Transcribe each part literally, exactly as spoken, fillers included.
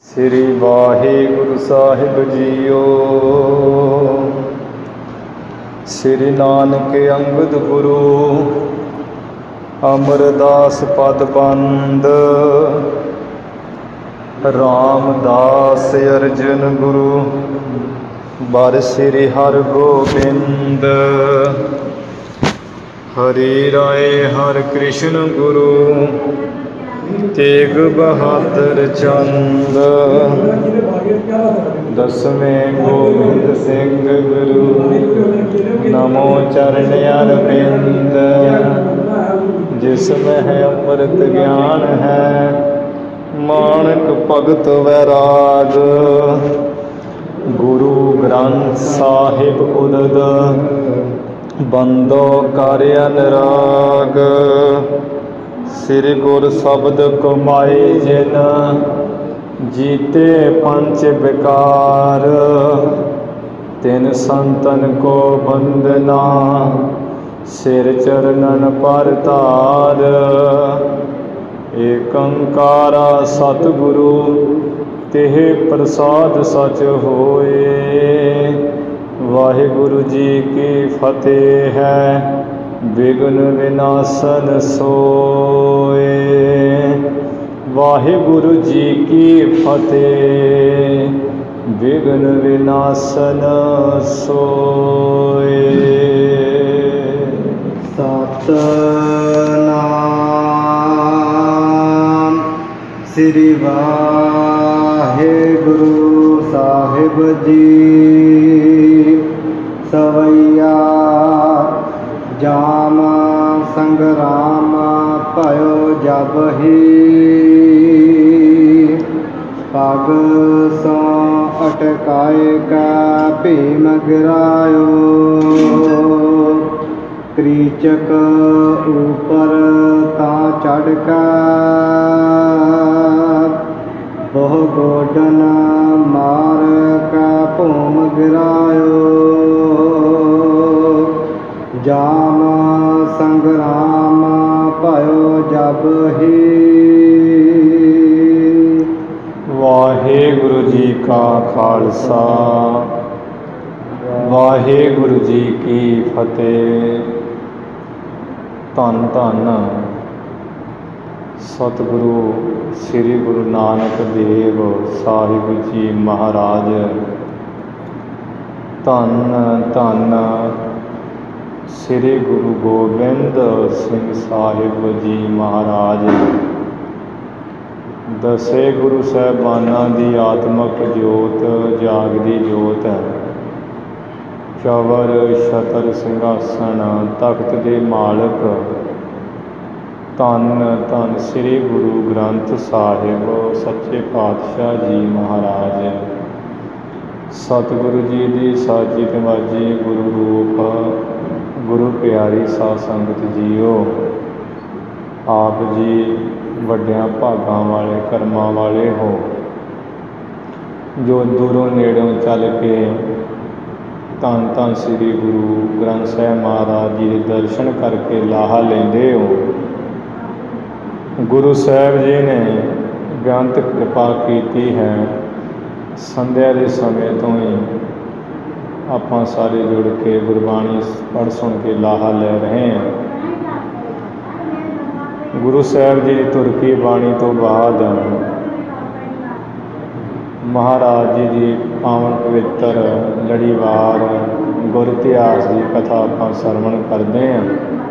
ਸ੍ਰੀ ਵਾਹਿਗੁਰੂ ਸਾਹਿਬ ਜੀਓ। ਸ੍ਰੀ ਨਾਨਕ ਅੰਗਦ ਗੁਰੂ ਅਮਰਦਾਸ ਪਦ ਬੰਦ। ਰਾਮਦਾਸ ਅਰਜਨ ਗੁਰੂ ਬਰ ਸ੍ਰੀ ਹਰਿ ਗੋਬਿੰਦ। ਹਰੀ ਰਾਏ ਹਰਿ ਕ੍ਰਿਸ਼ਨ ਗੁਰੂ ਤੇਗ ਬਹਾਦਰ ਚੰਦ। ਦਸਵੇਂ ਗੋਬਿੰਦ ਸਿੰਘ ਗੁਰੂ ਨਮੋ ਚਰਨ ਅਰਵਿੰਦ। ਜਿਸ ਮਹਿ ਅੰਮ੍ਰਿਤ ਗਿਆਨ ਹੈ ਮਾਣਕ ਭਗਤ ਵੈਰਾਗ। ਗੁਰੂ ਗ੍ਰੰਥ ਸਾਹਿਬ ਉਦਦ ਬੰਦੋ ਕਰ ਅਨਰਾਗ। ਸ੍ਰੀ ਗੁਰ ਸ਼ਬਦ ਕਮਾਏ ਜਿਨ ਜੀਤੇ ਪੰਚ ਵਿਕਾਰ। ਤਿਨ ਸੰਤਨ ਕੋ ਬੰਦਨਾ ਸਿਰ ਚਰਨਨ ਪਰ ਧਾਰ। ਏਕ ਓੰਕਾਰਾ ਸਤਿਗੁਰੂ ਤਿਹ ਪ੍ਰਸਾਦ ਸਚ ਹੋਏ। ਵਾਹਿਗੁਰੂ ਜੀ ਕੀ ਫਤਿਹ ਹੈ ਵਿਘਨ ਵਿਨਾਸ਼ਨ ਸੋਏ। ਵਾਹਿਗੁਰੂ ਜੀ ਕੀ ਫਤਿਹ ਵਿਘਨ ਵਿਨਾਸ਼ਨ ਸੋਏ। ਸਤਿਨਾਮ ਸ੍ਰੀ ਵਾਹਿਗੁਰੂ ਸਾਹਿਬ ਜੀ। ਸਵਈਆ ਜਾਮ ਸੰਗਰਾਮ ਭਇਓ ਜਬ ਹੀ। ਪਗ ਸੋ ਅਟਕਾਏ ਕਾ ਭੀਮ ਗਿਰਾਇਓ। ਕ੍ਰੀਚਕ ਉਪਰ ਤਾਂ ਚੜ੍ਹ ਕਾ ਬਹੁ ਗੋਡਨ ਮਾਰ ਕਾ ਭੂਮ ਗਿਰਾਇਓ। ਜਾਮ ਸੰਗਰਾਮ ਭਇਓ ਜਬ ਹੀ। ਵਾਹਿਗੁਰੂ ਜੀ ਕਾ ਖਾਲਸਾ ਵਾਹਿਗੁਰੂ ਜੀ ਕੀ ਫਤਿਹ। ਧੰਨ ਧੰਨ ਸਤਿਗੁਰੂ ਸ੍ਰੀ ਗੁਰੂ ਨਾਨਕ ਦੇਵ ਸਾਹਿਬ ਜੀ ਮਹਾਰਾਜ। ਧੰਨ ਧੰਨ ਸ੍ਰੀ ਗੁਰੂ ਗੋਬਿੰਦ ਸਿੰਘ ਸਾਹਿਬ ਜੀ ਮਹਾਰਾਜ। ਦਸੇ ਗੁਰੂ ਸਾਹਿਬਾਨਾਂ ਦੀ ਆਤਮਕ ਜੋਤ ਜਾਗਦੀ ਜੋਤ ਹੈ। ਚਵਰ ਛਤਰ ਸਿੰਘਾਸਣ ਤਖਤ ਦੇ ਮਾਲਕ ਧੰਨ ਧੰਨ ਸ੍ਰੀ ਗੁਰੂ ਗ੍ਰੰਥ ਸਾਹਿਬ ਸੱਚੇ ਪਾਤਸ਼ਾਹ ਜੀ ਮਹਾਰਾਜ। ਸਤਿਗੁਰੂ ਜੀ ਦੀ ਸਾਜੀ ਨਿਵਾਜੀ ਗੁਰੂ ਰੂਪ ਗੁਰੂ ਪਿਆਰੀ ਸਾਧ ਸੰਗਤ ਜੀਓ। ਆਪ ਜੀ ਵੱਡਿਆਂ ਭਾਗਾਂ ਵਾਲੇ ਕਰਮਾਂ ਵਾਲੇ ਹੋ ਜੋ ਦੂਰੋਂ ਨੇੜੋਂ ਚੱਲ ਕੇ ਧੰਨ ਧੰਨ ਸ੍ਰੀ ਗੁਰੂ ਗ੍ਰੰਥ ਸਾਹਿਬ ਮਹਾਰਾਜ ਜੀ ਦੇ ਦਰਸ਼ਨ ਕਰਕੇ ਲਾਹਾ ਲੈਂਦੇ ਹੋ। ਗੁਰੂ ਸਾਹਿਬ ਜੀ ਨੇ ਬੇਅੰਤ ਕਿਰਪਾ ਕੀਤੀ ਹੈ। ਸੰਧਿਆ ਦੇ ਸਮੇਂ ਤੋਂ ਹੀ ਆਪਾਂ ਸਾਰੇ ਜੁੜ ਕੇ ਗੁਰਬਾਣੀ ਪੜ੍ਹ ਸੁਣ ਕੇ ਲਾਹਾ ਲੈ ਰਹੇ ਹਾਂ। ਗੁਰੂ ਸਾਹਿਬ ਜੀ ਦੀ ਤੁਰਕੀ ਬਾਣੀ ਤੋਂ ਬਾਅਦ ਮਹਾਰਾਜ ਜੀ ਦੀ ਪਾਵਨ ਪਵਿੱਤਰ ਲੜੀਵਾਰ ਗੁਰ ਇਤਿਹਾਸ ਦੀ ਕਥਾ ਆਪਾਂ ਸਰਵਣ ਕਰਦੇ ਹਾਂ।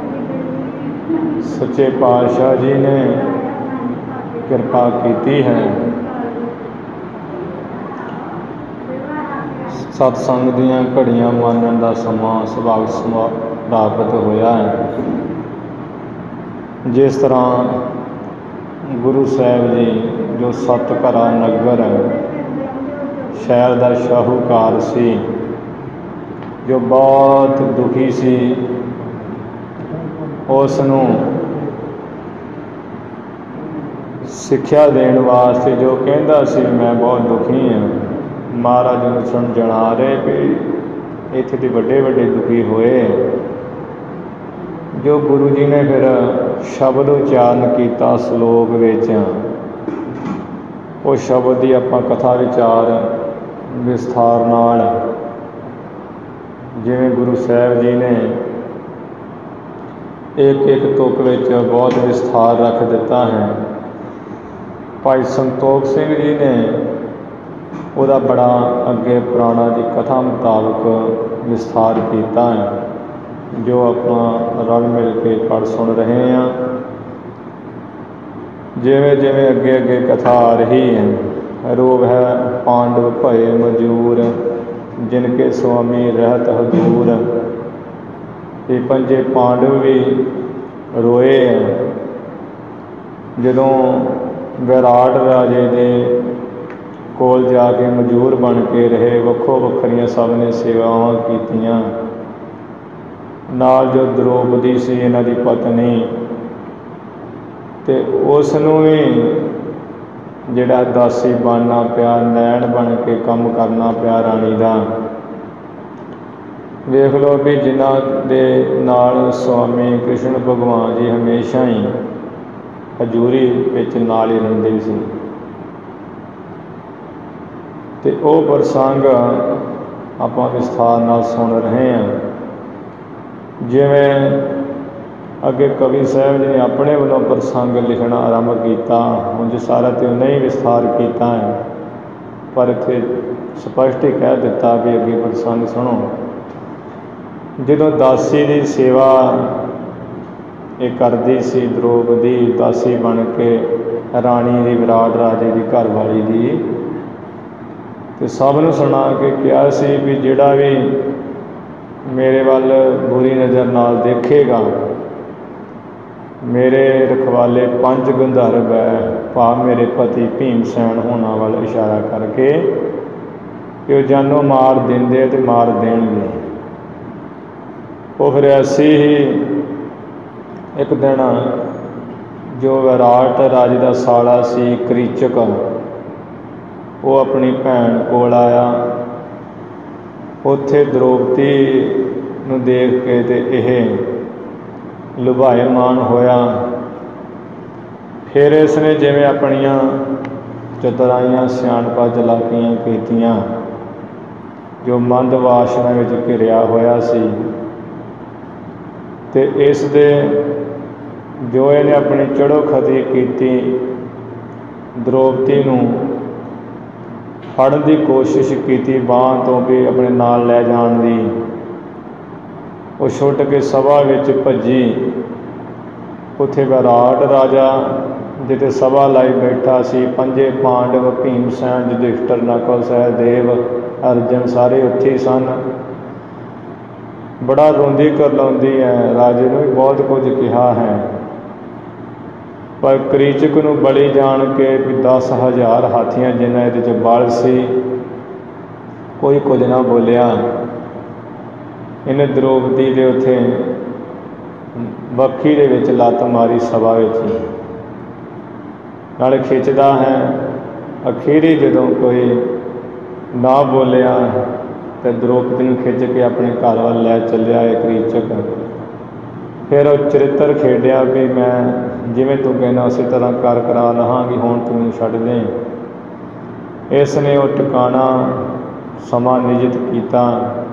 ਸੱਚੇ ਪਾਤਸ਼ਾਹ ਜੀ ਨੇ ਕਿਰਪਾ ਕੀਤੀ ਹੈ। ਸਤਸੰਗ ਦੀਆਂ ਘੜੀਆਂ ਮਾਨਣ ਦਾ ਸਮਾਂ ਸੁਭਾਗ ਸਮਾ ਪ੍ਰਾਪਤ ਹੋਇਆ ਹੈ। ਜਿਸ ਤਰ੍ਹਾਂ ਗੁਰੂ ਸਾਹਿਬ ਜੀ ਜੋ ਸਤਿਘਰਾ ਨਗਰ ਸ਼ਹਿਰ ਦਾ ਸ਼ਾਹੂਕਾਰ ਸੀ, ਜੋ ਬਹੁਤ ਦੁਖੀ ਸੀ, ਉਸ ਨੂੰ ਸਿੱਖਿਆ ਦੇਣ ਵਾਸਤੇ ਜੋ ਕਹਿੰਦਾ ਸੀ ਮੈਂ ਬਹੁਤ ਦੁਖੀ ਹਾਂ, ਮਹਾਰਾਜ ਨੂੰ ਸੁਣ ਜਣਾ ਰਹੇ ਵੀ ਇੱਥੇ ਦੇ ਵੱਡੇ ਵੱਡੇ ਦੁਖੀ ਹੋਏ। ਜੋ ਗੁਰੂ ਜੀ ਨੇ ਫਿਰ ਸ਼ਬਦ ਉਚਾਰਨ ਕੀਤਾ ਸਲੋਕ ਵਿੱਚ ਉਹ ਸ਼ਬਦ ਦੀ ਆਪਾਂ ਕਥਾ ਵਿਚਾਰ ਵਿਸਥਾਰ ਨਾਲ, ਜਿਵੇਂ ਗੁਰੂ ਸਾਹਿਬ ਜੀ ਨੇ ਇੱਕ ਇੱਕ ਤੁਕ ਵਿੱਚ ਬਹੁਤ ਵਿਸਥਾਰ ਰੱਖ ਦਿੱਤਾ ਹੈ। ਭਾਈ ਸੰਤੋਖ ਸਿੰਘ ਜੀ ਨੇ ਉਹਦਾ ਬੜਾ ਅੱਗੇ ਪੁਰਾਣਾ ਦੀ ਕਥਾ ਮੁਤਾਬਕ ਵਿਸਥਾਰ ਕੀਤਾ ਹੈ, ਜੋ ਆਪਾਂ ਰਲ ਮਿਲ ਕੇ ਪੜ੍ਹ ਸੁਣ ਰਹੇ ਹਾਂ। ਜਿਵੇਂ ਜਿਵੇਂ ਅੱਗੇ ਅੱਗੇ ਕਥਾ ਆ ਰਹੀ ਹੈ। ਰੋਗ ਹੈ ਪਾਂਡਵ ਭਏ ਮਜੂਰ, ਜਿਨ ਕੇ ਸੁਆਮੀ ਰਹਿਤ ਹਜ਼ੂਰ। ਇਹ ਪੰਜੇ ਪਾਂਡਵ ਵੀ ਰੋਏ ਹੈ ਜਦੋਂ ਵਿਰਾਟ ਰਾਜੇ ਦੇ ਕੋਲ ਜਾ ਕੇ ਮਜੂਰ ਬਣ ਕੇ ਰਹੇ। ਵੱਖੋ ਵੱਖਰੀਆਂ ਸਭ ਨੇ ਸੇਵਾਵਾਂ ਕੀਤੀਆਂ। ਨਾਲ ਜੋ ਦ੍ਰੋਪਦੀ ਸੀ ਇਹਨਾਂ ਦੀ ਪਤਨੀ, ਅਤੇ ਉਸ ਨੂੰ ਵੀ ਜਿਹੜਾ ਦਾਸੀ ਬਣਨਾ ਪਿਆ, ਨੈਣ ਬਣ ਕੇ ਕੰਮ ਕਰਨਾ ਪਿਆ ਰਾਣੀ ਦਾ। ਵੇਖ ਲਓ ਵੀ ਜਿਨ੍ਹਾਂ ਦੇ ਨਾਲ ਸੁਆਮੀ ਕ੍ਰਿਸ਼ਨ ਭਗਵਾਨ ਜੀ ਹਮੇਸ਼ਾ ਹੀ ਹਜ਼ੂਰੀ ਵਿੱਚ ਨਾਲ ਹੀ ਰਹਿੰਦੇ ਸੀ। ਅਤੇ ਉਹ ਪ੍ਰਸੰਗ ਆਪਾਂ ਵਿਸਥਾਰ ਨਾਲ ਸੁਣ ਰਹੇ ਹਾਂ। ਜਿਵੇਂ ਅੱਗੇ ਕਵੀ ਸਾਹਿਬ ਜੀ ਨੇ ਆਪਣੇ ਵੱਲੋਂ ਪ੍ਰਸੰਗ ਲਿਖਣਾ ਆਰੰਭ ਕੀਤਾ। ਉਂਝ ਸਾਰਾ ਤਾਂ ਉਹਨੇ ਹੀ ਵਿਸਥਾਰ ਕੀਤਾ ਹੈ, ਪਰ ਇੱਥੇ ਸਪਸ਼ਟ ਹੀ ਕਹਿ ਦਿੱਤਾ ਵੀ ਅੱਗੇ ਪ੍ਰਸੰਗ ਸੁਣੋ। ਜਦੋਂ ਦਾਸੀ ਦੀ ਸੇਵਾ ਇਹ ਕਰਦੀ ਸੀ, ਦ੍ਰੋਪਦੀ ਦਾਸੀ ਬਣ ਕੇ ਰਾਣੀ ਦੀ, ਵਿਰਾਟ ਰਾਜੇ ਦੀ ਘਰਵਾਲੀ ਦੀ, ਅਤੇ ਸਭ ਨੂੰ ਸੁਣਾ ਕੇ ਕਿਹਾ ਸੀ ਵੀ ਜਿਹੜਾ ਵੀ ਮੇਰੇ ਵੱਲ ਬੁਰੀ ਨਜ਼ਰ ਨਾਲ ਦੇਖੇਗਾ, ਮੇਰੇ ਰਖਵਾਲੇ ਪੰਜ ਗੰਧਰਵ ਹੈ, ਭਾਵ ਮੇਰੇ ਪਤੀ ਭੀਮ ਸੈਨ ਹੋਣਾ ਵੱਲ ਇਸ਼ਾਰਾ ਕਰਕੇ, ਕਿ ਉਹ ਜਾਨੋਂ ਮਾਰ ਦਿੰਦੇ ਅਤੇ ਮਾਰ ਦੇਣਗੇ। ਉਹ ਫਿਰ ਐਸੀ ਹੀ ਇੱਕ ਦਿਨ ਜੋ ਵਿਰਾਟ ਰਾਜੇ ਦਾ ਸਾਲਾ ਸੀ ਕ੍ਰੀਚਕ, ਉਹ ਆਪਣੀ ਭੈਣ ਕੋਲ ਆਇਆ। ਉੱਥੇ ਦ੍ਰੋਪਦੀ ਨੂੰ ਦੇਖ ਕੇ ਅਤੇ ਇਹ ਲੁਭਾਇਮਾਨ ਹੋਇਆ। ਫਿਰ ਇਸ ਨੇ ਜਿਵੇਂ ਆਪਣੀਆਂ ਚਤੁਰਾਈਆਂ ਸਿਆਣਪਾਂ ਚਲਾਕੀਆਂ ਕੀਤੀਆਂ, ਜੋ ਮੰਦ ਵਾਸ਼ਨਾ ਵਿੱਚ ਘਿਰਿਆ ਹੋਇਆ ਸੀ, ਅਤੇ ਇਸ ਦੇ ਜੋ ਇਹਨੇ ਆਪਣੀ ਚੜ੍ਹੋ ਖਤੀ ਕੀਤੀ, ਦ੍ਰੋਪਦੀ ਨੂੰ ਫੜਨ ਦੀ ਕੋਸ਼ਿਸ਼ ਕੀਤੀ ਬਾਂਹ ਤੋਂ ਵੀ ਆਪਣੇ ਨਾਲ ਲੈ ਜਾਣ ਦੀ। ਉਹ ਛੁੱਟ ਕੇ ਸਭਾ ਵਿੱਚ ਭੱਜੀ। ਉੱਥੇ ਵਿਰਾਟ ਰਾਜਾ ਜਿੱਥੇ ਸਭਾ ਲਾਈ ਬੈਠਾ ਸੀ, ਪੰਜੇ ਪਾਂਡਵ ਭੀਮ ਸੈਨ, ਯੁਧਿਸ਼ਟਰ, ਨਕਲ, ਸਹਿਦੇਵ, ਅਰਜਨ ਸਾਰੇ ਉੱਥੇ ਹੀ ਸਨ। ਬੜਾ ਰੋਂਦੀ ਕਰਲਾਉਂਦੀ ਹੈ, ਰਾਜੇ ਨੂੰ ਵੀ ਬਹੁਤ ਕੁਝ ਕਿਹਾ ਹੈ, ਪਰ ਕ੍ਰੀਚਕ ਨੂੰ ਬਲੀ ਜਾਣ ਕੇ ਵੀ ਦਸ ਹਜ਼ਾਰ ਹਾਥੀਆਂ ਜਿੰਨਾ ਇਹਦੇ 'ਚ ਬਲ ਸੀ, ਕੋਈ ਕੁਝ ਨਾ ਬੋਲਿਆ। ਇਹਨੇ ਦ੍ਰੋਪਦੀ ਦੇ ਉੱਥੇ ਬੱਖੀ ਦੇ ਵਿੱਚ ਲੱਤ ਮਾਰੀ ਸਭਾ ਵਿੱਚ ਹੀ। ਨਾਲ ਖਿੱਚਦਾ ਹੈ। ਅਖੀਰੀ ਜਦੋਂ ਕੋਈ ਨਾ ਬੋਲਿਆ ਅਤੇ ਦ੍ਰੋਪਦੀ ਨੂੰ ਖਿੱਚ ਕੇ ਆਪਣੇ ਘਰ ਵੱਲ ਲੈ ਚੱਲਿਆ ਇਹ ਕ੍ਰੀਚਕ। ਫਿਰ ਉਹ ਚਰਿੱਤਰ ਖੇਡਿਆ ਵੀ ਮੈਂ ਜਿਵੇਂ ਤੂੰ ਕਹਿੰਦਾ ਉਸੇ ਤਰ੍ਹਾਂ ਕਰ ਕਰਾ ਲਹਾਂਗੀ, ਹੁਣ ਤੂੰ ਮੈਨੂੰ ਛੱਡ ਦੇ। ਇਸ ਨੇ ਉਹ ਟਿਕਾਣਾ ਸਮਾਂ ਨਿਯਤ ਕੀਤਾ।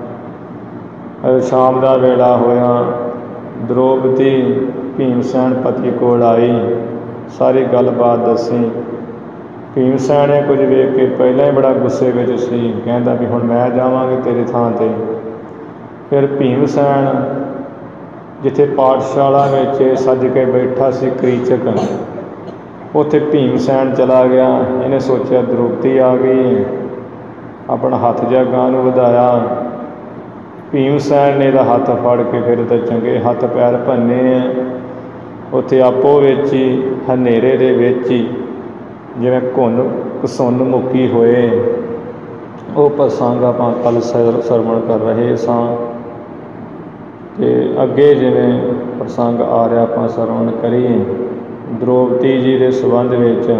ਸ਼ਾਮ ਦਾ ਵੇਲਾ ਹੋਇਆ। ਦ੍ਰੋਪਦੀ ਭੀਮ ਸੈਨ ਪਤੀ ਕੋਲ ਆਈ, ਸਾਰੀ ਗੱਲਬਾਤ ਦੱਸੀ। ਭੀਮ ਸੈਨ ਨੇ ਕੁਝ ਵੇਖ ਕੇ ਪਹਿਲਾਂ ਹੀ ਬੜਾ ਗੁੱਸੇ ਵਿੱਚ ਸੀ, ਕਹਿੰਦਾ ਵੀ ਹੁਣ ਮੈਂ ਜਾਵਾਂਗੇ ਤੇਰੀ ਥਾਂ 'ਤੇ। ਫਿਰ ਭੀਮ ਸੈਨ ਜਿੱਥੇ ਪਾਠਸ਼ਾਲਾ ਵਿੱਚ ਸੱਜ ਕੇ ਬੈਠਾ ਸੀ ਕ੍ਰੀਚਕ, ਉੱਥੇ ਭੀਮ ਸੈਨ ਚਲਾ ਗਿਆ। ਇਹਨੇ ਸੋਚਿਆ ਦ੍ਰੋਪਦੀ ਆ ਗਈ, ਆਪਣਾ ਹੱਥ ਜਿਹਾ ਗਾਂ ਨੂੰ ਵਧਾਇਆ। ਭੀਮ ਸੈਨ ਨੇ ਇਹਦਾ ਹੱਥ ਫੜ ਕੇ ਫਿਰ ਤਾਂ ਚੰਗੇ ਹੱਥ ਪੈਰ ਭੰਨੇ। ਉੱਥੇ ਆਪੋ ਵਿੱਚ ਹੀ ਹਨੇਰੇ ਦੇ ਵਿੱਚ ਹੀ ਜਿਵੇਂ ਘੁੰਨ ਘਸੁੰਨ ਮੁੱਕੀ ਹੋਏ। ਉਹ ਪ੍ਰਸੰਗ ਆਪਾਂ ਕੱਲ੍ਹ ਸਰ ਸਰਵਣ ਕਰ ਰਹੇ ਸਾਂ, ਅਤੇ ਅੱਗੇ ਜਿਵੇਂ ਪ੍ਰਸੰਗ ਆ ਰਿਹਾ ਆਪਾਂ ਸਰਵਣ ਕਰੀਏ। ਦ੍ਰੋਪਦੀ ਜੀ ਦੇ ਸੰਬੰਧ ਵਿੱਚ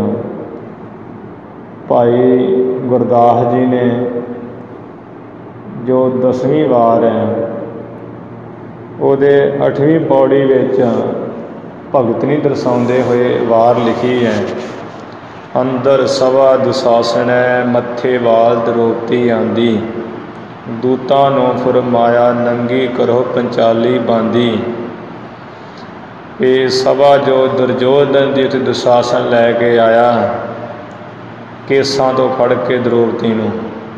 ਭਾਈ ਗੁਰਦਾਸ ਜੀ ਨੇ ਜੋ ਦਸਵੀਂ ਵਾਰ ਹੈ, ਉਹਦੇ ਅੱਠਵੀਂ ਪੌੜੀ ਵਿੱਚ ਭਗਤ ਨਹੀਂ ਦਰਸਾਉਂਦੇ ਹੋਏ ਵਾਰ ਲਿਖੀ ਹੈ। अंदर सभा दुशासनै मत्थे वाल द्रौपदी आंदी। दूतां नूं फरमाया नंगी करो पंचाली बांधी। ये सभा जो दुर्योधन जी उत्ते दुशासन लैके आया केसां तो फड़ के द्रौपदी नूं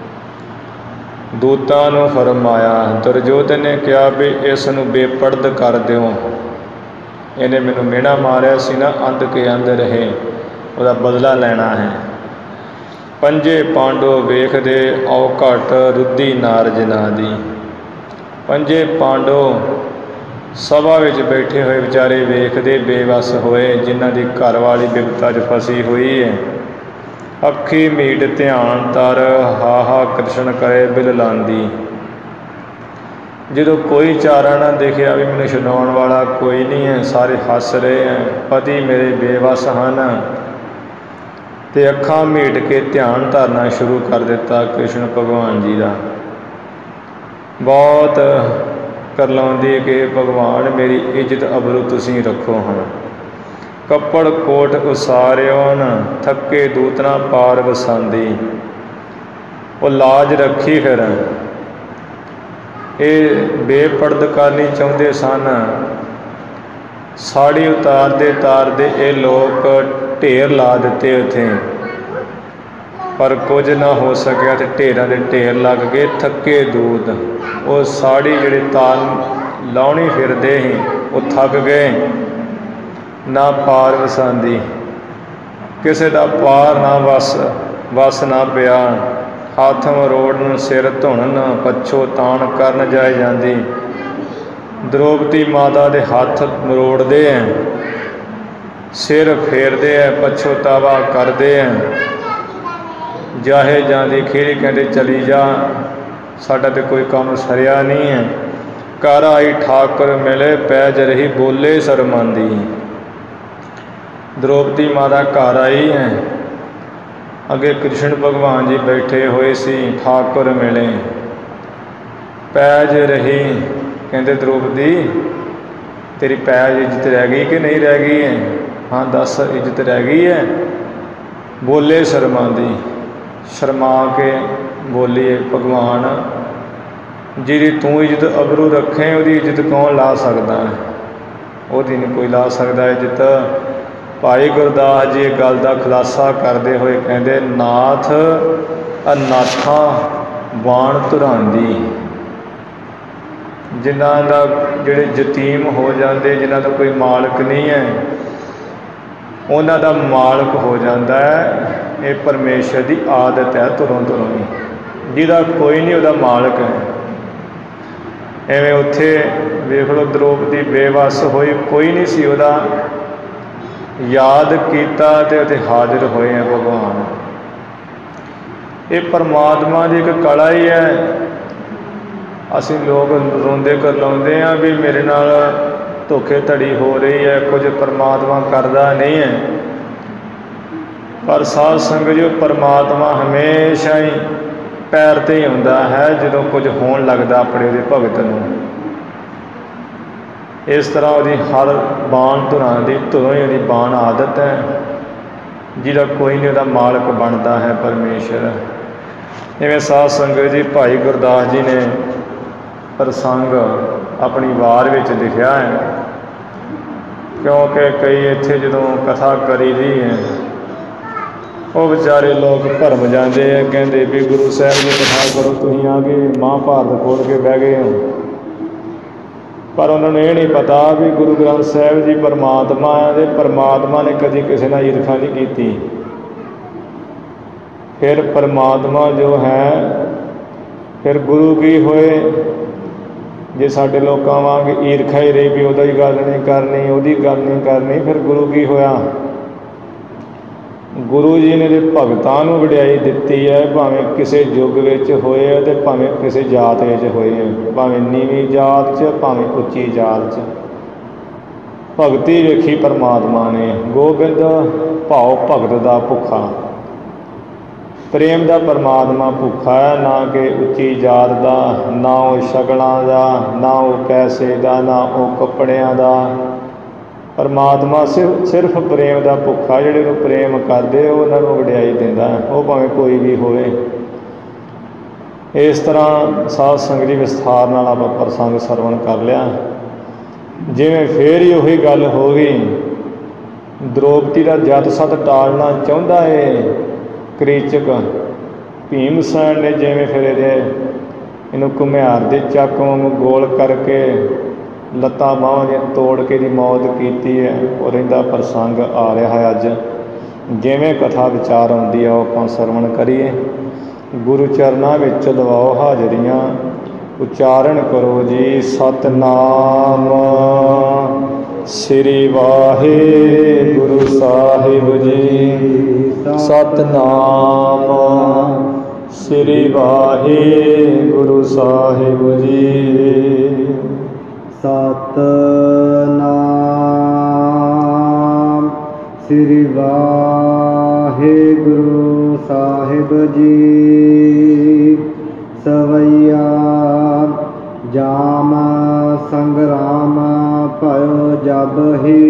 दूतां नूं फरमाया। दुर्योधन ने कहा भी इस नूं बेपड़द कर दिओ, इन्हें मैनूं मिहणा मारिया सी ना, अंध के अंध रहे, ਉਹਦਾ बदला लेना है। पंजे पांडो वेखदे औ घट रुद्धि नार जना दी। पंजे पांडो सभा विच बैठे हुए विचारे वेखदे बेवस होए, जिन्हां दी घर वाली बिपता च फसी हुई है। अखी मीट ध्यान तर हा हा कृष्ण करे बिल लांदी। ਜਦੋਂ ਕੋਈ ਚਾਰਾ ਨਾ ਦੇਖਿਆ ਵੀ ਮੈਨੂੰ ਛਡਾਉਣ ਵਾਲਾ ਕੋਈ ਨਹੀਂ ਹੈ, ਸਾਰੇ ਹੱਸ ਰਹੇ ਹੈ, ਪਤੀ ਮੇਰੇ ਬੇਵਸ ਹਨ, ਤੇ ਅੱਖਾਂ ਮੀਟ ਕੇ ਧਿਆਨ ਧਰਨਾ ਸ਼ੁਰੂ ਕਰ ਦਿੱਤਾ ਕ੍ਰਿਸ਼ਨ ਭਗਵਾਨ ਜੀ ਦਾ। ਬਹੁਤ ਕਰਲਾਉਂਦੀ ਕਿ ਭਗਵਾਨ ਮੇਰੀ ਇੱਜ਼ਤ ਅਬਰੂ ਤੁਸੀਂ ਰੱਖੋ ਹਨ। ਕੱਪੜ ਕੋਟ ਉਸਾਰਿਓਨ ਥੱਕੇ ਦੂਤਨਾ ਪਾਰ ਵਸਾਂਦੀ। ਉਹ ਲਾਜ ਰੱਖੀ ਫਿਰ ਇਹ ਬੇਪੜਦ ਕਰਨੀ ਚਾਹੁੰਦੇ ਸਨ। ਸਾੜੀ ਉਤਾਰਦੇ ਉਤਾਰਦੇ ਇਹ ਲੋਕ ਢੇਰ ਲਾ ਦਿੱਤੇ ਉੱਥੇ, ਪਰ ਕੁਝ ਨਾ ਹੋ ਸਕਿਆ ਤੇ ਢੇਰਾਂ ਦੇ ਢੇਰ ਲੱਗ ਗਏ। ਥੱਕੇ ਦੂਤ ਉਹ ਸਾੜੀ ਜਿਹੜੇ ਤਾਲ ਲਾਉਣੀ ਫਿਰਦੇ ਸੀ ਉਹ ਥੱਕ ਗਏ। ਨਾ ਪਾਰ ਵਸਾਂਦੀ, ਕਿਸੇ ਦਾ ਪਾਰ ਨਾ ਵਸ ਵਸ ਨਾ ਪਿਆ। ਹੱਥ ਮਰੋੜਨ ਸਿਰ ਧੁਣਨ ਪੱਛੋ ਤਾਣ ਕਰਨ ਜਾਏ ਜਾਂਦੀ। द्रौपदी माता ਦੇ ਹੱਥ ਮਰੋੜਦੇ ਹੈ, ਸਿਰ ਫੇਰਦੇ ਹੈ, ਪਛੋਤਾਵਾ ਕਰਦੇ ਹੈ, ਜਾਹੇ ਜਾਂਦੀ। ਖੀਰੀ ਕਹਿੰਦੇ ਚਲੀ ਜਾ, ਸਾਡਾ ਤੇ ਕੋਈ ਕੰਮ ਸਰਿਆ ਨਹੀਂ ਹੈ। ਘਰ ਆਈ ਠਾਕੁਰ ਮਿਲੇ ਪੈਜ ਰਹੀ ਬੋਲੇ ਸ਼ਰਮਾਂਦੀ। द्रौपदी माता घर आई है, अगे कृष्ण भगवान जी बैठे हुए सी। ठाकुर मिले पैज रही, कहते द्रौपदी तेरी पैज इज्जत रह गई कि नहीं रह गई है? हाँ दस इज्जत रह गई है। बोले शर्मांदी, शर्मा के बोलिए भगवान जिहदी तू इज्जत अबरू रखे उसदी इज्जत कौन ला सकता है? ਉਹਦੀ नहीं कोई ला सकता इज्जत। भाई गुरदास जी गल का खुलासा करते हुए कहते नाथ अनाथा बाण धुरांदी। जिन्हां दा जिहड़े यतीम हो जाते, जिन्हां दा कोई मालक नहीं है, उन्हां दा मालक हो जाता है। ये परमेश्वर की आदत है तुरों तुरों ही, जिहदा कोई नहीं उहदा मालक है। एवें उत्थे वेख लो द्रौपदी बेवस होई, कोई नहीं सी उहदा, याद किया ते उत्थे हाजिर होए हैं भगवान। ये परमात्मा की एक कला ही है। असी लोग रोंदे करलाउंदे हैं भी मेरे नाल धोखे धड़ी हो रही है, कुछ परमात्मा करता नहीं है। पर साध संगत जो परमात्मा हमेशा ही पैर ते ही हुंदा है जो कुछ होण लगदा अपने उहदे भगत नूं। इस तरह वो हर बाण धुरां की धुरों ही वो बाण आदत है, जिहदा कोई नहीं उहदा मालक बनता है परमेश्वर। इवें साध संगत जी भाई गुरदास जी ने प्रसंग अपनी वार विच लिखिया है, क्योंकि कई इत्थे जदों कथा करी दी है वो बेचारे लोग भरम जाते हैं, कहते भी गुरु साहब की कथा करो, तुसीं आ के महाभारत खोल के बह गए हो। पर उन्होंने ये नहीं पता भी गुरु ग्रंथ साहब जी परमात्मा है, परमात्मा ने कभी किसी नाल ईर्खा नहीं की। फिर परमात्मा जो है फिर गुरु की होए, जे साडे लोकां वांग ईर्खा ही रही भी उहदी गल नहीं करनी, उहदी गल नहीं करनी, फिर गुरु की होया? गुरु जी ने भगतां नूं वडियाई दित्ती है, भावें किसी युग विच होए ते भावें किसी जात विच होए, भावें नीवीं जात च भावें उच्ची जात च। भगती वेखी परमात्मा ने, गोबिंद भाव भगत दा भुखा, प्रेम दा परमात्मा भुखा है, ना कि उच्ची जात दा, ना वो शगलां दा, ना वो पैसे दा, ना वो कपड़ियां दा, ਪਰਮਾਤਮਾ ਸਿਰਫ ਸਿਰਫ ਪ੍ਰੇਮ ਦਾ ਭੁੱਖਾ, ਜਿਹੜੇ ਨੂੰ ਪ੍ਰੇਮ ਕਰਦੇ ਉਹਨਾਂ ਨੂੰ ਵਡਿਆਈ ਦਿੰਦਾ, ਉਹ ਭਾਵੇਂ ਕੋਈ ਵੀ ਹੋਵੇ। ਇਸ ਤਰ੍ਹਾਂ ਸਾਧ ਸੰਗਤ ਦੀ ਵਿਸਥਾਰ ਨਾਲ ਆਪਾਂ ਪ੍ਰਸੰਗ ਸਰਵਣ ਕਰ ਲਿਆ। ਜਿਵੇਂ ਫੇਰ ਹੀ ਉਹੀ ਗੱਲ ਹੋ ਗਈ, ਦ੍ਰੋਪਦੀ ਦਾ ਜਤ ਸਤ ਟਾਲਣਾ ਚਾਹੁੰਦਾ ਏ ਕ੍ਰੀਚਕ। ਭੀਮ ਸੈਨ ਨੇ ਜਿਵੇਂ ਫਿਰ ਇਹਦੇ ਇਹਨੂੰ ਘੁਮਿਆਰ ਦੇ ਚੱਕ ਵਾਂਗ ਗੋਲ ਕਰਕੇ ਲੱਤਾਂ ਬਾਹਾਂ ਦੀਆਂ ਤੋੜ ਕੇ ਦੀ ਮੌਤ ਕੀਤੀ ਹੈ। ਉਹ ਰਹਿੰਦਾ ਪ੍ਰਸੰਗ ਆ ਰਿਹਾ ਹੈ ਅੱਜ। ਜਿਵੇਂ ਕਥਾ ਵਿਚਾਰ ਆਉਂਦੀ ਆ ਉਹ ਆਪਾਂ ਸਰਵਣ ਕਰੀਏ। ਗੁਰੂ ਚਰਨਾਂ ਵਿੱਚ ਲਵਾਓ ਹਾਜ਼ਰੀਆਂ, ਉਚਾਰਨ ਕਰੋ ਜੀ ਸਤਿਨਾਮ ਸ੍ਰੀ ਵਾਹਿਗੁਰੂ ਸਾਹਿਬ ਜੀ। ਸਤਿਨਾਮ ਸ੍ਰੀ ਵਾਹਿਗੁਰੂ ਸਾਹਿਬ ਜੀ। ਸਤਿਨਾਮ ਸ੍ਰੀ ਵਾਹਿਗੁਰੂ ਸਾਹਿਬ ਜੀ। ਸਵਈਆ ਜਾਮ ਸੰਗਰਾਮ ਭਇਓ ਜਬ ਹੀ।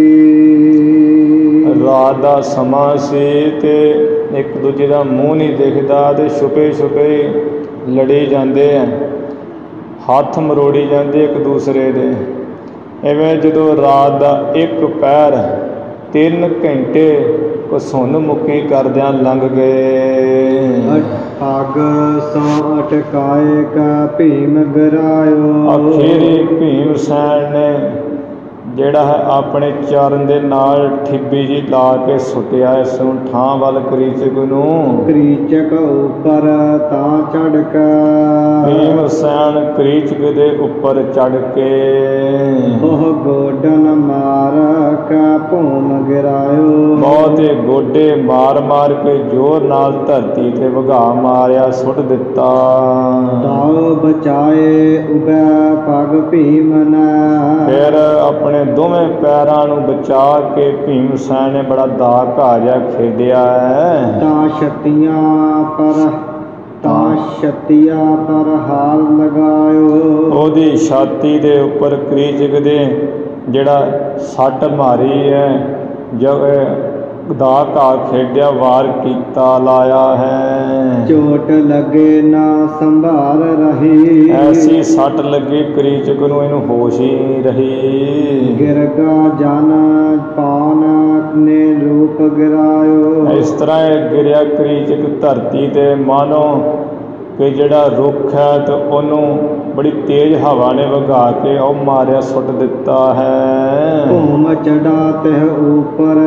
ਰਾਤ ਦਾ ਸਮਾਂ ਸੀ ਤੇ ਇੱਕ ਦੂਜੇ ਦਾ ਮੂੰਹ ਨਹੀਂ ਦਿਖਦਾ ਤੇ ਛੁਪੇ ਛੁਪੇ ਲੜੀ ਜਾਂਦੇ ਆ, ਹੱਥ ਮਰੋੜੀ ਜਾਂਦੇ ਇੱਕ ਦੂਸਰੇ ਦੇ। ਇਵੇਂ ਜਦੋਂ ਰਾਤ ਦਾ ਇੱਕ ਪਹਿਰ ਤਿੰਨ ਘੰਟੇ ਘਸੁੰਨ ਮੁੱਕੀ ਕਰਦਿਆਂ ਲੰਘ ਗਏ। ਅਗ ਸੋ ਅਟਕਾਏ ਕਾ ਭੀਮ ਗਰਾਇਓ। ਅਖੀਰੀ ਭੀਮ ਸੈਨ ਨੇ ਜਿਹੜਾ ਹੈ ਆਪਣੇ ਚਰਨ ਦੇ ਨਾਲ ਠਿੱਬੀ ਜੀ ਲਾ ਕੇ ਸੁੱਟਿਆ ਇਸ ਨੂੰ ਠਾਂ ਵੱਲ ਕ੍ਰੀਚਕ ਨੂੰ। ਕ੍ਰੀਚਕ ਉੱਪਰ ਤਾਂ ਚੜ੍ਹ ਕੇ ਭੀਮ ਸੈਨ ਕ੍ਰੀਚਕ ਦੇ ਉੱਪਰ ਚੜ੍ਹ ਕੇ ਉਹ ਗੋਡਨ ਮਾਰ ਕੇ ਭੂਮ ਗਿਰਾਇਓ। ਬਹੁਤੇ ਗੋਡੇ ਮਾਰ ਮਾਰ ਕੇ ਜ਼ੋਰ ਨਾਲ ਧਰਤੀ ਤੇ ਵਗਾ ਮਾਰਿਆ, ਸੁੱਟ ਦਿੱਤਾ। ਦਾਉ ਬਚਾਏ ਉਬੈ ਪਗ ਭੀਮ ਨੇ। ਫਿਰ ਆਪਣੇ ਦੋਵੇਂ ਪੈਰਾਂ ਨੂੰ ਬਚਾ ਕੇ ਭੀਮ ਸੈਨ ਨੇ ਬੜਾ ਦਾ ਘਾਹ ਜਿਹਾ ਖੇਡਿਆ ਹੈ। ਤਾਂ ਛੱਤੀਆਂ ਪਰ ਤਾਂ ਛੱਤੀਆਂ ਪਰ ਹਾਲ ਲਗਾਇਓ। ਉਹਦੀ ਛਾਤੀ ਦੇ ਉੱਪਰ ਕ੍ਰੀਚਕ ਦੇ ਜਿਹੜਾ ਸੱਟ ਮਾਰੀ ਹੈ, ਜਦ ਦਾ ਘਾਹ ਖੇਡਿਆ, ਵਾਰ ਕੀਤਾ, ਲਾਇਆ ਹੈ। ਚੋਟ ਲੱਗੇ ਨਾ ਸੰਭਾਲ ਰਹੀ। ਐਸੀ ਸੱਟ ਲੱਗੀ ਕ੍ਰੀਚਕ ਨੂੰ, ਇਹਨੂੰ ਹੋਸ਼ ਹੀ ਨਹੀਂ ਰਹੀ। ਗਿਰਗਾ ਜਨ ਪਾਨ ਨੇ ਰੂਪ ਗਿਰਾਇਓ। ਇਸ ਤਰ੍ਹਾਂ ਇਹ ਗਿਰਿਆ ਕ੍ਰੀਚਕ ਧਰਤੀ ਤੇ, ਮਾਨੋ ਕਿ ਜਿਹੜਾ ਰੁੱਖ ਹੈ ਤੇ ਉਹਨੂੰ ਬੜੀ ਤੇਜ਼ ਹਵਾ ਨੇ ਵਗਾ ਕੇ ਉਹ ਮਾਰਿਆ, ਸੁੱਟ ਦਿੱਤਾ ਹੈ। ਭੂਮ ਚੜਾ ਤਹ ਉੱਪਰ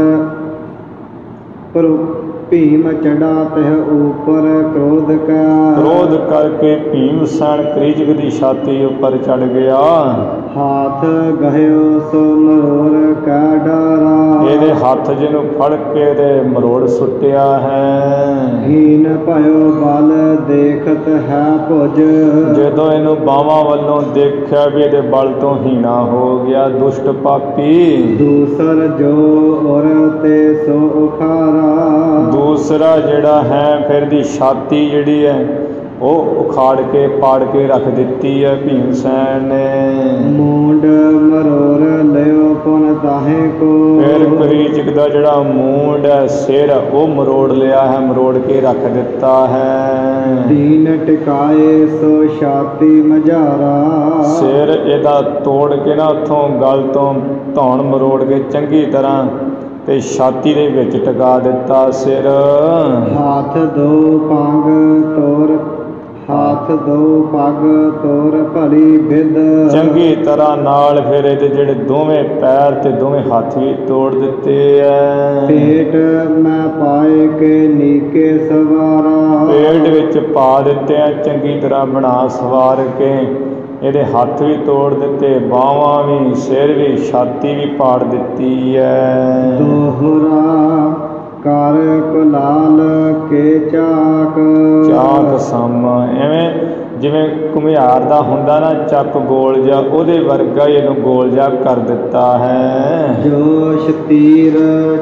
ਭੀਮ ਚੜਾ ਤਹ ਉੱਪਰ ਕ੍ਰੋਧ ਕਾ। ਕ੍ਰੋਧ ਕਰਕੇ ਭੀਮ ਸੈਨ ਕ੍ਰੀਚਕ ਦੀ ਛਾਤੀ ਉੱਪਰ ਚੜ ਗਿਆ। ਹਾਥ ਗਹਿਓ ਸੋ ਮਰੋੜ ਕਾ ਡਾਰਾ। ਇਹਦੇ ਹੱਥ ਜਿਹਨੂੰ ਫੜ ਕੇ ਤੇ ਮਰੋੜ ਸੁੱਟਿਆ ਹੈ। ਹੀਨ ਭਇਓ ਬਲ ਦੇਖਤ ਹੈ ਭੁਜ। ਜਦੋਂ ਇਹਨੂੰ ਬਾਹਾਂ ਵੱਲੋਂ ਦੇਖਿਆ ਵੀ ਇਹਦੇ ਬਲ ਤੋਂ ਹੀਣਾ ਹੋ ਗਿਆ, ਦੁਸ਼ਟ ਪਾਪੀ। ਦੂਸਰ ਜੋ ਔਰ ਤੇ ਸੋ ਉਖਾਰਾ। ਦੂਸਰਾ ਜਿਹੜਾ ਹੈ ਫਿਰ ਦੀ ਛਾਤੀ ਜਿਹੜੀ ਹੈ ਉਹ ਉਖਾੜ ਕੇ ਪਾੜ ਕੇ ਰੱਖ ਦਿੱਤੀ ਹੈ ਭੀਮ ਸੈਨ ਨੇ। ਮੂੰਡ ਮਰੋੜ ਲਿਓ ਪੁਨ ਤਾਹੇ ਕੋ। ਫਿਰ ਕ੍ਰੀਚਕ ਦਾ ਜਿਹੜਾ ਮੂੰਡ ਹੈ, ਸਿਰ, ਉਹ ਮਰੋੜ ਲਿਆ ਹੈ, ਮਰੋੜ ਕੇ ਰੱਖ ਦਿੱਤਾ ਹੈ। ਦੀਨ ਟਿਕਾਏ ਸੋ ਛਾਤੀ ਮਝਾਰਾ। ਸਿਰ ਇਹਦਾ ਤੋੜ ਕੇ ਨਾ ਉੱਥੋਂ ਗਲ ਤੋਂ ਧੌਣ ਮਰੋੜ ਕੇ ਚੰਗੀ ਤਰ੍ਹਾਂ ਤੇ ਛਾਤੀ ਦੇ ਵਿੱਚ ਟਿਕਾ ਦਿੱਤਾ ਸਿਰ। ਹੱਥ ਦੋ ਪੰਗ ਤੋਰ ਹੱਥ ਦੋ ਪੱਗ ਤੋਰ ਭਲੀ ਵਿਦ। ਚੰਗੀ ਤਰ੍ਹਾਂ ਨਾਲ ਫਿਰ ਇਹਦੇ ਜਿਹੜੇ ਦੋਵੇਂ ਪੈਰ ਤੇ ਦੋਵੇਂ ਹੱਥ ਵੀ ਤੋੜ ਦਿੱਤੇ ਐ। ਪੇਟ ਮੈਂ ਪਾਏ ਕੇ ਨੀਕੇ ਸਵਾਰਾ। ਪੇਟ ਵਿੱਚ ਪਾ ਦਿੱਤੇ ਆ ਚੰਗੀ ਤਰ੍ਹਾਂ ਬਣਾ ਸਵਾਰ ਕੇ। ਇਹਦੇ ਹੱਥ ਵੀ ਤੋੜ ਦਿੱਤੇ, ਬਾਹਾਂ ਵੀ, ਸਿਰ ਵੀ, ਛਾਤੀ ਵੀ ਪਾੜ ਦਿੱਤੀ ਹੈ। ਦੋਹਰਾ ਕਰ ਕੁਲਾਲ ਕੇ ਚਾਕ। ਚਾਕ ਸਮ ਐਵੇਂ ਜਿਵੇਂ ਘੁਮਿਆਰ ਦਾ ਹੁੰਦਾ ਨਾ ਚੱਕ ਗੋਲ ਜਿਹਾ, ਉਹਦੇ ਵਰਗਾ ਹੀ ਇਹਨੂੰ ਗੋਲ ਜਿਹਾ ਕਰ ਦਿੱਤਾ ਹੈ। ਜੋ ਸ਼ਤੀਰ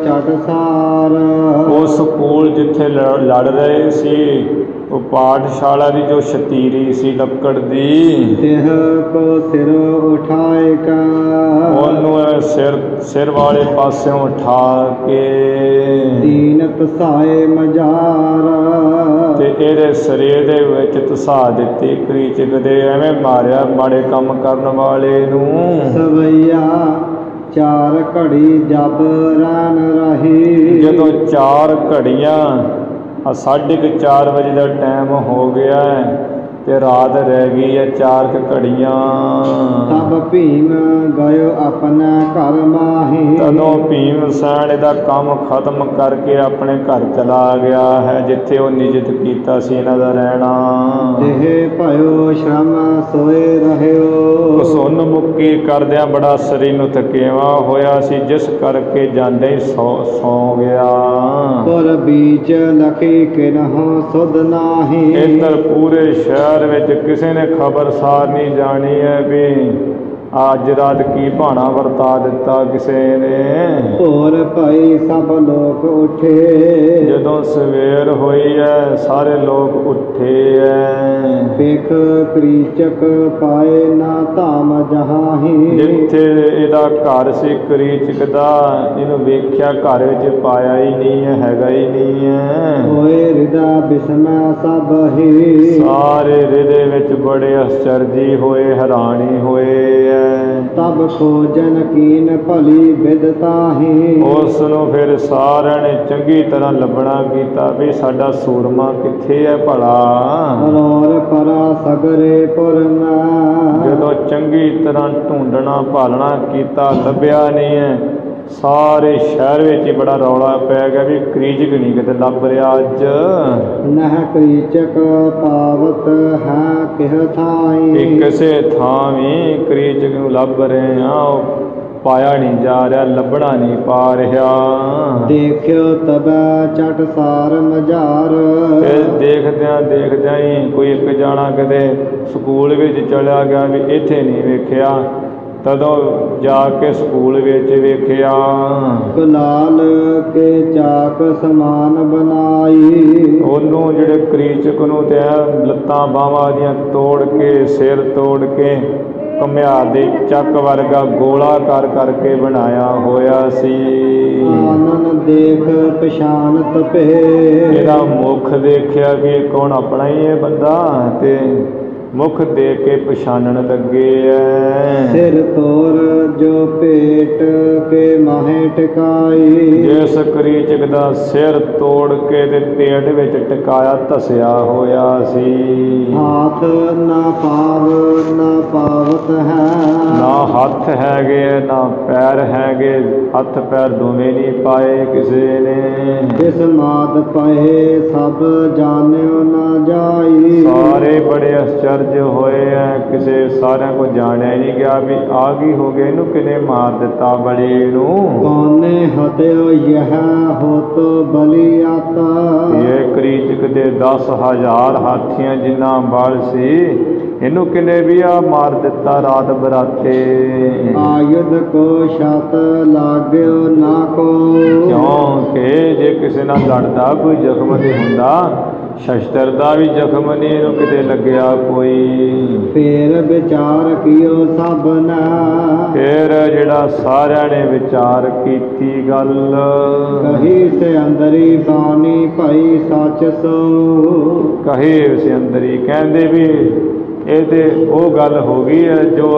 ਚਟਸਾਰ, ਉਹ ਸਕੂਲ ਜਿੱਥੇ ਲੜ ਲੜ ਰਹੇ ਸੀ, ਉਹ ਪਾਠਸ਼ਾਲਾ ਦੀ ਜੋ ਸ਼ਤੀਰੀ ਸੀ ਲੱਕੜ ਦੀ, ਤਿਹ ਕੋ ਸਿਰ ਉਠਾਏ ਕਾ, ਉਹਨੂੰ ਇਹ ਸਿਰ ਸਿਰ ਵਾਲੇ ਪਾਸਿਓਂ ਉਠਾ ਕੇ ਦੀਨ ਤਸਾਏ ਮਜਾਰ, ਤੇ ਇਹਦੇ ਸਰੀਰ ਦੇ ਵਿੱਚ ਧਸਾ ਦਿੱਤੀ ਕਰੀਚਕ ਦੇ, ਐਵੇਂ ਮਾਰਿਆ ਮਾੜੇ ਕੰਮ ਕਰਨ ਵਾਲੇ ਨੂੰ। ਸਵਈਆ ਚਾਰ ਘੜੀ ਜਬ ਰਹਿਣ ਰਹੀ, ਜਦੋਂ ਚਾਰ ਘੜੀਆਂ ਆ ਸਾਢੇ ਕੁ ਚਾਰ ਵਜੇ ਦਾ ਟਾਈਮ ਹੋ ਗਿਆ ਤੇ ਰਾਤ ਰਹਿ ਗਈ ਹੈ ਚਾਰ ਕੁ ਘੜੀਆਂ। ਤਬ ਭੀਮ ਗਇਓ ਆਪਣਾ ਘਰ ਮਾਹੀ, ਤਦੋਂ ਭੀਮ ਸੈਨ ਇਹਦਾ ਕੰਮ ਖਤਮ ਕਰਕੇ ਆਪਣੇ ਘਰ ਚਲਾ ਗਿਆ ਹੈ, ਜਿੱਥੇ ਉਹ ਨਿਯਤ ਕੀਤਾ ਸੀ ਇਹਨਾਂ ਦਾ ਰਹਿਣਾ। ਦੇਹ ਭਇਓ ਸ਼ਰਮ ਸੋਏ ਰਹਿਓ, ਸੁੰਨ ਮੁੱਕੀ ਕਰਦਿਆਂ ਬੜਾ ਸਰੀਰ ਨੂੰ ਥਕੇਵਾ ਹੋਇਆ ਸੀ, ਜਿਸ ਕਰਕੇ ਜਾਂਦੇ ਹੀ ਸੌ ਸੌ ਗਿਆ। ਪੁਰ ਬੀਚ ਲਖੀ ਕਿਨਹੁ ਸੁਧ ਨਾਹੀ, ਇੱਧਰ ਪੂਰੇ ਸ਼ਹਿਰ ਵਿੱਚ ਕਿਸੇ ਨੇ ਖਬਰਸਾਰ ਨਹੀਂ ਜਾਣੀ ਹੈ ਵੀ ਅੱਜ ਰਾਤ ਕੀ ਭਾਣਾ ਵਰਤਾ ਦਿੱਤਾ ਕਿਸੇ ਨੇ। ਹੋਰ ਭਾਈ ਸਭ ਲੋਕ ਉੱਠੇ, ਜਦੋਂ ਸਵੇਰ ਹੋਈ ਹੈ ਸਾਰੇ ਲੋਕ ਉੱਠੇ ਐ। ਵੇਖ ਕਰੀਚਕ ਪਾਏ ਨਾ ਧਾਮ ਜਹਾਹੀ, ਜਿੱਥੇ ਇਹਦਾ ਘਰ ਸੀ ਕਰੀਚਕ ਦਾ, ਇਹਨੂੰ ਵੇਖਿਆ ਘਰ ਵਿੱਚ ਪਾਇਆ ਹੀ ਨਹੀਂ ਹੈ, ਹੈਗਾ ਹੀ ਨਹੀਂ ਹੈ। ਹੋਏ ਹਿਰਦਾ ਬਿਸਮੈ ਸਭ ਹੀ, ਸਾਰੇ ਹਿਰਦੇ ਵਿੱਚ ਬੜੇ ਅਸਚਰਜੀ ਹੋਏ, ਹੈਰਾਨੀ ਹੋਏ। ਤਬ ਖੋਜਨ ਕੀਨ ਭਲੀ ਬਿਦਤਾਹੀ, ਉਸ ਨੂੰ ਫਿਰ ਸਾਰਿਆਂ ਨੇ ਚੰਗੀ ਤਰ੍ਹਾਂ ਲੱਭਣਾ ਕੀਤਾ ਵੀ ਸਾਡਾ ਸੂਰਮਾ ਕਿੱਥੇ ਹੈ ਭਲਾ। ਰੌਰ ਪਰਾ ਸਗਰੇ ਪੁਰ ਮੈਂ, ਜਦੋਂ ਚੰਗੀ ਤਰ੍ਹਾਂ ਢੂੰਡਣਾ ਭਾਲਣਾ ਕੀਤਾ ਲੱਭਿਆ ਨਹੀਂ ਹੈ, ਸਾਰੇ ਸ਼ਹਿਰ ਵਿੱਚ ਹੀ ਬੜਾ ਰੌਲਾ ਪੈ ਗਿਆ ਵੀ ਕਰੀਚਕ ਨਹੀਂ ਕਿਤੇ ਲੱਭ ਰਿਹਾ ਅੱਜ। ਨਹ ਕਰੀਚਕ ਪਾਵਤ ਹੈ ਕਿਹ ਥਾਈ, ਇਹ ਕਿਸੇ ਥਾਂ ਵੀ ਕਰੀਚਕ ਨੂੰ ਲੱਭ ਰਹੇ ਆ, ਉਹ ਪਾਇਆ ਨਹੀਂ ਜਾ ਰਿਹਾ, ਲੱਭਣਾ ਨਹੀਂ ਪਾ ਰਿਹਾ। ਦੇਖਿਓ ਤਬੈ ਚਟ ਸਾਰ ਮਝਾਰ, ਫਿਰ ਦੇਖਦਿਆਂ ਦੇਖਦਿਆਂ ਹੀ ਕੋਈ ਇੱਕ ਜਾਣਾ ਕਿਤੇ ਸਕੂਲ ਵਿੱਚ ਚਲਿਆ ਗਿਆ ਵੀ ਇੱਥੇ ਨਹੀਂ ਵੇਖਿਆ, ਤਦੋਂ ਜਾ ਕੇ ਸਕੂਲ ਵਿੱਚ ਵੇਖਿਆ। ਗੁਲਾਲ ਕੇ ਚਾਕ ਸਮਾਨ ਬਣਾਈ, ਉਹਨੂੰ ਜਿਹੜੇ ਕਰੀਚਕ ਨੂੰ ਤੇ ਲੱਤਾਂ ਬਾਹਾਂ ਦੀਆਂ ਤੋੜ ਕੇ ਸਿਰ ਤੋੜ ਕੇ ਘੁਮਿਆਰ ਦੇ ਚੱਕ ਵਰਗਾ ਗੋਲਾ ਕਰ ਕਰਕੇ ਬਣਾਇਆ ਹੋਇਆ ਸੀ। ਆਨਨ ਦੇਖ ਪਛਾਨਤ ਭੇ, ਇਹਦਾ ਮੁੱਖ ਦੇਖਿਆ ਵੀ ਇਹ ਕੌਣ ਆਪਣਾ ਹੀ ਇਹ ਬੰਦਾ, ਤੇ ਮੁੱਖ ਦੇਖ ਕੇ ਪਛਾਣਨ ਲੱਗੇ ਐ। ਸਿਰ ਤੋਰ ਜੋ ਪੇਟ ਕੇ ਮਾਹੇ ਟਿਕਾਈ, ਜਿਸ ਕਰੀਚਕ ਦਾ ਸਿਰ ਤੋੜ ਕੇ ਤੇ ਪੇਟ ਵਿੱਚ ਟਿਕਾਇਆ ਧਸਿਆ ਹੋਇਆ ਸੀ। ਹਾਥ ਨਾ ਪਾਵ ਨਾ ਪਾਵਤ ਹੈ, ਨਾ ਹੱਥ ਹੈਗੇ ਨਾ ਪੈਰ ਹੈਗੇ, ਹੱਥ ਪੈਰ ਦੋਵੇਂ ਨਹੀਂ ਪਾਏ ਕਿਸੇ ਨੇ। ਇਸ ਮਾਦ ਪਏ ਸਭ ਜਾਣਿਓ ਨਾ ਜਾਈ, ਸਾਰੇ ਬੜੇ ਅਸਚਰਜ ਹੋਏ ਐ, ਕਿਸੇ ਸਾਰਿਆਂ ਕੋ ਜਾਣਿਆ ਨਹੀਂ ਗਿਆ ਵੀ ਆ ਕੀ ਹੋ ਗਿਆ, ਇਹਨੂੰ ਕਿਨੇ ਮਾਰ ਦਿੱਤਾ ਬਲੀ ਨੂੰ। ਕੌਨੇ ਹਤਿਓ ਯਹ ਹੋ ਤੋ ਬਲੀ ਆਤਾ, ਇਹ ਕਰੀਚਕ ਦੇ ਦਸ ਹਜ਼ਾਰ ਹਾਥੀਆਂ ਜਿੰਨਾ ਬਲ ਸੀ, ਇਹਨੂੰ ਕਿਨੇ ਵੀ ਆ ਮਾਰ ਦਿੱਤਾ ਰਾਤ ਬਰਾਤੇ। ਆਯੁਧ ਕੋ ਛਤ ਲਾਗਿਓ ਨਾ ਕੋ, ਕਿਉਂਕਿ ਜੇ ਕਿਸੇ ਨਾਲ ਲੜਦਾ ਕੋਈ ਜ਼ਖਮ ਨਹੀਂ ਹੁੰਦਾ, ਸ਼ਸਤਰ ਦਾ ਵੀ ਜ਼ਖਮ ਨਹੀਂ ਇਹਨੂੰ ਕਿਤੇ ਲੱਗਿਆ ਕੋਈ। ਫੇਰ ਵਿਚਾਰ ਕੀਓ ਸਭ ਨਾ, ਫਿਰ ਜਿਹੜਾ ਸਾਰਿਆਂ ਨੇ ਵਿਚਾਰ ਕੀਤੀ ਗੱਲ, ਕਹੀ ਸੇ ਅੰਦਰੀ ਬਾਣੀ ਭਾਈ ਸੱਚ ਸੋ, ਕਹੇ ਉਸ ਅੰਦਰੀ ਕਹਿੰਦੇ ਵੀ ਇਹ ਤੇ ਉਹ ਗੱਲ ਹੋ ਗਈ ਹੈ ਜੋ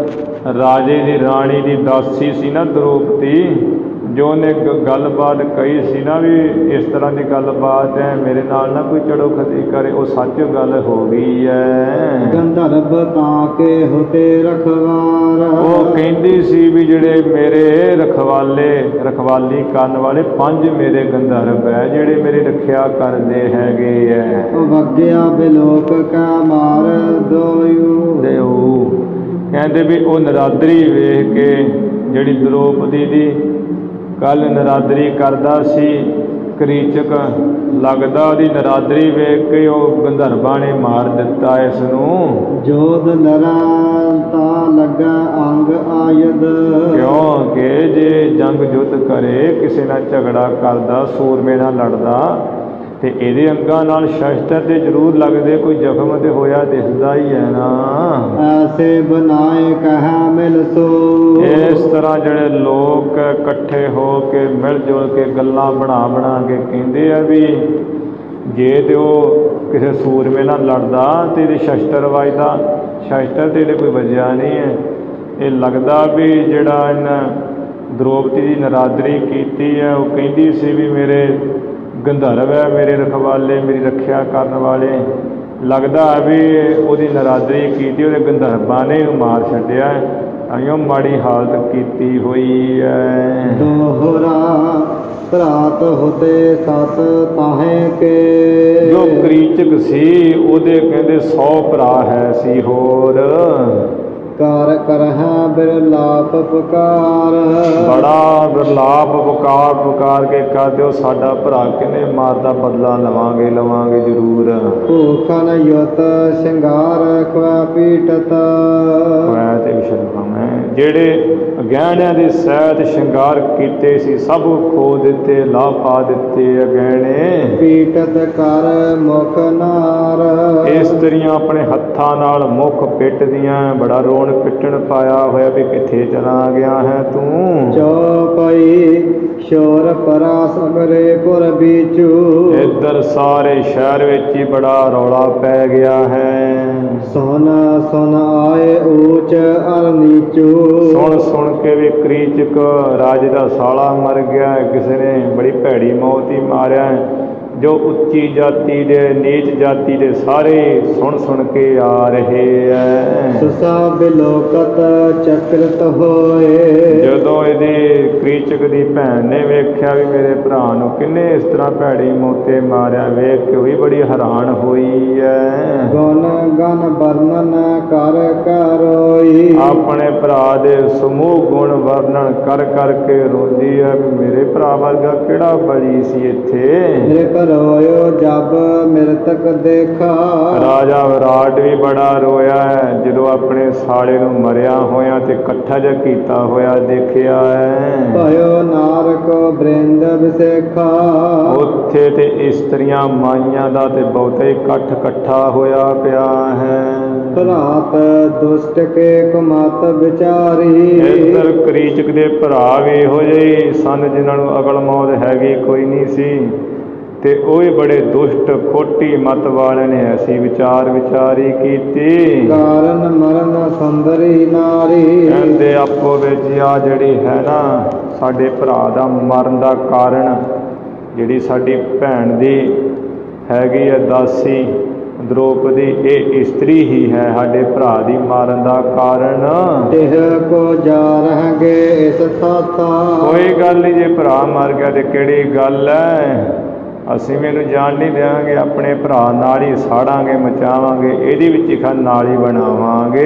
ਰਾਜੇ ਦੀ ਰਾਣੀ ਦੀ ਦਾਸੀ ਸੀ ਨਾ ਦ੍ਰੋਪਦੀ, ਜੋ ਉਹਨੇ ਗੱਲਬਾਤ ਕਹੀ ਸੀ ਨਾ ਵੀ ਇਸ ਤਰ੍ਹਾਂ ਦੀ ਗੱਲਬਾਤ ਹੈ, ਮੇਰੇ ਨਾਲ ਨਾ ਕੋਈ ਚੜੋ ਖਤੀ ਕਰੇ, ਉਹ ਸੱਚ ਗੱਲ ਹੋ ਗਈ ਹੈ। ਗੰਧਰਵ ਤਾਂ ਕੇ ਹੋਤੇ ਰਖਵਾਰ, ਉਹ ਕਹਿੰਦੀ ਸੀ ਵੀ ਜਿਹੜੇ ਮੇਰੇ ਰਖਵਾਲੇ ਰਖਵਾਲੀ ਕਰਨ ਵਾਲੇ ਪੰਜ ਮੇਰੇ ਗੰਧਰਵ ਹੈ, ਜਿਹੜੇ ਮੇਰੀ ਰੱਖਿਆ ਕਰਦੇ ਹੈਗੇ ਹੈ। ਵਗਿਆ ਬਿਲੋਕ ਕਾ ਮਾਰ ਦੋਇਓ, ਦਿਓ ਕਹਿੰਦੇ ਵੀ ਉਹ ਨਰਾਦਰੀ ਵੇਖ ਕੇ ਜਿਹੜੀ ਦ੍ਰੋਪਦੀ ਦੀ ਕੱਲ ਨਰਾਦਰੀ ਕਰਦਾ ਸੀ, ਕਰੀਚਕ ਲੱਗਦਾ ਉਹਦੀ ਨਰਾਦਰੀ ਵੇਖ ਕੇ ਉਹ ਗੰਧਰਵਾਂ ਨੇ ਮਾਰ ਦਿੱਤਾ ਇਸ ਨੂੰ। ਜੋਧ ਲੜਾ ਤਾਂ ਲੱਗਾ ਅੰਗ ਆਯਦ। ਕਿਉਂਕਿ ਜੇ ਜੰਗ ਜੁੱਧ ਕਰੇ, ਕਿਸੇ ਨਾਲ ਝਗੜਾ ਕਰਦਾ, ਸੂਰਮੇ ਨਾਲ ਲੜਦਾ, ਤੇ ਇਹਦੇ ਅੰਗਾਂ ਨਾਲ ਸ਼ਸਤਰ ਤੇ ਜ਼ਰੂਰ ਲੱਗਦੇ, ਕੋਈ ਜ਼ਖਮ ਤੇ ਹੋਇਆ ਦਿਸਦਾ ਹੀ ਹੈ ਨਾ। ਐਸੇ ਬਣਾਏ ਕਹਾ ਮਿਲ ਸੋ। ਇਸ ਤਰ੍ਹਾਂ ਜਿਹੜੇ ਲੋਕ ਇਕੱਠੇ ਹੋ ਕੇ ਮਿਲ ਜੁਲ ਕੇ ਗੱਲਾਂ ਬਣਾ ਬਣਾ ਕੇ ਕਹਿੰਦੇ ਆ ਵੀ ਜੇ ਤੇ ਉਹ ਕਿਸੇ ਸੂਰਮੇ ਨਾਲ ਲੜਦਾ ਤੇ ਇਹਦੇ ਸ਼ਸਤਰ ਵੱਜਦਾ, ਸ਼ਸਤਰ ਤੇ ਇਹਦੇ ਕੋਈ ਵੱਜਿਆ ਨਹੀਂ ਹੈ। ਇਹ ਲੱਗਦਾ ਵੀ ਜਿਹੜਾ ਇਹਨਾਂ ਦ੍ਰੋਪਦੀ ਦੀ ਨਰਾਦਰੀ ਕੀਤੀ ਹੈ, ਉਹ ਕਹਿੰਦੀ ਸੀ ਵੀ ਮੇਰੇ ਗੰਧਰਵ ਹੈ, ਮੇਰੇ ਰਖਵਾਲੇ, ਮੇਰੀ ਰੱਖਿਆ ਕਰਨ ਵਾਲੇ। ਲੱਗਦਾ ਵੀ ਉਹਦੀ ਨਰਾਦਰੀ ਕੀਤੀ, ਉਹਦੇ ਗੰਧਰਵਾਂ ਨੇ ਇਹਨੂੰ ਮਾਰ ਛੱਡਿਆ, ਤਾਂਹੀਓ ਮਾੜੀ ਹਾਲਤ ਕੀਤੀ ਹੋਈ ਹੈ। ਦੋਹਰਾ ਭਰਾਤ ਹੋਤੇ ਸਤ ਤਾਹੇ ਕੇ। ਜੋ ਕਰੀਚਕ ਸੀ ਉਹਦੇ ਕਹਿੰਦੇ ਸੌ ਭਰਾ ਹੈ ਸੀ ਹੋਰ। ਕਰ ਕਰਹਿ ਬਿਰਲਾਪ ਪੁਕਾਰ। ਬੜਾ ਬਿਰਲਾਪ ਪੁਕਾਰ ਪੁਕਾਰ ਕੇ ਕਰਦੇ, ਉਹ ਸਾਡਾ ਭਰਾ ਕਿਹਨੇ ਮਾਰਦਾ, ਬਦਲਾ ਲਵਾਂਗੇ ਲਵਾਂਗੇ ਜ਼ਰੂਰ। ਭੂਖਨ ਯੁਤ ਸ਼ਿੰਗਾਰ ਖਵਾ ਪੀਟਤ। ਖਵਾ ਤੇ ਵਿਸ਼ਰਮ ਹੈ, ਜਿਹੜੇ ਗਹਿਣਿਆਂ ਦੇ ਸਹਿਤ ਸ਼ਿੰਗਾਰ ਕੀਤੇ ਸੀ ਸਭ ਖੋ ਦਿੱਤੇ, ਲਾਹ ਪਾ ਦਿੱਤੇ ਗਹਿਣੇ। ਪੀਟਤ ਕਰ ਮੁਖ ਨਾਰ। ਇਸਤਰੀਆਂ ਆਪਣੇ ਹੱਥਾਂ ਨਾਲ ਮੁਖ ਪਿੱਟਦੀਆਂ, ਬੜਾ ਰੋਣ ਪਿੱਟਣ ਪਾਇਆ ਹੋਇਆ ਵੀ ਕਿੱਥੇ ਚਲਾ ਗਿਆ ਹੈ ਤੂੰ। ਚੌਪਈ ਸ਼ੋਰ ਪਰਾ ਸਗਰੇ ਪੁਰ ਬੀਚੂ। ਇੱਧਰ ਸਾਰੇ ਸ਼ਹਿਰ ਵਿੱਚ ਹੀ ਬੜਾ ਰੌਲਾ ਪੈ ਗਿਆ ਹੈ। ਸੁਨ ਸੁਨ ਆਏ ਊਚ ਅਰ ਨੀਚੂ। ਸੁਣ ਸੁਣ ਕੇ ਵੀ ਕਰੀਚਕ ਰਾਜ ਦਾ ਸਾਲਾ ਮਰ ਗਿਆ, ਕਿਸੇ ਨੇ ਬੜੀ ਭੈੜੀ ਮੌਤ ਹੀ ਮਾਰਿਆ। ਜੋ ਉੱਚੀ ਜਾਤੀ ਦੇ, ਨੀਚ ਜਾਤੀ ਦੇ ਸਾਰੇ ਸੁਣ ਸੁਣ ਕੇ ਆ ਰਹੇ ਹੈ। ਸੁਸਾ ਬਿਲੋਕਤ ਚਕਰਤ ਹੋਏ। ਜਦੋਂ ਇਹਦੀ ਕਰੀਚਕ ਦੀ ਭੈਣ ਨੇ ਵੇਖਿਆ ਵੀ ਮੇਰੇ ਭਰਾ ਨੂੰ ਕਿੰਨੇ ਇਸ ਤਰ੍ਹਾਂ ਭੈੜੀ ਮੌਤੇ ਮਾਰਿਆ, ਵੇਖ ਕੇ ਉਹ ਵੀ ਬੜੀ ਹੈਰਾਨ ਹੋਈ ਹੈ। ਗੁਣ ਗਨ ਵਰਣਨ ਕਰ ਕਰੋਈ। ਆਪਣੇ ਭਰਾ ਦੇ ਸਮੂਹ ਗੁਣ ਵਰਣਨ ਕਰ ਕਰਕੇ ਰੋਂਦੀ ਹੈ ਵੀ ਮੇਰੇ ਭਰਾ ਵਰਗਾ ਕਿਹੜਾ ਬਲੀ ਸੀ ਇੱਥੇ। ਰੋਇਓ ਜਬ ਮਿਰਤਕ ਦੇਖਾ। ਰਾਜਾ ਵਿਰਾਟ ਵੀ ਬੜਾ ਰੋਇਆ ਹੈ ਜਦੋਂ ਆਪਣੇ ਸਾਲੇ ਨੂੰ ਮਰਿਆ ਹੋਇਆ ਤੇ ਇਕੱਠਾ ਜਿਹਾ ਕੀਤਾ ਹੋਇਆ ਦੇਖਿਆ ਹੈ। ਭਇਓ ਨਾਰਕ ਬ੍ਰਿੰਦ ਵਿਸੇਖਾ। ਉੱਥੇ ਤੇ ਇਸਤਰੀਆਂ ਮਾਈਆਂ ਦਾ ਤੇ ਬਹੁਤਾ ਹੀ ਇਕੱਠ ਇਕੱਠਾ ਹੋਇਆ ਪਿਆ ਹੈ। ਭਰਾਤ ਦੁਸ਼ਟ ਕੇ ਕੁਮਤ ਵਿਚਾਰੀ। ਇੱਧਰ ਕਰੀਚਕ ਦੇ ਭਰਾ ਵੀ ਇਹੋ ਜਿਹੇ ਸਨ ਜਿਨ੍ਹਾਂ ਨੂੰ ਅਕਲ ਮੌਤ ਹੈਗੀ ਕੋਈ ਨਹੀਂ ਸੀ, ਤੇ ਉਹ ਵੀ ਬੜੇ ਦੁਸ਼ਟ ਖੋਟੀ ਮਤ ਵਾਲੇ ਨੇ ਐਸੀ ਵਿਚਾਰ ਵਿਚਾਰੀ ਕੀਤੀ। ਕਾਰਨ ਮਰਨ ਸੁੰਦਰੀ ਨਾਰੀ। ਕਹਿੰਦੇ ਆਪੋ ਵਿੱਚ ਆ ਜਿਹੜੀ ਹੈ ਨਾ ਸਾਡੇ ਭਰਾ ਦਾ ਮਰਨ ਦਾ ਕਾਰਨ, ਜਿਹੜੀ ਸਾਡੀ ਭੈਣ ਦੀ ਹੈਗੀ ਹੈ ਦਾਸੀ ਦ੍ਰੋਪਦੀ, ਇਹ ਇਸਤਰੀ ਹੀ ਹੈ ਸਾਡੇ ਭਰਾ ਦੀ ਮਾਰਨ ਦਾ ਕਾਰਨ। ਇਹ ਕੋ ਜਾ ਰਹਿਗੇ ਇਸ ਸਾਥਾ। ਕੋਈ ਗੱਲ ਨਹੀਂ, ਜੇ ਭਰਾ ਮਰ ਗਿਆ ਤੇ ਕਿਹੜੀ ਗੱਲ ਹੈ, ਅਸੀਂ ਵੀ ਇਹਨੂੰ ਜਾਣ ਨਹੀਂ ਦਿਆਂਗੇ, ਆਪਣੇ ਭਰਾ ਨਾਲ ਹੀ ਸਾੜਾਂਗੇ ਮਚਾਵਾਂਗੇ, ਇਹਦੀ ਵੀ ਚਿਖਾ ਨਾਲ ਹੀ ਬਣਾਵਾਂਗੇ।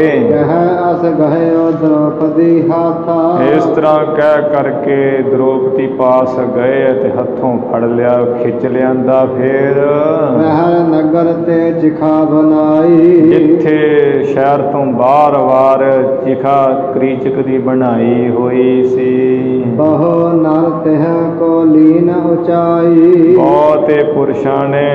ਅਸ ਗਹਿਓ ਦ੍ਰੋਪਦੀ ਹਾਥਾ। ਇਸ ਤਰ੍ਹਾਂ ਕਹਿ ਕਰਕੇ ਦ੍ਰੋਪਦੀ ਪਾਸ ਗਏ ਤੇ ਹੱਥੋਂ ਫੜ ਲਿਆ, ਖਿੱਚ ਲਿਆਂਦਾ। ਫੇਰ ਮਹਿਰ ਨਗਰ ਤੇ ਚਿਖਾ ਬਣਾਈ। ਜਿੱਥੇ ਸ਼ਹਿਰ ਤੋਂ ਬਾਰ-ਬਾਰ ਚਿਖਾ ਕਰੀਚਕ ਦੀ ਬਣਾਈ ਹੋਈ ਸੀ। ਬਹੁ ਨਰ ਤਿਹ ਕੋ ਲੀਨ ਉਚਾਈ। ਬਹੁਤੇ ਪੁਰਸ਼ਾਂ ਨੇ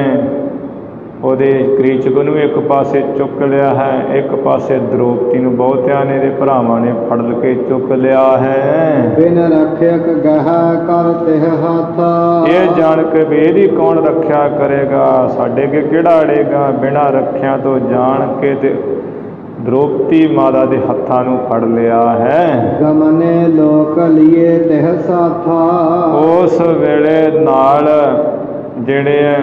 ਉਹਦੇ ਕਰੀਚਕ ਨੂੰ ਇੱਕ ਪਾਸੇ ਚੁੱਕ ਲਿਆ ਹੈ, ਇੱਕ ਪਾਸੇ ਦ੍ਰੋਪਦੀ ਨੂੰ ਬਹੁਤਿਆਂ ਨੇ ਇਹਦੇ ਭਰਾਵਾਂ ਨੇ ਫੜ ਕੇ ਚੁੱਕ ਲਿਆ ਹੈ। ਬਿਨ ਰੱਖਿਅਕ ਗਹਿ ਕਰ ਤਿਹ ਹਾਥਾ। ਇਹ ਜਾਣ ਕੇ ਵੀ ਇਹਦੀ ਕੌਣ ਰੱਖਿਆ ਕਰੇਗਾ, ਸਾਡੇ ਅੱਗੇ ਕਿਹੜਾ ਅੜੇਗਾ। ਬਿਨਾਂ ਰੱਖਿਆਂ ਤੋਂ ਜਾਣ ਕੇ ਤੇ ਦ੍ਰੋਪਦੀ ਮਾਤਾ ਦੇ ਹੱਥਾਂ ਨੂੰ ਫੜ ਲਿਆ ਹੈ। ਗਮਨੇ ਲੋਕ ਲਿਏ ਤਿਹ ਸਾਥਾ। ਉਸ ਵੇਲੇ ਨਾਲ ਜਿਹੜੇ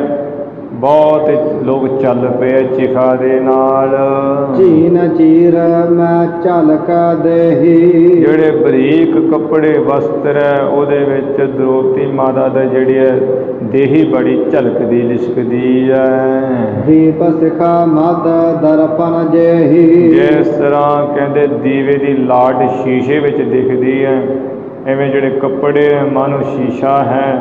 ਬਹੁਤ ਲੋਕ ਚੱਲ ਪਏ ਚਿਖਾ ਦੇ ਨਾਲ। ਚੀਨ ਚੀਰ ਮੈਂ ਝਲਕ ਦੇਹੀ। ਜਿਹੜੇ ਬਰੀਕ ਕੱਪੜੇ ਵਸਤਰ ਹੈ ਉਹਦੇ ਵਿੱਚ ਦ੍ਰੋਪਦੀ ਮਾਤਾ ਦਾ ਜਿਹੜੀ ਹੈ ਦੇਹੀ ਬੜੀ ਝਲਕਦੀ ਲਿਸ਼ਕਦੀ ਹੈ। ਦੀਪ ਸਿਖਾ ਮਦ ਦਰਪਨ ਜੇਹੀ। ਜਿਸ ਤਰ੍ਹਾਂ ਕਹਿੰਦੇ ਦੀਵੇ ਦੀ ਲਾਟ ਸ਼ੀਸ਼ੇ ਵਿੱਚ ਦਿਖਦੀ ਹੈ, ਐਵੇਂ ਜਿਹੜੇ ਕੱਪੜੇ ਮਾਨੋ ਸ਼ੀਸ਼ਾ ਹੈ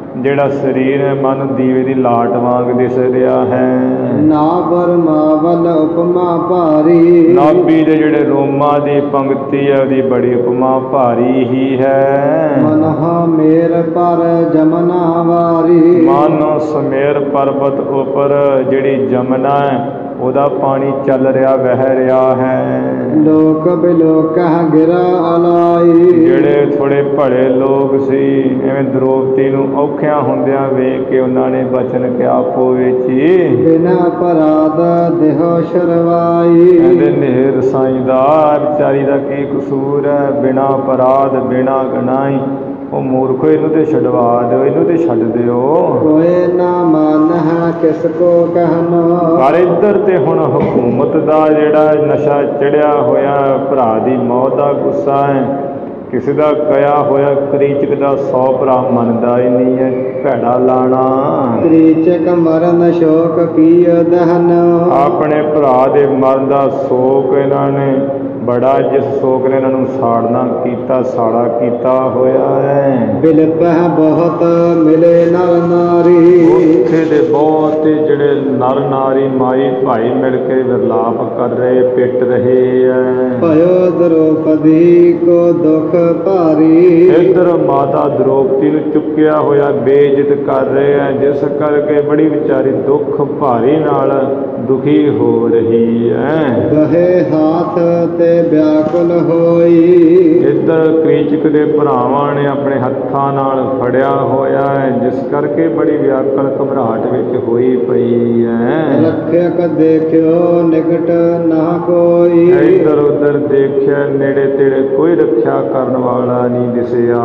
ਜਿਹੜਾ ਸਰੀਰ ਹੈ ਮਨ ਦੀਵੇ ਦੀ ਲਾਟ ਵਾਂਗ ਦਿਸ ਰਿਹਾ ਹੈ। ਨਾਭਰ ਮਾਵਲ ਉਪਮਾ ਭਾਰੀ, ਨਾਭੀ ਦੇ ਜਿਹੜੇ ਰੋਮਾਂ ਦੀ ਪੰਕਤੀ ਹੈ ਉਹਦੀ ਬੜੀ ਉਪਮਾ ਭਾਰੀ ਹੀ ਹੈ। ਮਨਹਾ ਮੇਰ ਪਰ ਜਮਨਾ ਵਾਰੀ, ਮਨ ਸਮੇਰ ਪਰਬਤ ਉੱਪਰ ਜਿਹੜੀ ਜਮਨਾ ਹੈ ਉਹਦਾ ਪਾਣੀ ਚੱਲ ਰਿਹਾ ਵਹਿ ਰਿਹਾ ਹੈ। ਲੋਕ ਬਿਲੋਕਹ ਗਿਰਾ ਅਲਾਈ, ਜਿਹੜੇ ਥੋੜੇ ਭਲੇ ਲੋਕ ਸੀ ਐਵੇਂ ਦ੍ਰੋਪਦੀ ਨੂੰ ਔਖਿਆਂ ਹੁੰਦਿਆਂ ਵੇਖ ਕੇ ਉਹਨਾਂ ਨੇ ਬਚਨ ਕਿਹਾ ਆਪੋ ਵਿੱਚ ਹੀ, ਬਿਨਾ ਅਪਰਾਧ ਦੇਹੋ ਸ਼ਰਵਾਈ। ਕਹਿੰਦੇ ਨੇਰ ਸਾਈਂ ਦਾ ਵਿਚਾਰੀ ਦਾ ਕੀ ਕਸੂਰ ਹੈ, ਬਿਨਾ ਅਪਰਾਧ ਬਿਨਾ ਗਨਾਈ, ਉਹ ਮੂਰਖੋ ਇਹਨੂੰ ਤੇ ਛਡਵਾ ਦਿਓ, ਇਹਨੂੰ ਤੇ ਛੱਡ ਦਿਓ। ਕੋਏ ਨਾ ਮਨ ਹੈ ਕਿਸ ਕੋ ਕਹਿਣਾ, ਪਰ ਇੱਧਰ ਤੇ ਹੁਣ ਹਕੂਮਤ ਦਾ ਜਿਹੜਾ ਨਸ਼ਾ ਚੜਿਆ ਹੋਇਆ, ਭਰਾ ਦੀ ਮੌਤ ਦਾ ਗੁੱਸਾ ਹੈ, ਕਿਸੇ ਦਾ ਕਿਹਾ ਹੋਇਆ ਕਰੀਚਕ ਦਾ ਸੌ ਭਰਾ ਮੰਨਦਾ ਹੀ ਨਹੀਂ ਹੈ, ਭੈੜਾ ਲਾਣਾ। ਕਰੀਚਕ ਮਰਨ ਸ਼ੋਕ ਕੀ ਦਹਨ, ਆਪਣੇ ਭਰਾ ਦੇ ਮਰਨ ਦਾ ਸ਼ੋਕ ਇਹਨਾਂ ਨੇ ਬੜਾ, ਜਿਸ ਸ਼ੋਕ ਨੇ ਇਹਨਾਂ ਨੂੰ ਸਾੜਨਾ ਕੀਤਾ, ਸਾੜਾ ਕੀਤਾ ਹੋਇਆ ਹੈ। ਬਿਲਪਹ ਬਹੁਤ ਮਿਲੇ ਨਰ ਨਾਰੀ, ਉੱਥੇ ਦੇ ਬਹੁਤ ਜਿਹੜੇ ਨਰ ਨਾਰੀ ਮਾਈ ਭਾਈ ਮਿਲ ਕੇ ਵਿਰਲਾਪ ਕਰ ਰਹੇ, ਪਿੱਟ ਰਹੇ ਹੈ। ਭਇਓ ਦ੍ਰੋਪਦੀ ਕੋ ਦੁਖ ਭਾਰੀ, ਇੱਧਰ ਮਾਤਾ ਦ੍ਰੋਪਦੀ ਨੂੰ ਚੁੱਕਿਆ ਹੋਇਆ ਬੇਇੱਜ਼ਤ ਕਰ ਰਹੇ ਹੈ, ਜਿਸ ਕਰਕੇ ਬੜੀ ਵਿਚਾਰੀ ਦੁੱਖ ਭਾਰੀ ਨਾਲ ਦੁਖੀ ਹੋ ਰਹੀ ਹੈ। ਗਹੇ ਹਾਥ ਤੇ ਵਿਆਕੁਲ ਹੋਈ, ਇੱਧਰ ਕ੍ਰੀਚਕ ਦੇ ਭਰਾਵਾਂ ਨੇ ਆਪਣੇ ਹੱਥਾਂ ਨਾਲ ਫੜਿਆ ਹੋਇਆ ਹੈ, ਜਿਸ ਕਰਕੇ ਬੜੀ ਵਿਆਕੁਲ ਘਬਰਾਹਟ ਵਿੱਚ ਹੋਈ ਪਈ ਹੈ। ਰੱਖਿਅਕ ਦੇਖਿਓ ਨਿਕਟ ਨਾ ਕੋਈ, ਇੱਧਰ ਉੱਧਰ ਦੇਖਿਆ ਨੇੜੇ ਤੇੜੇ ਕੋਈ ਰੱਖਿਆ ਕਰਨ ਵਾਲਾ ਨਹੀਂ ਦਿਸਿਆ।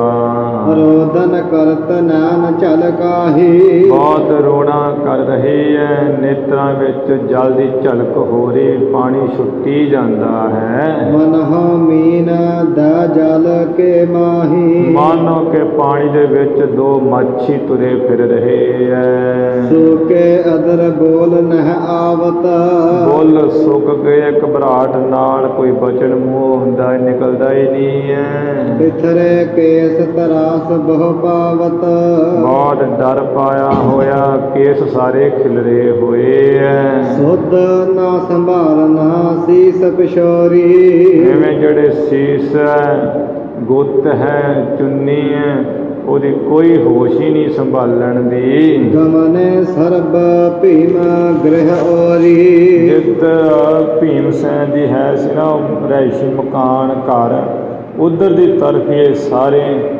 ਰੋਦਨ ਕਰਤ ਨੈਣ ਝਲ ਕਾਹੀ, ਬਹੁਤ ਰੋਣਾ ਕਰ ਰਹੀ ਹੈ, ਨੇਤਰਾਂ ਵਿੱਚ ਜਲ ਦੀ ਝਲਕ ਹੋ ਰਹੀ, ਪਾਣੀ ਛੁੱਟੀ ਜਾਂਦਾ ਹੈ। ਮਨਹੁ ਮੀਨ ਦਾ ਜਲ ਕੇ ਮਾਹੀ, ਮਾਨੋ ਕਿ ਪਾਣੀ ਦੇ ਵਿੱਚ ਦੋ ਮੱਛੀ ਤੁਰੇ ਫਿਰ ਰਹੇ ਹੈ। ਸੂਕੇ ਅਦਰ ਬੋਲ ਨਹਿ ਆਵਤ, ਬੁੱਲ ਸੁੱਕ ਗਏ ਘਬਰਾਹਟ ਨਾਲ, ਕੋਈ ਬਚਨ ਮੂੰਹ ਹੁੰਦਾ ਨਿਕਲਦਾ ਹੀ ਨਹੀਂ ਹੈ। ਬਿਥਰੇ ਕੇਸ ਤਰਾਸ ਬਹੁ ਪਾਵਤ, ਬਹੁਤ ਡਰ ਪਾਇਆ ਹੋਇਆ, ਕੇਸ ਸਾਰੇ ਖਿਲਰੇ ਹੋਏ ਹੈ। ਸੁਧ ਨਾ ਸੰਭਾਲਨਾ ਸੀਸ ਪਿਸ਼ੋਰੀ, ਜਿਵੇਂ ਜਿਹੜੇ ਸੀਸ ਹੈ, ਗੁੱਤ ਹੈ, ਚੁੰਨੀ ਹੈ, ਉਹਦੀ ਕੋਈ ਹੋਸ਼ ਹੀ ਨਹੀਂ ਸੰਭਾਲਣ ਦੀ। ਗਮਨੇ ਸਰਬ ਭੀਮ ਗ੍ਰਹਿ ਔਰੀ, ਜਿੱਤ ਭੀਮ ਸੈਨ ਦੀ ਹੈ ਸੀ ਨਾ ਰਿਹਾਇਸ਼ੀ ਮਕਾਨ ਘਰ, ਉਧਰ ਦੀ ਤਰਫ ਇਹ ਸਾਰੇ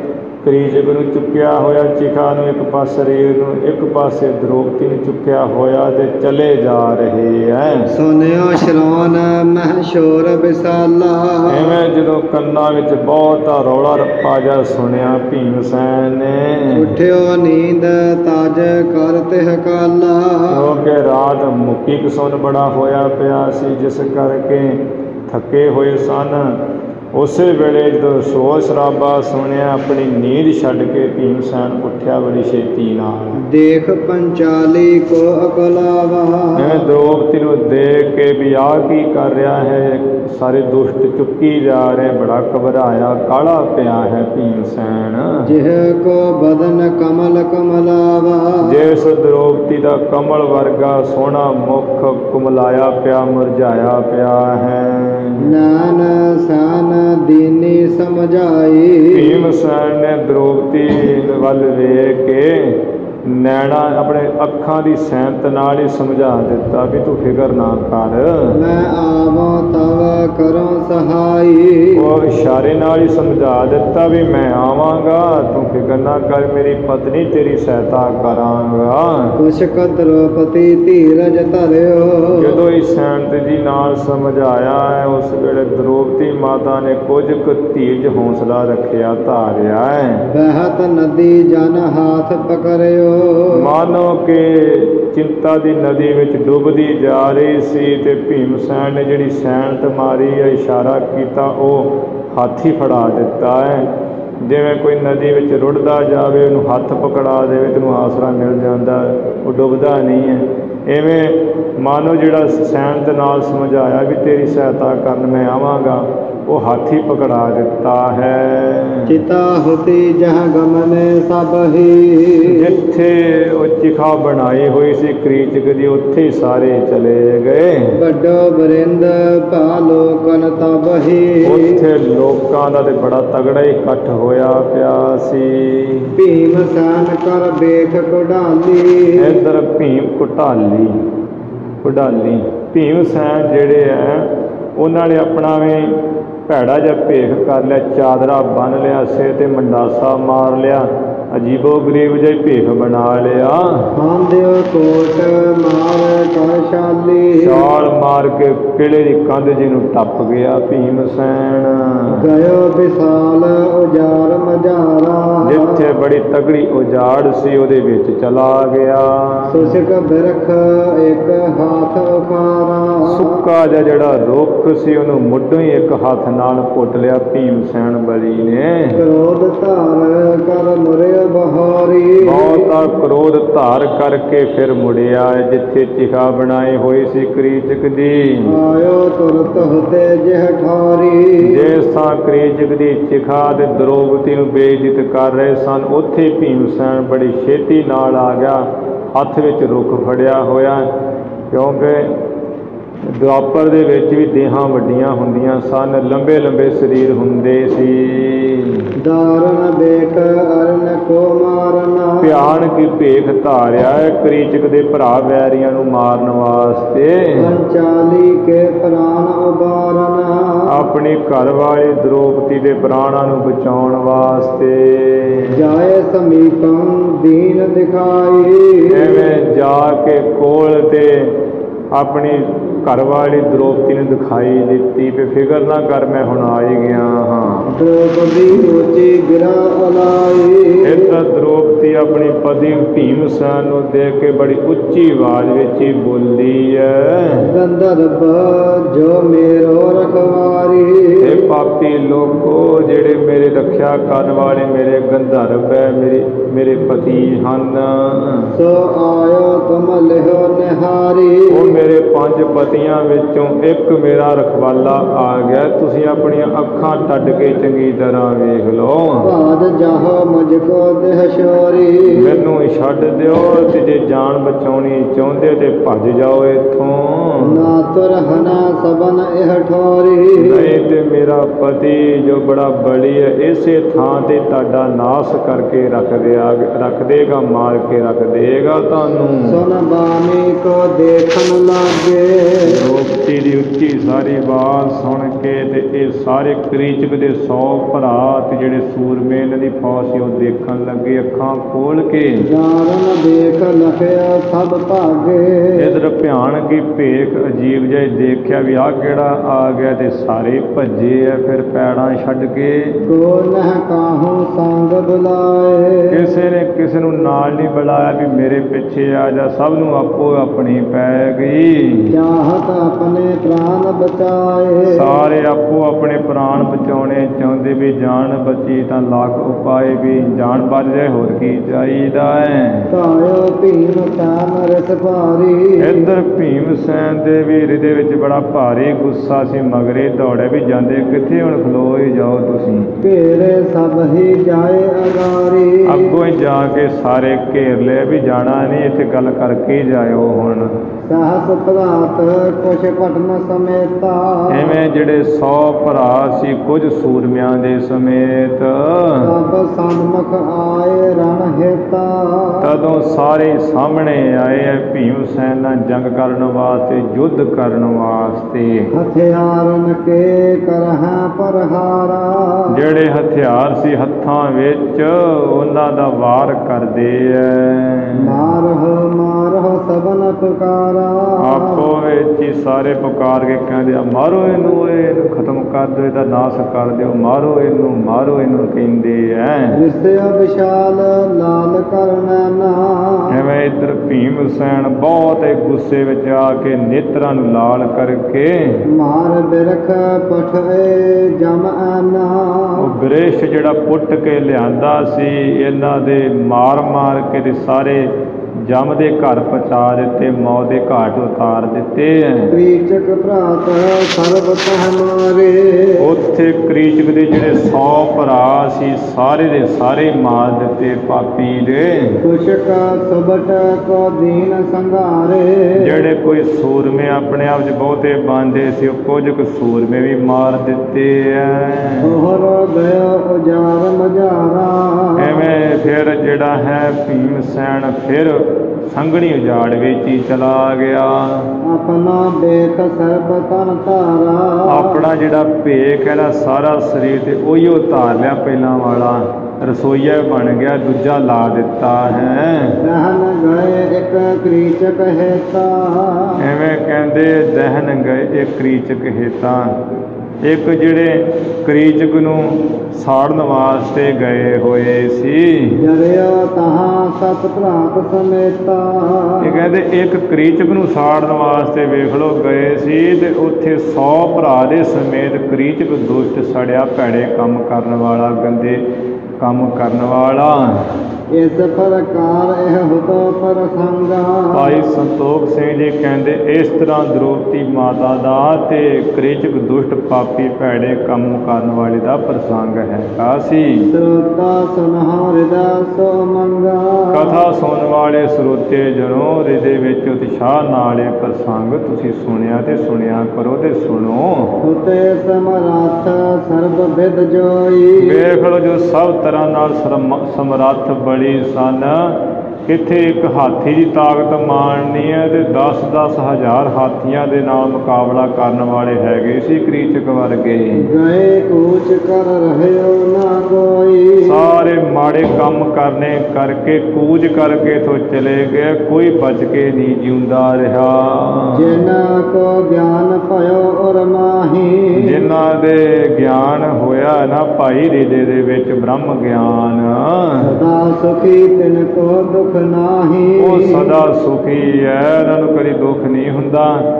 ਕ੍ਰੀਚਕ ਨੂੰ ਚੁੱਕਿਆ ਹੋਇਆ, ਚਿਖਾ ਨੂੰ ਇੱਕ ਪਾਸੇ, ਰੇਲ ਨੂੰ ਇੱਕ ਪਾਸੇ, ਦ੍ਰੋਪਦੀ ਨੂੰ ਚੁੱਕਿਆ ਹੋਇਆ ਤੇ ਚਲੇ ਜਾ ਰਹੇ ਹੈ। ਸੁਨਿਓ ਸ਼ਰੋਨ ਮਹਿ ਸ਼ੋਰ ਵਿਸਾਲਾ, ਐਵੇਂ ਜਦੋਂ ਕੰਨਾਂ ਵਿੱਚ ਬਹੁਤਾ ਰੌਲਾ ਰੱਪਾ ਜਿਹਾ ਸੁਣਿਆ ਭੀਮ ਸੈਨ ਨੇ, ਉਠਿਓ ਨੀਂਦ ਤਾਜ ਕਰ ਤਿਹ ਕਾਲਾ, ਕਿਉਂਕਿ ਰਾਤ ਮੁੱਕੀ ਕਸੁੰਨ ਬੜਾ ਹੋਇਆ ਪਿਆ ਸੀ, ਜਿਸ ਕਰਕੇ ਥੱਕੇ ਹੋਏ ਸਨ। ਉਸੇ ਵੇਲੇ ਜਦੋਂ ਸ਼ੋਰ ਸ਼ਰਾਬਾ ਸੁਣਿਆ, ਆਪਣੀ ਨੀਂਦ ਛੱਡ ਕੇ ਭੀਮ ਸੈਨ ਉੱਠਿਆ ਬੜੀ ਛੇਤੀ ਨਾਲ। ਦੇਖ ਪੰਚਾਲੀ ਕੋ ਅਕਲਾਵਾ, ਐਵੇਂ ਦ੍ਰੋਪਦੀ ਨੂੰ ਦੇਖ ਕੇ ਵੀ ਆਹ ਕੀ ਕਰ ਰਿਹਾ ਹੈ, ਸਾਰੇ ਦੁਸ਼ਟ ਚੁੱਕੀ ਜਾ ਰਹੇ, ਬੜਾ ਘਬਰਾਇਆ ਕਾਹਲਾ ਪਿਆ ਹੈ ਭੀਮ ਸੈਨ। ਜਿਹ ਕੋ ਬਦਨ ਕਮਲ ਕਮਲਾਵਾ, ਜਿਸ ਦ੍ਰੋਪਦੀ ਦਾ ਕਮਲ ਵਰਗਾ ਸੋਹਣਾ ਮੁਖ ਕੁਮਲਾਇਆ ਪਿਆ, ਮੁਰਝਾਇਆ ਪਿਆ ਹੈ। ਨਾਨ ਸਾਨ ਦੀਨੀ ਸਮਝਾਈ, ਭੀਮ ਸੈਨ ਨੇ ਦ੍ਰੋਪਦੀ ਵੱਲ ਵੇਖ ਕੇ ਨੈਣਾ ਆਪਣੇ ਅੱਖਾਂ ਦੀ ਸੈਂਤ ਨਾਲ ਹੀ ਸਮਝਾ ਦਿੱਤਾ ਵੀ ਤੂੰ ਫਿਕਰ ਨਾ ਕਰ, ਮੈਂ ਆਵਾਂ ਤਵ ਕਰੋ ਸਹਾਈ। ਉਹ ਇਸ਼ਾਰੇ ਨਾਲ ਹੀ ਸਮਝਾ ਦਿੱਤਾ ਵੀ ਮੈਂ ਆਵਾਂਗਾ, ਤੂੰ ਫਿਕਰ ਨਾ ਕਰ, ਮੇਰੀ ਪਤਨੀ ਤੇਰੀ ਸਹਾਇਤਾ ਕਰਾਂਗਾ। ਕੁਸ਼ਕ ਦ੍ਰੋਪਦੀ ਧੀਰਜ ਧਰਿਓ, ਜਦੋਂ ਇਸ ਸੈਂਤ ਜੀ ਨਾਲ ਸਮਝਾਇਆ ਹੈ, ਉਸ ਵੇਲੇ ਦ੍ਰੋਪਦੀ ਮਾਤਾ ਨੇ ਕੁਝ ਕੁ ਧੀਰਜ ਹੌਸਲਾ ਰੱਖਿਆ, ਧਾਰਿਆ ਹੈ। ਬਹਿਤ ਨਦੀ ਜਨ ਹਾਥ ਪਕੜਿਓ, ਮਾਨੋ ਕਿ ਚਿੰਤਾ ਦੀ ਨਦੀ ਵਿੱਚ ਡੁੱਬਦੀ ਜਾ ਰਹੀ ਸੀ, ਤੇ ਭੀਮ ਸੈਨ ਨੇ ਜਿਹੜੀ ਸੈਨਤ ਮਾਰੀ ਹੈ, ਇਸ਼ਾਰਾ ਕੀਤਾ, ਉਹ ਹੱਥ ਹੀ ਫੜਾ ਦਿੱਤਾ ਹੈ। ਜਿਵੇਂ ਕੋਈ ਨਦੀ ਵਿੱਚ ਰੁੜਦਾ ਜਾਵੇ, ਉਹਨੂੰ ਹੱਥ ਪਕੜਾ ਦੇਵੇ ਤੇ ਉਹਨੂੰ ਆਸਰਾ ਮਿਲ ਜਾਂਦਾ, ਉਹ ਡੁੱਬਦਾ ਨਹੀਂ ਹੈ। ਐਵੇਂ ਮਾਨੋ ਜਿਹੜਾ ਸੈਨਤ ਨਾਲ ਸਮਝਾਇਆ ਵੀ ਤੇਰੀ ਸਹਾਇਤਾ ਕਰਨ ਮੈਂ ਆਵਾਂਗਾ, ਉਹ ਹਾਥੀ ਪਕੜਾ ਦਿੱਤਾ ਹੈ। ਚਿਤਾ ਹੁਤੀ ਜਹ ਗਮਨੇ ਸਭ ਹੀ, ਜਿੱਥੇ ਉਹ ਚਿਖਾ ਬਣਾਈ ਹੋਈ ਸੀ ਕ੍ਰੀਚਕ ਦੀ, ਉੱਥੇ ਹੀ ਸਾਰੇ ਚਲੇ ਗਏ। ਵੱਡੋ ਬਰਿੰਦ ਭਾ ਲੋਕਨ ਤਬ ਹੀ, ਉੱਥੇ ਲੋਕਾਂ ਦਾ ਤੇ ਬੜਾ ਤਗੜਾ ਹੀ ਇਕੱਠ ਹੋਇਆ ਪਿਆ ਸੀ। ਭੀਮ ਸੈਨ ਕਰ ਬੇਖ ਕੁਢਾਲੀ, ਇੱਧਰ ਭੀਮ ਕੁਢਾਲੀ ਕੁਢਾਲੀ ਭੀਮ ਸੈਨ ਜਿਹੜੇ ਹੈ ਉਹਨਾਂ ਨੇ ਆਪਣਾ ਵੀ ਭੈੜਾ ਜਿਹਾ ਭੇਖ ਕਰ ਲਿਆ, ਚਾਦਰਾ ਬੰਨ੍ਹ ਲਿਆ, ਸਿਰ 'ਤੇ ਮੰਡਾਸਾ ਮਾਰ ਲਿਆ, ਅਜੀਬੋ ਗਰੀਬ ਜਿਹਾ ਭੇਖ ਬਣਾ ਲਿਆ। ਖਾਂਦਿਓ ਕੋਟ ਮਾਰ ਕਰ ਸ਼ਾਲੀ, ਛਾਲ ਮਾਰ ਕੇ ਕਿਲੇ ਦੀ ਕੰਧ ਜਿਹਨੂੰ ਟੱਪ ਗਿਆ ਭੀਮ ਸੈਨ। ਗਇਓ ਵਿਸਾਲ ਉਜਾਰ ਮਝਾਰਾ, ਜਿੱਥੇ ਬੜੀ ਤਗੜੀ ਉਜਾੜ ਸੀ ਉਹਦੇ ਵਿੱਚ ਚਲਾ ਗਿਆ। ਸੁਸ਼ਕ ਬਿਰਖ ਇੱਕ ਹੱਥ ਉਖਾਰਾ, ਸੁੱਕਾ ਜਿਹਾ ਜਿਹੜਾ ਰੁੱਖ ਸੀ ਉਹਨੂੰ ਮੁੱਢੋਂ ਹੀ ਇੱਕ ਹੱਥ ਨਾਲ ਪੁੱਟ ਲਿਆ ਭੀਮ ਸੈਨ ਬਲੀ ਨੇ। ਕ੍ਰੋਧ ਧਾਰ ਕਰ ਮੁਰਿਆ ਬਹਾਰੀ, ਬਹੁਤਾ ਕ੍ਰੋਧ ਧਾਰ ਕਰਕੇ ਫਿਰ ਮੁੜਿਆ ਜਿੱਥੇ ਚਿਖਾ ਬਣਾਈ ਹੋਈ ਸੀ ਕ੍ਰੀਚਕ ਦੀ। ਆਇਓ ਤੁਰਤ ਹੁਤੇ ਜਿਹ ਠਾਰੀ, ਜਿਸ ਥਾਂ ਕ੍ਰੀਚਕ ਦੀ ਚਿਖਾ ਤੇ ਦਰੋਪਤੀ ਨੂੰ ਬੇਇੱਜ਼ਤ ਕਰ ਰਹੇ ਸਨ, ਉੱਥੇ ਭੀਮ ਸੈਨ ਬੜੀ ਛੇਤੀ ਨਾਲ ਆ ਗਿਆ, ਹੱਥ ਵਿੱਚ ਰੁੱਖ ਫੜਿਆ ਹੋਇਆ। ਕਿਉਂਕਿ ਦੁਆਪਰ ਦੇ ਵਿੱਚ ਵੀ ਦੇਹਾਂ ਵੱਡੀਆਂ ਹੁੰਦੀਆਂ ਸਨ, ਲੰਬੇ ਲੰਬੇ ਸਰੀਰ ਹੁੰਦੇ ਸੀ। ਦਾਰਨ ਬੇਕ ਅਰਨ ਕੋ ਮਾਰਨਾ, ਭਿਆਨਕ ਭੇਖ ਧਾਰਿਆ ਹੈ ਕ੍ਰੀਚਕ ਦੇ ਭਰਾ ਵੈਰੀਆਂ ਨੂੰ ਮਾਰਨ ਵਾਸਤੇ। ਪੰਚਾਲੀ ਕੇ ਪ੍ਰਾਣ ਉਬਾਰਨਾ, ਆਪਣੀ ਘਰ ਵਾਲੀ ਦ੍ਰੋਪਦੀ ਦੇ ਪ੍ਰਾਣਾਂ ਨੂੰ ਬਚਾਉਣ ਵਾਸਤੇ। ਜਾਏ ਸਮੀਪੰ ਦੀਨ ਦਿਖਾਈ, ਐਵੇਂ ਜਾ ਕੇ ਕੋਲ ਤੇ ਆਪਣੀ ਘਰ ਵਾਲੀ ਦ੍ਰੋਪਦੀ ਨੂੰ ਦਿਖਾਈ ਦਿੱਤੀ ਵੀ ਫਿਕਰ ਨਾ ਕਰ, ਮੈਂ ਹੁਣ ਆ ਹੀ ਗਿਆ ਹਾਂ। ਦ੍ਰੋਪਦੀ ਉੱਚੀ ਗਿਰਾ ਅਲਾਈ, ਇੱਕ ਦ੍ਰੋਪਦੀ ਆਪਣੀ ਪਤੀ ਭੀਮ ਸੈਨ ਨੂੰ ਦੇਖ ਕੇ ਬੜੀ ਉੱਚੀ ਆਵਾਜ਼ ਵਿੱਚ ਹੀ ਬੋਲੀ ਹੈ, ਗੰਧਰਵ ਜੋ ਮੇਰੋ ਰਖਵਾਰੀ, ਇਹ ਪਾਪੀ ਲੋਕੋ ਜਿਹੜੇ ਮੇਰੇ ਰੱਖਿਆ ਕਰਨ ਵਾਲੇ ਮੇਰੇ ਗੰਧਰਵ ਹੈ, ਮੇਰੇ ਮੇਰੇ ਪਤੀ ਹਨ। ਸੋ ਆਇਓ ਤੁਮ ਲਿਹੋ ਨਿਹਾਰੀ, ਉਹ ਮੇਰੇ ਪੰਜ ਪਤੀਆਂ ਵਿੱਚੋਂ ਇੱਕ ਮੇਰਾ ਰਖਵਾਲਾ ਆ ਗਿਆ, ਤੁਸੀਂ ਆਪਣੀਆਂ ਅੱਖਾਂ ਟੱਡ ਕੇ ਚੰਗੀ ਤਰ੍ਹਾਂ ਵੇਖ ਲਓ। ਭਾਦ ਜਾਹੋ ਮੁਝ ਕੋ ਦੇਹ ਸ਼ੋਰੀ, ਮੈਨੂੰ ਛੱਡ ਦਿਓ ਤੇ ਜੇ ਜਾਨ ਬਚਾਉਣੀ ਚਾਹੁੰਦੇ ਤੇ ਭੱਜ ਜਾਓ ਇੱਥੋਂ। ਨਾ ਤੁਰਹਨਾ ਸਬਨ ਇਹ ਠੋਰੀ, ਨਹੀਂ ਤੇ ਮੇਰਾ ਪਤੀ ਜੋ ਬੜਾ ਬਲੀ ਹੈ ਇਸੇ ਥਾਂ ਤੇ ਤੁਹਾਡਾ ਨਾਸ ਕਰਕੇ ਰੱਖ ਦਿਆ ਰੱਖ ਦੇਗਾ, ਮਾਰ ਕੇ ਰੱਖ ਦੇਗਾ ਤੁਹਾਨੂੰ। ਸੁਨ ਬਾਣੀ ਕੋ ਦੇਖਣ ਲਾਗੇ, ਦ੍ਰੋਪਦੀ ਦੀ ਉੱਚੀ ਸਾਰੀ ਆਵਾਜ਼ ਸੁਣ ਕੇ ਤੇ ਇਹ ਸਾਰੇ ਕ੍ਰੀਚਕ ਦੇ ਸੌ ਭਰਾ ਤੇ ਜਿਹੜੇ ਸੂਰਮੇ ਇਹਨਾਂ ਦੀ ਫੌਜ ਸੀ ਉਹ ਦੇਖਣ ਲੱਗੇ ਅੱਖਾਂ ਖੋਲ ਕੇ। ਦਾਰਨ ਦੇਖ ਲਖਿਆ ਸਭ ਭਾਗੇ, ਇਧਰ ਭਿਆਨਕ ਹੀ ਭੇਖ ਅਜੀਬ ਜਿਹਾ ਦੇਖਿਆ ਵੀ ਆਹ ਕਿਹੜਾ ਆ ਗਿਆ, ਤੇ ਸਾਰੇ ਭੱਜੇ ਆ ਫਿਰ ਪੈੜਾਂ ਛੱਡ ਕੇ। ਕੋ ਨਹ ਕਾਹੂ ਸੰਗ ਬੁਲਾਏ, ਕਿਸੇ ਨੇ ਕਿਸੇ ਨੂੰ ਨਾਲ ਨਹੀਂ ਬੁਲਾਇਆ ਵੀ ਮੇਰੇ ਪਿੱਛੇ ਆ ਜਾ, ਸਭ ਨੂੰ ਆਪੋ ਆਪਣੀ ਪੈ ਗਈ। ਚਾਹਤ ਆਪਣੇ ਪ੍ਰਾਨ ਬਚਾਏ, ਸਾਰੇ ਆਪੋ ਆਪਣੇ ਪ੍ਰਾਣ ਬਚਾਉਣੇ ਚਾਹੁੰਦੇ ਵੀ ਜਾਨ ਬਚੀ ਤਾਂ ਲੱਖ ਉਪਾਏ, ਵੀ ਜਾਨ ਬਚ ਜਾਏ ਹੋਰ ਕੀ ਚਾਹੀਦਾ ਹੈ। ਕਾਇਓ ਭੀਮ ਸੈਨ ਰਸ ਭਾਰੀ, ਇੱਧਰ ਭੀਮ ਸੈਨ ਦੇ ਵੀ ਹਿਰਦੇ ਵਿੱਚ ਬੜਾ ਭਾਰੀ ਗੁੱਸਾ ਸੀ, ਮਗਰੇ ਦੌੜੇ ਵੀ ਜਾਂਦੇ ਕਿੱਥੇ, ਹੁਣ ਖਲੋ ਹੀ ਜਾਓ ਤੁਸੀਂ। ਘੇਰੇ ਸਭ ਹੀ ਜਾਏ ਅਗਾਰੀ, ਅੱਗੋਂ ਹੀ ਜਾ ਕੇ ਸਾਰੇ ਘੇਰ ਲਿਆ ਵੀ ਜਾਣਾ ਨਹੀਂ, ਇੱਥੇ ਗੱਲ ਕਰਕੇ ਹੀ ਜਾਇਓ ਹੁਣ। ਸਹਸ ਭਰਾਤ ਕੁਛ ਪਟਨ ਸਮੇਤਾ, ਐਵੇਂ ਜਿਹੜੇ ਸੌ ਭਰਾ ਸੀ ਕੁਝ ਸੂਰਮਿਆਂ ਦੇ ਸਮੇਤ ਸਭ ਸਨਮੁਖ ਆਏ ਰਣ ਹੇਤਾ, ਤਦੋਂ ਸਾਰੇ ਸਾਹਮਣੇ ਆਏ ਹੈ ਭੀਮ ਸੈਨ ਨਾਲ ਜੰਗ ਕਰਨ ਵਾਸਤੇ, ਯੁੱਧ ਕਰਨ ਵਾਸਤੇ। ਹਥਿਆਰਨ ਕੇ ਕਰਹਾਂ ਪਰਹਾਰਾ, ਜਿਹੜੇ ਹਥਿਆਰ ਸੀ ਹੱਥਾਂ ਵਿੱਚ ਉਹਨਾਂ ਦਾ ਵਾਰ ਕਰਦੇ ਐ। ਮਾਰਹੁ ਮਾਰਹੁ ਸਬਨ ਪੁਕਾਰਾ, ਆਪੋ ਵਿੱਚ ਹੀ ਸਾਰੇ ਪੁਕਾਰ ਕੇ ਕਹਿੰਦੇ ਆ ਮਾਰੋ ਇਹਨੂੰ, ਇਹਨੂੰ ਖਤਮ ਕਰ ਦਿਓ, ਇਹਦਾ ਨਾਸ ਕਰ ਦਿਓ, ਮਾਰੋ ਇਹਨੂੰ ਮਾਰੋ ਇਹਨੂੰ ਕਹਿੰਦੇ ਐ। ਰਿਸ਼ਤਿਆ ਵਿਸ਼ਾਲ ਲਾਲ ਕਰਨੈਨਾ, ਐਵੇਂ ਇੱਧਰ ਭੀਮ ਸੈਨ ਬਹੁਤ ਹੀ ਗੁੱਸੇ ਵਿੱਚ ਆ ਕੇ ਨੇਤਰਾਂ ਨੂੰ ਲਾਲ ਕਰਕੇ ਮਾਰ ਬਿਰਖ ਪਠੇ ਜਮ ਆਨਾ, ਉਹ ਬ੍ਰਿਸ਼ ਜਿਹੜਾ ਪੁੱਟ ਕੇ ਲਿਆਂਦਾ ਸੀ ਇਹਨਾਂ ਦੇ ਮਾਰ ਮਾਰ ਕੇ ਤੇ ਸਾਰੇ ਜਮ ਦੇ ਘਰ ਪਹੁੰਚਾ ਦਿੱਤੇ, ਮੌਤ ਦੇ ਘਾਟ ਉਤਾਰ ਦਿੱਤੇ। ਕ੍ਰੀਚਕ ਭਰਾਤ ਸਰਬ ਤਹ ਮਾਰੇ। ਉੱਥੇ ਕ੍ਰੀਚਕ ਦੇ ਜਿਹੜੇ ਸੌ ਭਰਾ ਸੀ ਸਾਰੇ ਦੇ ਸਾਰੇ ਮਾਰ ਦਿੱਤੇ ਪਾਪੀ ਦੇ। ਕੁਸ਼ਕ ਸੁਬਟ ਕੋ ਦੀਨ ਸੰਘਾਰੇ। ਜਿਹੜੇ ਕੋਈ ਸੂਰਮੇ ਆਪਣੇ ਆਪ 'ਚ ਬਹੁਤੇ ਬਾਂਦੇ ਸੀ, ਉਹ ਕੁਝ ਕੁ ਸੂਰਮੇ ਵੀ ਮਾਰ ਦਿੱਤੇ ਐ। ਹੋਰ ਗਇਓ ਉਜਾਰ ਮਝਾਰਾ। ਐਵੇਂ ਫਿਰ ਜਿਹੜਾ ਹੈ ਭੀਮ ਸੈਨ ਫਿਰ ਸੰਘਣੀ ਉਜਾੜ ਵਿੱਚ ਹੀ ਚਲਾ ਗਿਆ। ਆਪਣਾ ਬੇਖ ਸਰਬ ਤਨ ਧਾਰਾ। ਆਪਣਾ ਜਿਹੜਾ ਭੇਖ ਹੈ ਨਾ ਸਾਰਾ ਸਰੀਰ ਤੇ ਉਹੀ ਉਹ ਧਾਰ ਲਿਆ ਪਹਿਲਾਂ ਵਾਲਾ, ਰਸੋਈਆ ਬਣ ਗਿਆ, ਦੂਜਾ ਲਾ ਦਿੱਤਾ ਹੈ। ਦਹਨ ਗਏ ਇੱਕ ਕ੍ਰੀਚਕ ਹੇਤਾ। ਐਵੇਂ ਕਹਿੰਦੇ ਦਹਨ ਗਏ ਇੱਕ ਕ੍ਰੀਚਕ ਹੇਤਾ। ਇੱਕ ਜਿਹੜੇ ਕ੍ਰੀਚਕ ਨੂੰ ਸਾੜਨ ਵਾਸਤੇ ਗਏ ਹੋਏ ਸੀ। ਜਰਿਆ ਤਹਾਂ ਸਤ ਭਰਾਤ ਸਮੇਤਾ। ਇਹ ਕਹਿੰਦੇ ਇੱਕ ਕ੍ਰੀਚਕ ਨੂੰ ਸਾੜਨ ਵਾਸਤੇ ਵੇਖ ਲਓ ਗਏ ਸੀ ਤੇ ਉੱਥੇ ਸੌ ਭਰਾ ਦੇ ਸਮੇਤ ਕ੍ਰੀਚਕ ਦੁਸ਼ਟ ਸੜਿਆ, ਭੈੜੇ ਕੰਮ ਕਰਨ ਵਾਲਾ, ਗੰਦੇ ਕੰਮ ਕਰਨ ਵਾਲਾ। ਇਸ ਪ੍ਰਕਾਰ ਇਹ ਹੁਤੋ ਪ੍ਰਸੰਗਾ। ਭਾਈ ਸੰਤੋਖ ਸਿੰਘ ਜੀ ਕਹਿੰਦੇ ਇਸ ਤਰ੍ਹਾਂ ਦ੍ਰੋਪਦੀ ਮਾਤਾ ਦਾ ਤੇ ਕ੍ਰੀਚਕ ਦੁਸ਼ਟ ਪਾਪੀ ਭੈੜੇ ਕੰਮ ਕਰਨ ਵਾਲੇ ਦਾ ਪ੍ਰਸੰਗ ਹੈਗਾ ਸੀ। ਸਰੋਤਾ ਸੁਨਹੁ ਹਿਰਦਾ ਸੋ ਮੰਗਾ। ਕਥਾ ਸੁਣਨ ਵਾਲੇ ਸਰੋਤੇ ਜਨੋ ਹਿਰਦੇ ਵਿੱਚ ਉਤਸ਼ਾਹ ਨਾਲ ਇਹ ਪ੍ਰਸੰਗ ਤੁਸੀਂ ਸੁਣਿਆ ਤੇ ਸੁਣਿਆ ਕਰੋ ਤੇ ਸੁਣੋ। ਹੁਤੇ ਸਮਰੱਥ ਸਰਬ ਵਿਦ ਜੋਈ। ਵੇਖ ਲਓ ਜੋ ਸਭ ਤਰ੍ਹਾਂ ਨਾਲ ਸਮਰੱਥ ਬੜੀ ਸਨ। ਕਿੱਥੇ ਇੱਕ ਹਾਥੀ ਦੀ ਤਾਕਤ ਮਾਣਨੀ ਹੈ ਤੇ ਦਸ ਦਸ ਹਜ਼ਾਰ ਹਾਥੀਆਂ ਦੇ ਨਾਲ ਮੁਕਾਬਲਾ ਕਰਨ ਵਾਲੇ ਹੈਗੇ ਸੀ ਕ੍ਰੀਚਕ ਵਰਗੇ। ਗਏ ਊਚ ਕਰ ਰਹਿਓ ਨਾ ਕੋਈ। ਸਾਰੇ ਮਾੜੇ ਕੰਮ ਕਰਨੇ ਕਰਕੇ ਕੂਚ ਕਰਕੇ ਤੋਂ ਚਲੇ ਗਏ, ਕੋਈ ਬਚ ਕੇ ਨਹੀਂ ਜਿਉਂਦਾ ਰਿਹਾ। ਜਿਨ੍ਹਾਂ ਕੋ ਗਿਆਨ ਭਇਓ ਔਰ ਮਾਹੀ। ਜਿਨ੍ਹਾਂ ਦੇ ਗਿਆਨ ਹੋਇਆ ਨਾ ਭਾਈ ਹਿਰਦੇ ਦੇ ਵਿੱਚ ਬ੍ਰਹਮ ਗਿਆਨ, ਸਦਾ ਸੁਖੀ ਤਿਨ ਕੋ ਦੁਖ ਨਾਹੀ। ਉਹ ਸਦਾ ਸੁਖੀ ਹੈ, ਇਹਨਾਂ ਨੂੰ ਕਦੀ ਦੁੱਖ ਨਹੀਂ ਹੁੰਦਾ।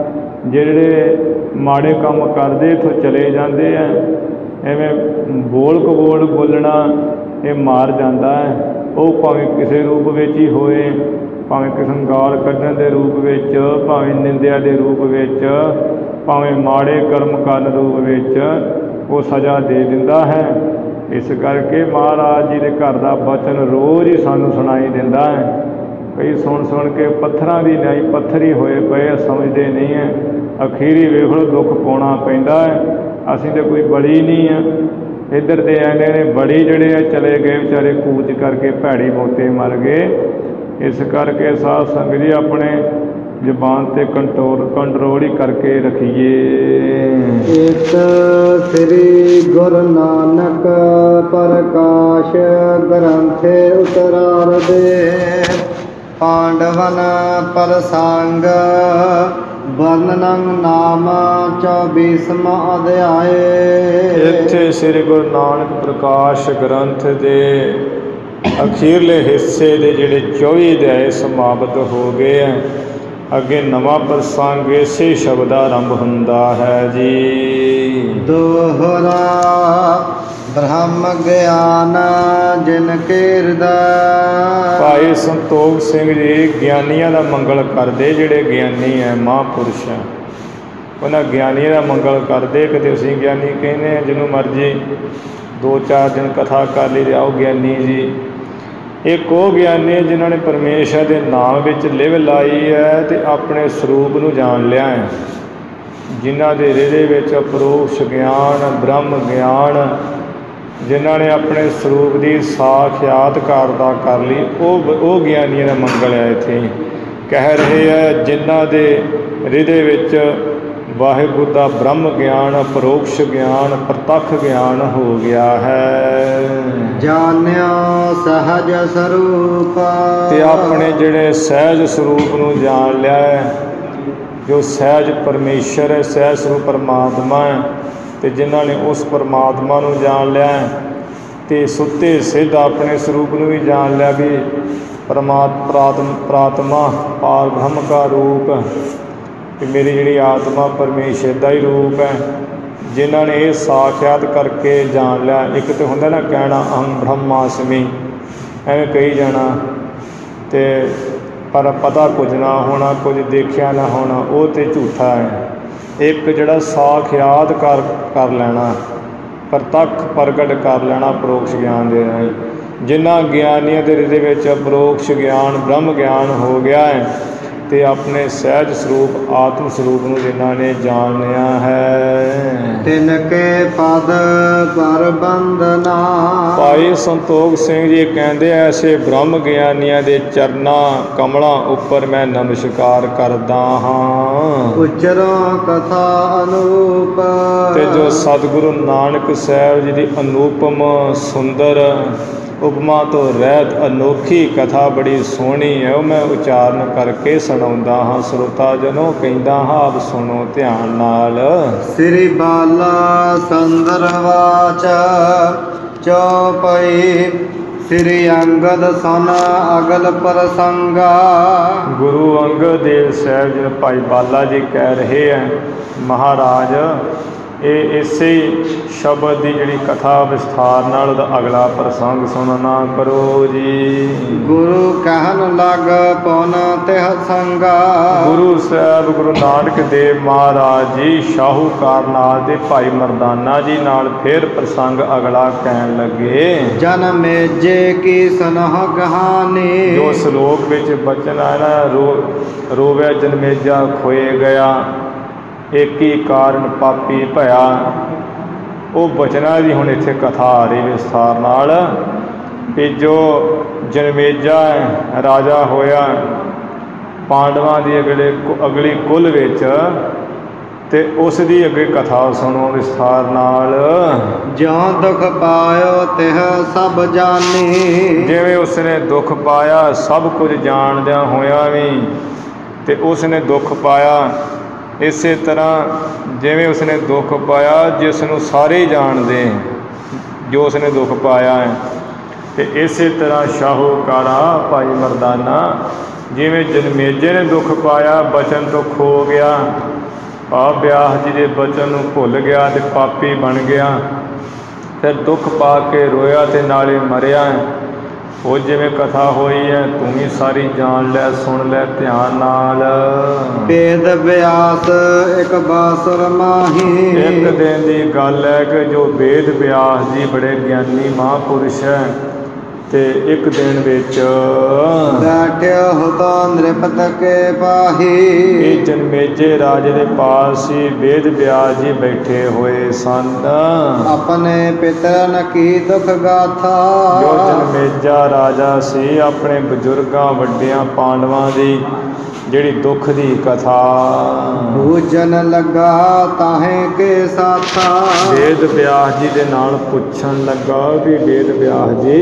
ਜਿਹੜੇ ਮਾੜੇ ਕੰਮ ਕਰਦੇ ਇੱਥੋਂ ਚਲੇ ਜਾਂਦੇ ਆ, ਐਵੇਂ ਬੋਲ ਕਬੋਲ ਬੋਲਣਾ ਇਹ ਮਾਰ ਜਾਂਦਾ ਹੈ। ਉਹ ਭਾਵੇਂ ਕਿਸੇ ਰੂਪ ਵਿੱਚ ਹੀ ਹੋਏ, ਭਾਵੇਂ ਕਿਸੇ ਨੂੰ ਗਾਲ ਕੱਢਣ ਦੇ ਰੂਪ ਵਿੱਚ, ਭਾਵੇਂ ਨਿੰਦਿਆ ਦੇ ਰੂਪ ਵਿੱਚ, ਭਾਵੇਂ ਮਾੜੇ ਕਰਮ ਕਰਨ ਰੂਪ ਵਿੱਚ, ਉਹ ਸਜ਼ਾ ਦੇ ਦਿੰਦਾ ਹੈ। ਇਸ ਕਰਕੇ ਮਹਾਰਾਜ ਜੀ ਦੇ ਘਰ ਦਾ ਬਚਨ ਰੋਜ਼ ਹੀ ਸਾਨੂੰ ਸੁਣਾਈ ਦਿੰਦਾ ਹੈ। ਕਈ ਸੁਣ ਸੁਣ ਕੇ ਪੱਥਰਾਂ ਦੀ ਨਿਆਈ ਪੱਥਰ ਹੀ ਹੋਏ ਪਏ, ਸਮਝਦੇ ਨਹੀਂ ਹੈ। ਅਖੀਰੀ ਵੇਖ ਲਓ ਦੁੱਖ ਪਾਉਣਾ ਪੈਂਦਾ ਹੈ। ਅਸੀਂ ਤਾਂ ਕੋਈ ਬੜੀ ਨਹੀਂ ਆ, ਇੱਧਰ ਦੇ ਐਨੇ ਨੇ ਬੜੀ ਜਿਹੜੇ ਆ ਚਲੇ ਗਏ ਵਿਚਾਰੇ ਕੂਚ ਕਰਕੇ, ਭੈੜੀ ਮੌਤੇ ਮਰ ਗਏ। ਇਸ ਕਰਕੇ ਸਾਧ ਸੰਗਤ ਜੀ ਆਪਣੇ ਜ਼ਬਾਨ 'ਤੇ ਕੰਟਰੋਲ ਕੰਟਰੋਲ ਹੀ ਕਰਕੇ ਰੱਖੀਏ। ਇੱਕ ਸ੍ਰੀ ਗੁਰੂ ਨਾਨਕ ਪ੍ਰਕਾਸ਼ ਗ੍ਰੰਥੇ ਉਤਰਾਰਦੇ। ਪਾਂਡਵਨ ਪ੍ਰਸੰਗ ਵਰਣਨ ਨਾਮ ਚੌਬੀਸਵਾਂ ਅਧਿਆਏ। ਇੱਥੇ ਸ੍ਰੀ ਗੁਰੂ ਨਾਨਕ ਪ੍ਰਕਾਸ਼ ਗ੍ਰੰਥ ਦੇ ਅਖੀਰਲੇ ਹਿੱਸੇ ਦੇ ਜਿਹੜੇ ਚੌਵੀ ਅਧਿਆਏ ਸਮਾਪਤ ਹੋ ਗਏ ਹੈ। ਅੱਗੇ ਨਵਾਂ ਪ੍ਰਸੰਗ ਇਸੇ ਸ਼ਬਦ ਆਰੰਭ ਹੁੰਦਾ ਹੈ ਜੀ। ਦੋਹਰਾ ਬ੍ਰਹਮ ਗਿਆਨ ਜਿਨ ਕੇ ਹਿਰਦੈ। ਭਾਈ ਸੰਤੋਖ ਸਿੰਘ ਜੀ ਗਿਆਨੀਆਂ ਦਾ ਮੰਗਲ ਕਰਦੇ, ਜਿਹੜੇ ਗਿਆਨੀ ਹੈ ਮਹਾਂਪੁਰਸ਼ ਹੈ, ਉਹਨਾਂ ਗਿਆਨੀਆਂ ਦਾ ਮੰਗਲ ਕਰਦੇ। ਕਿਤੇ ਅਸੀਂ ਗਿਆਨੀ ਕਹਿੰਦੇ ਹਾਂ ਜਿਹਨੂੰ ਮਰਜ਼ੀ ਦੋ ਚਾਰ ਦਿਨ ਕਥਾ ਕਰ ਲਈ ਆਓ ਗਿਆਨੀ ਜੀ। ਇੱਕ ਉਹ ਗਿਆਨੀ ਜਿਨ੍ਹਾਂ ਨੇ ਪਰਮੇਸ਼ਰ ਦੇ ਨਾਮ ਵਿੱਚ ਲਿਵ ਲਾਈ ਹੈ ਅਤੇ ਆਪਣੇ ਸਰੂਪ ਨੂੰ ਜਾਣ ਲਿਆ ਹੈ, ਜਿਨ੍ਹਾਂ ਦੇ ਹਿਰਦੇ ਵਿੱਚ ਅਪਰੋਕਸ਼ ਗਿਆਨ, ਬ੍ਰਹਮ ਗਿਆਨ, ਜਿਨ੍ਹਾਂ ਨੇ ਆਪਣੇ ਸਰੂਪ ਦੀ ਸਾਖਿਆਤਕਾਰਤਾ ਕਰ ਲਈ, ਉਹ ਉਹ ਗਿਆਨੀਆਂ ਦਾ ਮੰਗਲ ਹੈ। ਇੱਥੇ ਕਹਿ ਰਹੇ ਹੈ ਜਿਨ੍ਹਾਂ ਦੇ ਹਿਰਦੇ ਵਿੱਚ ਵਾਹਿਗੁਰੂ ਦਾ ਬ੍ਰਹਮ ਗਿਆਨ, ਅਪਰੋਕਸ਼ ਗਿਆਨ, ਪ੍ਰਤੱਖ ਗਿਆਨ ਹੋ ਗਿਆ ਹੈ। ਜਾਣਿਆ ਸਹਜ ਸਰੂਪ। ਤੇ ਆਪਣੇ ਜਿਹੜੇ ਸਹਿਜ ਸਰੂਪ ਨੂੰ ਜਾਣ ਲਿਆ ਹੈ, ਜੋ ਸਹਿਜ ਪਰਮੇਸ਼ਰ ਹੈ, ਸਹਿਜ ਸਰੂਪ ਪਰਮਾਤਮਾ ਹੈ। ਅਤੇ ਜਿਨ੍ਹਾਂ ਨੇ ਉਸ ਪਰਮਾਤਮਾ ਨੂੰ ਜਾਣ ਲਿਆ ਅਤੇ ਸੁੱਤੇ ਸਿੱਧ ਆਪਣੇ ਸਰੂਪ ਨੂੰ ਵੀ ਜਾਣ ਲਿਆ ਵੀ ਪਰਮਾਤ ਪ੍ਰਾਤਮ ਪ੍ਰਾਤਮਾ ਪਾਰ ਬ੍ਰਹਮ ਕਾ ਰੂਪ, ਕਿ ਮੇਰੀ ਜਿਹੜੀ ਆਤਮਾ ਪਰਮੇਸ਼ਰ ਦਾ ਹੀ ਰੂਪ ਹੈ। ਜਿਨ੍ਹਾਂ ਨੇ ਇਹ ਸਾਖਿਆਤ ਕਰਕੇ ਜਾਣ ਲਿਆ, ਇੱਕ ਤਾਂ ਹੁੰਦਾ ਨਾ ਕਹਿਣਾ ਅਹੰ ਬ੍ਰਹਮਾਸਮੀ, ਐਵੇਂ ਕਹੀ ਜਾਣਾ, ਅਤੇ ਪਰ ਪਤਾ ਕੁਝ ਨਾ ਹੋਣਾ, ਕੁਝ ਦੇਖਿਆ ਨਾ ਹੋਣਾ, ਉਹ ਤਾਂ ਝੂਠਾ ਹੈ। ਇੱਕ ਜਿਹੜਾ ਸਾਖਿਆਤ ਕਰ ਕਰ ਲੈਣਾ, ਪ੍ਰਤੱਖ ਪ੍ਰਗਟ ਕਰ ਲੈਣਾ ਪਰੋਕਸ਼ ਗਿਆਨ ਦੇ ਰਾਹੀਂ। ਜਿਨ੍ਹਾਂ ਗਿਆਨੀਆਂ ਦੇ ਹਿਰਦੇ ਵਿੱਚ ਪਰੋਕਸ਼ ਗਿਆਨ ਬ੍ਰਹਮ ਗਿਆਨ ਹੋ ਗਿਆ ਹੈ ਅਤੇ ਆਪਣੇ ਸਹਿਜ ਸਰੂਪ ਆਤਮ ਸਰੂਪ ਨੂੰ ਜਿਨ੍ਹਾਂ ਨੇ ਜਾਣਿਆ ਹੈ। ਤਿਨ ਕੇ ਪਦ ਪਰ ਬੰਦਨਾ। ਭਾਈ ਸੰਤੋਖ ਸਿੰਘ ਜੀ ਕਹਿੰਦੇ ਐਸੇ ਬ੍ਰਹਮ ਗਿਆਨੀਆਂ ਦੇ ਚਰਨਾਂ ਕਮਲਾਂ ਉੱਪਰ ਮੈਂ ਨਮਸਕਾਰ ਕਰਦਾ ਹਾਂ। ਉਚਰੋ ਕਥਾ ਅਨੂਪ। ਅਤੇ ਜੋ ਸਤਿਗੁਰੂ ਨਾਨਕ ਸਾਹਿਬ ਜੀ ਦੀ ਅਨੂਪਮ ਸੁੰਦਰ ਉਪਮਾ ਤੋਂ ਰਹਿਤ ਅਨੋਖੀ ਕਥਾ ਬੜੀ ਸੋਹਣੀ ਹੈ, ਉਹ ਮੈਂ ਉਚਾਰਨ ਕਰਕੇ ਸੁਣਾਉਂਦਾ ਹਾਂ। ਸਰੋਤਾ ਜਨੋ ਕਹਿੰਦਾ ਹਾਂ, ਆਪ ਸੁਣੋ ਧਿਆਨ ਨਾਲ। ਸ੍ਰੀ ਬਾਲਾ ਸੰਦਰਵਾਚ ਚੌਪਈ। ਸ੍ਰੀ ਅੰਗਦ ਸਨ ਅਗਲ ਪ੍ਰਸੰਗਾ। ਗੁਰੂ ਅੰਗਦ ਦੇਵ ਸਾਹਿਬ ਜੀ ਭਾਈ ਬਾਲਾ ਜੀ ਕਹਿ ਰਹੇ ਹੈ, ਮਹਾਰਾਜ ਇਹ ਇਸੇ ਸ਼ਬਦ ਦੀ ਜਿਹੜੀ ਕਥਾ ਵਿਸਥਾਰ ਨਾਲ ਉਹਦਾ ਅਗਲਾ ਪ੍ਰਸੰਗ ਸੁਣਨਾ ਕਰੋ ਜੀ। ਗੁਰੂ ਕਹਿਣ ਲੱਗ ਪਉਨ ਤਿਹ ਸੰਗਾ। ਗੁਰੂ ਸਾਹਿਬ ਗੁਰੂ ਨਾਨਕ ਦੇਵ ਮਹਾਰਾਜ ਜੀ ਸ਼ਾਹੂਕਾਰ ਨਾਲ ਦੇ ਭਾਈ ਮਰਦਾਨਾ ਜੀ ਨਾਲ ਫਿਰ ਪ੍ਰਸੰਗ ਅਗਲਾ ਕਹਿਣ ਲੱਗੇ। ਜਨ ਮੇਜੇ ਕੀ ਸੁਨਹੁ ਕਹਾਣੀ। ਜੋ ਸਲੋਕ ਵਿੱਚ ਬਚਨ ਹੈ ਨਾ, ਰੋ ਰੋਵੈ ਜਨਮੇਜਾ ਖੋਏ ਗਿਆ, ਏਕੀ ਕਾਰਨ ਪਾਪੀ ਭਇਆ, ਉਹ ਬਚਨਾਂ ਦੀ ਹੁਣ ਇੱਥੇ ਕਥਾ ਆ ਰਹੀ ਵਿਸਥਾਰ ਨਾਲ। ਕਿ ਜੋ ਜਨਮੇਜਾ ਰਾਜਾ ਹੋਇਆ ਪਾਂਡਵਾਂ ਦੀ ਅਗਲੇ ਅਗਲੀ ਕੁਲ ਵਿੱਚ, ਅਤੇ ਉਸ ਦੀ ਅੱਗੇ ਕਥਾ ਸੁਣੋ ਵਿਸਥਾਰ ਨਾਲ। ਜਿਉਂ ਦੁਖ ਪਾਇਓ ਤਿਹ ਸਭ ਜਾਣੀ। ਜਿਵੇਂ ਉਸਨੇ ਦੁੱਖ ਪਾਇਆ ਸਭ ਕੁਝ ਜਾਣਦਿਆਂ ਹੋਇਆ ਵੀ, ਅਤੇ ਉਸਨੇ ਦੁੱਖ ਪਾਇਆ ਇਸੇ ਤਰ੍ਹਾਂ ਜਿਵੇਂ ਉਸਨੇ ਦੁੱਖ ਪਾਇਆ ਜਿਸ ਨੂੰ ਸਾਰੇ ਜਾਣਦੇ ਜੋ ਉਸਨੇ ਦੁੱਖ ਪਾਇਆ ਹੈ। ਅਤੇ ਇਸੇ ਤਰ੍ਹਾਂ ਸ਼ਾਹੂਕਾਰਾ ਭਾਈ ਮਰਦਾਨਾ ਜਿਵੇਂ ਜਨਮੇਜੇ ਨੇ ਦੁੱਖ ਪਾਇਆ, ਬਚਨ ਤੋਂ ਖੋ ਗਿਆ, ਭਾਵ ਬਿਆਸ ਜੀ ਦੇ ਬਚਨ ਨੂੰ ਭੁੱਲ ਗਿਆ ਅਤੇ ਪਾਪੀ ਬਣ ਗਿਆ, ਫਿਰ ਦੁੱਖ ਪਾ ਕੇ ਰੋਇਆ ਅਤੇ ਨਾਲੇ ਮਰਿਆ। ਉਹ ਜਿਵੇਂ ਕਥਾ ਹੋਈ ਹੈ ਤੂੰ ਵੀ ਸਾਰੀ ਜਾਣ ਲੈ, ਸੁਣ ਲੈ ਧਿਆਨ ਨਾਲ। ਵੇਦ ਵਿਆਸ ਇੱਕ ਬਾਸੁਰ ਮਾਹੀ। ਇੱਕ ਦਿਨ ਦੀ ਗੱਲ ਹੈ ਕਿ ਜੋ ਵੇਦ ਵਿਆਸ ਜੀ ਬੜੇ ਗਿਆਨੀ ਮਹਾਂਪੁਰਸ਼ ਹੈ, ਅਤੇ ਇੱਕ ਦਿਨ ਵਿੱਚ ਬੈਠਿਆ ਹੁਤਾ ਨ੍ਰਿਪਤ ਕੇ ਪਾਹੀ। ਇਹ ਜਨਮੇਜੇ ਰਾਜੇ ਦੇ ਪਾਸ ਹੀ ਵੇਦ ਵਿਆਸ ਜੀ ਬੈਠੇ ਹੋਏ ਸਨ। ਆਪਣੇ ਪਿਤਰਨ ਕੀ ਦੁਖ ਗਾਥਾ। ਜੋ ਜਨਮੇਜਾ ਰਾਜਾ ਸੀ ਆਪਣੇ ਬਜ਼ੁਰਗਾਂ ਵੱਡਿਆਂ ਪਾਂਡਵਾਂ ਦੀ ਜਿਹੜੀ ਦੁੱਖ ਦੀ ਕਥਾ ਪੂਜਨ ਲੱਗਾ ਤਾਹੇ ਕੇ ਸਾਥਾ। ਵੇਦ ਵਿਆਸ ਜੀ ਦੇ ਨਾਲ ਪੁੱਛਣ ਲੱਗਾ ਵੀ ਵੇਦ ਵਿਆਸ ਜੀ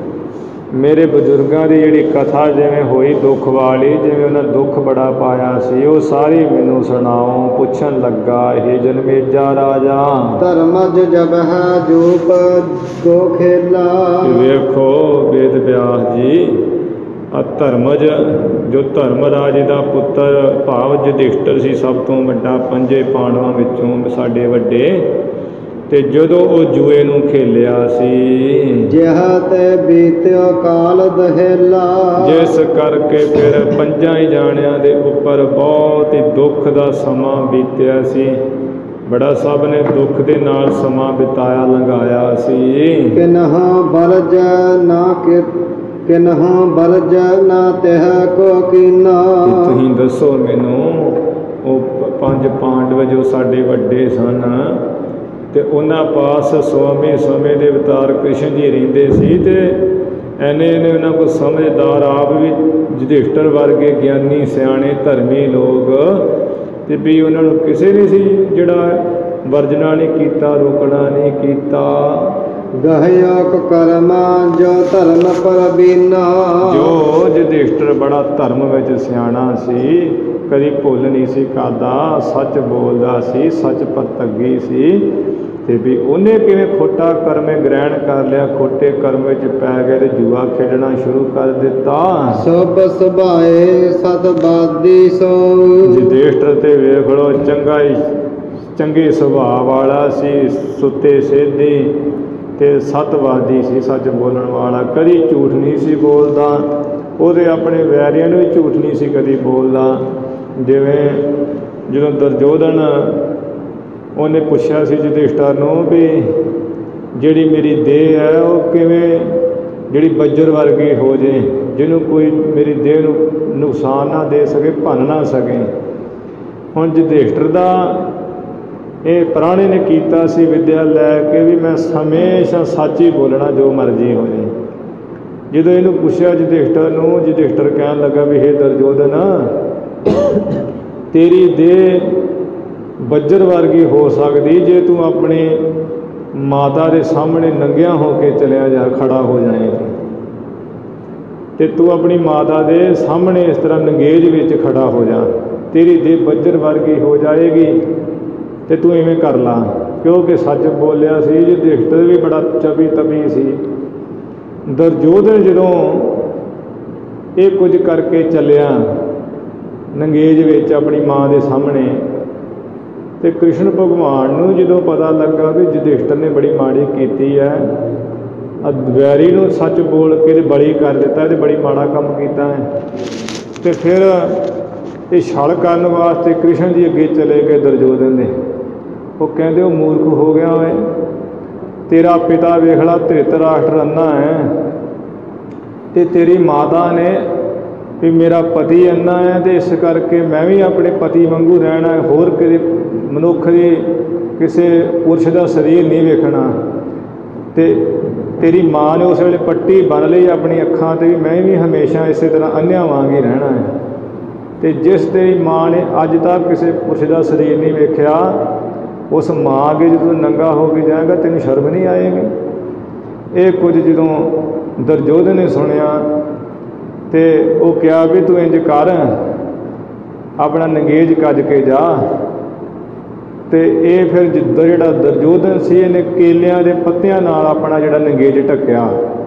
ਮੇਰੇ ਬਜ਼ੁਰਗਾਂ ਦੀ ਜਿਹੜੀ ਕਥਾ ਜਿਵੇਂ ਹੋਈ ਦੁੱਖ ਵਾਲੀ, ਜਿਵੇਂ ਉਹਨਾਂ ਦੁੱਖ ਬੜਾ ਪਾਇਆ ਸੀ, ਉਹ ਸਾਰੀ ਮੈਨੂੰ ਸੁਣਾਓ। ਪੁੱਛਣ ਲੱਗਾ ਇਹ ਜਨਮੇਜਾ ਰਾਜਾ। ਧਰਮਜ ਜਬ ਹੈ ਜੂਪ ਕੋ ਖੇਲਾ। ਵੇਖੋ ਵੇਦ ਵਿਆਸ ਜੀ ਆ ਧਰਮਜ ਜੋ ਧਰਮਰਾਜ ਦਾ ਪੁੱਤਰ ਭਾਵ ਯੁਧਿਸ਼ਟਰ ਸੀ, ਸਭ ਤੋਂ ਵੱਡਾ ਪੰਜੇ ਪਾਂਡਵਾਂ ਵਿੱਚੋਂ ਸਾਡੇ ਵੱਡੇ, ਅਤੇ ਜਦੋਂ ਉਹ ਜੂਏ ਨੂੰ ਖੇਲਿਆ ਸੀ ਜਿਹ ਤੇ ਬੀਤਿਓ ਕਾਲ ਦਹੇਲਾ। ਜਿਸ ਕਰਕੇ ਫਿਰ ਪੰਜਾਂ ਹੀ ਜਾਣਿਆਂ ਦੇ ਉੱਪਰ ਬਹੁਤ ਹੀ ਦੁੱਖ ਦਾ ਸਮਾਂ ਬੀਤਿਆ ਸੀ। ਬੜਾ ਸਭ ਨੇ ਦੁੱਖ ਦੇ ਨਾਲ ਸਮਾਂ ਬਿਤਾਇਆ ਲੰਘਾਇਆ ਸੀ। ਕਿਨਹਾ ਬਲਜ ਨਾ ਕਿ ਕਿਨਹਾ ਬਲਜ ਨਾ ਤਿਹ ਕੋ ਕੀਨਾ। ਤੁਸੀਂ ਦੱਸੋ ਮੈਨੂੰ, ਉਹ ਪੰਜ ਪਾਂਡਵ ਜੋ ਸਾਡੇ ਵੱਡੇ ਸਨ, ਅਤੇ ਉਹਨਾਂ ਪਾਸ ਸਵਾਮੀ ਸਮੇਂ ਦੇ ਅਵਤਾਰ ਕ੍ਰਿਸ਼ਨ ਜੀ ਰਹਿੰਦੇ ਸੀ, ਅਤੇ ਐਨੇ ਐਨੇ ਉਹਨਾਂ ਕੋਲ ਸਮਝਦਾਰ ਆਪ ਵੀ ਯੁਧਿਸ਼ਟਰ ਵਰਗੇ ਗਿਆਨੀ ਸਿਆਣੇ ਧਰਮੀ ਲੋਕ, ਅਤੇ ਵੀ ਉਹਨਾਂ ਨੂੰ ਕਿਸੇ ਨਹੀਂ ਸੀ ਜਿਹੜਾ ਵਰਜਣਾ ਨਹੀਂ ਕੀਤਾ, ਰੋਕਣਾ ਨਹੀਂ ਕੀਤਾ। ਗਹਿਯੋਕ ਕਰਮਾ ਜੋ ਧਰਮ ਪਰ ਬੀਨਾ। ਜੋ ਯੁਧਿਸ਼ਟਰ ਬੜਾ ਧਰਮ ਵਿੱਚ ਸਿਆਣਾ ਸੀ, ਕਦੀ ਭੁੱਲ ਨਹੀਂ ਸੀ ਕਰਦਾ, ਸੱਚ ਬੋਲਦਾ ਸੀ, ਸੱਚ ਪਰਤੱਗੀ ਸੀ, ਅਤੇ ਵੀ ਉਹਨੇ ਕਿਵੇਂ ਖੋਟਾ ਕਰਮ ਗ੍ਰਹਿਣ ਕਰ ਲਿਆ, ਖੋਟੇ ਕਰਮ ਵਿੱਚ ਪੈ ਗਏ ਅਤੇ ਜੂਆ ਖੇਡਣਾ ਸ਼ੁਰੂ ਕਰ ਦਿੱਤਾ। ਸਭ ਸੁਭਾਏ ਸਤਿਵਾਦੀ ਸੋ। ਯੁਧਿਸ਼ਟਰ ਤੇ ਵੇਖ ਲਓ ਚੰਗਾ ਹੀ ਚੰਗੇ ਸੁਭਾਅ ਵਾਲਾ ਸੀ, ਸੁੱਤੇ ਸੇਧੀ ਅਤੇ ਸਤਵਾਦੀ ਸੀ, ਸੱਚ ਬੋਲਣ ਵਾਲਾ, ਕਦੀ ਝੂਠ ਨਹੀਂ ਸੀ ਬੋਲਦਾ, ਉਹਦੇ ਆਪਣੇ ਵੈਰੀਆਂ ਨੂੰ ਵੀ ਝੂਠ ਨਹੀਂ ਸੀ ਕਦੀ ਬੋਲਦਾ। ਜਿਵੇਂ ਜਦੋਂ ਦੁਰਯੋਧਨ ਉਹਨੇ ਪੁੱਛਿਆ ਸੀ ਯੁਧਿਸ਼ਠਰ ਨੂੰ ਵੀ ਜਿਹੜੀ ਮੇਰੀ ਦੇਹ ਹੈ ਉਹ ਕਿਵੇਂ ਜਿਹੜੀ ਬੱਜਰ ਵਰਗੀ ਹੋ ਜੇ, ਜਿਹਨੂੰ ਕੋਈ ਮੇਰੀ ਦੇਹ ਨੂੰ ਨੁਕਸਾਨ ਨਾ ਦੇ ਸਕੇ, ਭੰਨ ਨਾ ਸਕੇ। ਹੁਣ ਯੁਧਿਸ਼ਠਰ ਦਾ ਇਹ ਪ੍ਰਾਹੁਣੇ ਨੇ ਕੀਤਾ ਸੀ ਵਿੱਦਿਆ ਲੈ ਕੇ ਵੀ ਮੈਂ ਹਮੇਸ਼ਾ ਸੱਚ ਹੀ ਬੋਲਣਾ ਜੋ ਮਰਜ਼ੀ ਹੋ ਜਾਏ। ਜਦੋਂ ਇਹਨੂੰ ਪੁੱਛਿਆ ਯੁਧਿਸ਼ਠਰ ਨੂੰ, ਯੁਧਿਸ਼ਠਰ ਕਹਿਣ ਲੱਗਾ ਵੀ ਹੇ ਦੁਰਯੋਧਨ, ਤੇਰੀ ਦੇਹ ਬੱਜਰ ਵਰਗੀ ਹੋ ਸਕਦੀ ਜੇ ਤੂੰ ਆਪਣੀ ਮਾਤਾ ਦੇ ਸਾਹਮਣੇ ਨੰਗਿਆਂ ਹੋ ਕੇ ਚਲਿਆ ਜਾ ਖੜਾ ਹੋ ਜਾਏ ਤੇ ਤੂੰ ਆਪਣੀ ਮਾਤਾ ਦੇ ਸਾਹਮਣੇ ਇਸ ਤਰ੍ਹਾਂ ਨੰਗੇਜ ਵਿੱਚ ਖੜਾ ਹੋ ਜਾ, ਤੇਰੀ ਦੇਹ ਬੱਜਰ ਵਰਗੀ ਹੋ ਜਾਏਗੀ ਤੇ ਤੂੰ ਇਵੇਂ ਕਰ ਲਾ। ਕਿਉਂਕਿ ਸੱਚ ਬੋਲਿਆ ਸੀ। ਯੁਧਿਸ਼ਠਰ ਵੀ ਬੜਾ ਚਬੀ ਤਬੀ ਸੀ। ਦੁਰਯੋਧਨ ਜਦੋਂ ਇਹ ਕੁਝ ਕਰਕੇ ਚੱਲਿਆ ਨੰਗੇਜ ਵਿੱਚ ਆਪਣੀ ਮਾਂ ਦੇ ਸਾਹਮਣੇ, ਤੇ ਕ੍ਰਿਸ਼ਨ ਭਗਵਾਨ ਨੂੰ ਜਦੋਂ ਪਤਾ ਲੱਗਾ ਵੀ ਯੁਧਿਸ਼ਠਰ ਨੇ ਬੜੀ ਮਾੜੀ ਕੀਤੀ ਹੈ, ਵੈਰੀ ਨੂੰ ਸੱਚ ਬੋਲ ਕੇ ਤੇ ਬਲੀ ਕਰ ਦਿੱਤਾ, ਤੇ ਬੜੀ ਮਾੜਾ ਕੰਮ ਕੀਤਾ ਹੈ, ਤੇ ਫਿਰ ਇਹ ਛਲ ਕਰਨ ਵਾਸਤੇ ਕ੍ਰਿਸ਼ਨ ਜੀ ਅੱਗੇ ਚਲੇ ਗਏ ਦੁਰਯੋਧਨ ਦੇ। ਉਹ ਕਹਿੰਦੇ ਉਹ ਮੂਰਖ ਹੋ ਗਿਆ ਓਏ, ਤੇਰਾ ਪਿਤਾ ਵੇਖ ਲਾ ਧ੍ਰਿਤਰਾਸ਼ਟਰ ਅੰਨਾ ਹੈ, ਤੇ ਤੇਰੀ ਮਾਤਾ ਨੇ ਵੀ ਮੇਰਾ ਪਤੀ ਅੰਨਾ ਹੈ, ਤੇ ਇਸ ਕਰਕੇ ਮੈਂ ਵੀ ਆਪਣੇ ਪਤੀ ਵਾਂਗੂ ਰਹਿਣਾ ਹੈ, ਹੋਰ ਕਿਸੇ ਮਨੁੱਖ ਦੀ ਕਿਸੇ ਪੁਰਸ਼ ਦਾ ਸਰੀਰ ਨਹੀਂ ਵੇਖਣਾ। ਤੇ ਤੇਰੀ ਮਾਂ ਨੇ ਉਸ ਵੇਲੇ ਪੱਟੀ ਬੰਨ੍ਹ ਲਈ ਆਪਣੀ ਅੱਖਾਂ 'ਤੇ ਵੀ ਮੈਂ ਵੀ ਹਮੇਸ਼ਾ ਇਸੇ ਤਰ੍ਹਾਂ ਅੰਨਿਆਂ ਵਾਂਗ ਹੀ ਰਹਿਣਾ ਹੈ। ਤੇ ਜਿਸ ਤੇਰੀ ਮਾਂ ਨੇ ਅੱਜ ਤੱਕ ਕਿਸੇ ਪੁਰਸ਼ ਦਾ ਸਰੀਰ ਨਹੀਂ ਵੇਖਿਆ, ਉਸ ਮਾਂ ਅੱਗੇ ਜਦੋਂ ਨੰਗਾ ਹੋ ਕੇ ਜਾਏਗਾ ਤੈਨੂੰ ਸ਼ਰਮ ਨਹੀਂ ਆਏਗੀ। ਇਹ ਕੁਝ ਜਦੋਂ ਦੁਰਯੋਧਨ ਨੇ ਸੁਣਿਆ ਤੇ ਉਹ ਕਿਹਾ ਵੀ ਤੂੰ ਇੰਝ ਕਰ, ਆਪਣਾ ਨੰਗੇਜ ਕੱਜ ਕੇ ਜਾ। ਤੇ ਇਹ ਫਿਰ ਜਿੱਦਾਂ ਜਿਹੜਾ ਦੁਰਯੋਧਨ ਸੀ ਇਹਨੇ ਕੇਲਿਆਂ ਦੇ ਪੱਤਿਆਂ ਨਾਲ ਆਪਣਾ ਜਿਹੜਾ ਨੰਗੇਜ ਢੱਕਿਆ,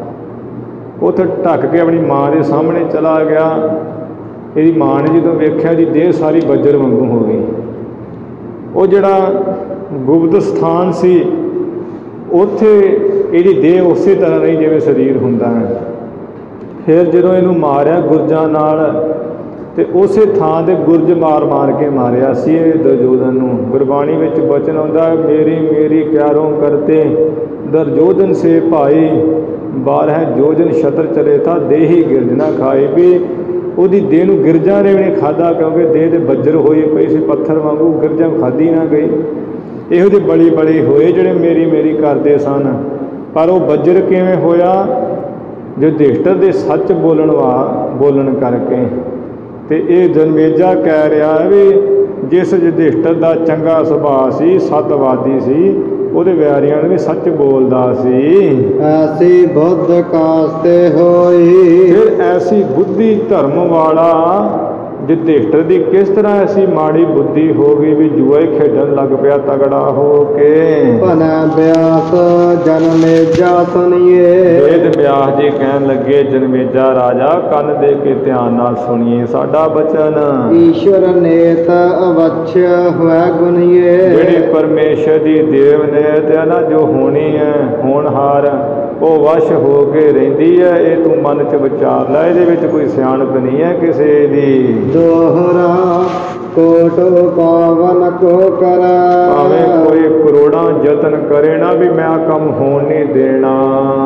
ਉੱਥੇ ਢੱਕ ਕੇ ਆਪਣੀ ਮਾਂ ਦੇ ਸਾਹਮਣੇ ਚਲਾ ਗਿਆ। ਇਹਦੀ ਮਾਂ ਨੇ ਜਦੋਂ ਵੇਖਿਆ ਜੀ ਦੇਹ ਸਾਰੀ ਬੱਜਰ ਵਾਂਗੂ ਹੋ ਗਈ। ਉਹ ਜਿਹੜਾ ਗੁਪਤ ਸਥਾਨ ਸੀ ਉੱਥੇ ਇਹਦੀ ਦੇਹ ਉਸੇ ਤਰ੍ਹਾਂ ਨਹੀਂ ਜਿਵੇਂ ਸਰੀਰ ਹੁੰਦਾ ਹੈ। ਫਿਰ ਜਦੋਂ ਇਹਨੂੰ ਮਾਰਿਆ ਗੁਰਜਾਂ ਨਾਲ, ਤੇ ਉਸੇ ਥਾਂ 'ਤੇ ਗੁਰਜ ਮਾਰ ਮਾਰ ਕੇ ਮਾਰਿਆ ਸੀ ਇਹ ਦੁਰਯੋਧਨ ਨੂੰ। ਗੁਰਬਾਣੀ ਵਿੱਚ ਬਚਨ ਆਉਂਦਾ, ਮੇਰੀ ਮੇਰੀ ਕਿਆਰੋਂ ਕਰਤੇ ਦੁਰਯੋਧਨ ਸੇ ਭਾਈ, ਬਾਰ੍ਹਾਂ ਜੋਜਨ ਛਤਰ ਚਲੇ ਥਾ ਦੇਹੀ ਗਿਰਜ ਨਾ ਖਾਈ। ਵੀ ਉਹਦੀ ਦੇਹ ਨੂੰ ਗਿਰਜਾਂ ਨੇ ਵੀ ਨਹੀਂ ਖਾਧਾ, ਕਿਉਂਕਿ ਦੇਹ ਦੇ ਬੱਜਰ ਹੋਈ ਪਈ ਸੀ ਪੱਥਰ ਵਾਂਗੂ, ਗਿਰਜਾਂ ਖਾਧੀ ਨਾ ਗਈ। ਇਹੋ ਜਿਹੇ ਬਲੀ ਬਲੀ ਹੋਏ ਜਿਹੜੇ ਮੇਰੀ ਮੇਰੀ ਕਰਦੇ ਸਨ। ਪਰ ਉਹ ਬੱਜਰ ਕਿਵੇਂ ਹੋਇਆ? ਯੁਧਿਸ਼ਠਰ ਦੇ ਸੱਚ ਬੋਲਣ ਵਾ ਬੋਲਣ ਕਰਕੇ। ਤੇ ਇਹ ਜਨਮੇਜਾ ਕਹਿ ਰਿਹਾ ਵੀ ਜਿਸ ਯੁਧਿਸ਼ਠਰ ਦਾ ਚੰਗਾ ਸੁਭਾਅ ਸੀ, ਸਤਵਾਦੀ ਸੀ, ਉਹਦੇ ਵੈਰੀਆਂ ਨੂੰ ਵੀ ਸੱਚ ਬੋਲਦਾ ਸੀ। ਐਸੀ ਬੁੱਧ ਕਾਸਤੇ ਹੋਈ, ਫਿਰ ਐਸੀ ਬੁੱਧੀ ਧਰਮ ਵਾਲਾ ਯੁਧਿਸ਼ਠਰ ਦੀ ਕਿਸ ਤਰ੍ਹਾਂ ਐਸੀ ਮਾੜੀ ਬੁੱਧੀ ਹੋ ਗਈ ਵੀ ਜੂਆ ਹੀ ਖੇਡਣ ਲੱਗ ਪਿਆ ਤਗੜਾ ਹੋ ਕੇ। ਭਨੈ ਬਿਆਸ ਜਨਮੇਜਾ ਸੁਣੀਏ। ਵੇਦ ਵਿਆਸ ਜੀ ਕਹਿਣ ਲੱਗੇ, ਜਨਮੇਜਾ ਰਾਜਾ ਕੰਨ ਦੇ ਕੇ ਧਿਆਨ ਨਾਲ ਸੁਣੀਏ ਸਾਡਾ ਬਚਨ। ਈਸ਼ਵਰ ਨੇਤ ਅਵਛ ਹੋਇ ਗੁਣੀਏ। ਜਿਹੜੀ ਪਰਮੇਸ਼ਰ ਦੀ ਦੇਵ ਨੇਤ ਹੈ ਨਾ, ਜੋ ਹੋਣੀ ਹੈ ਹੋਣਹਾਰ, ਉਹ ਵਸ਼ ਹੋ ਕੇ ਰਹਿੰਦੀ ਹੈ। ਇਹ ਤੂੰ ਮਨ 'ਚ ਵਿਚਾਰ ਲੈ, ਇਹਦੇ ਵਿੱਚ ਕੋਈ ਸਿਆਣਪ ਨਹੀਂ ਹੈ ਕਿਸੇ ਦੀ। ਦੋਹਰਾ ਕੋਟ ਪਾਵਨ ਕੋ ਕਰੈ। ਭਾਵੇਂ ਕੋਈ ਕਰੋੜਾਂ ਯਤਨ ਕਰੇ ਨਾ ਵੀ ਮੈਂ ਕੰਮ ਹੋਣ ਨਹੀਂ ਦੇਣਾ।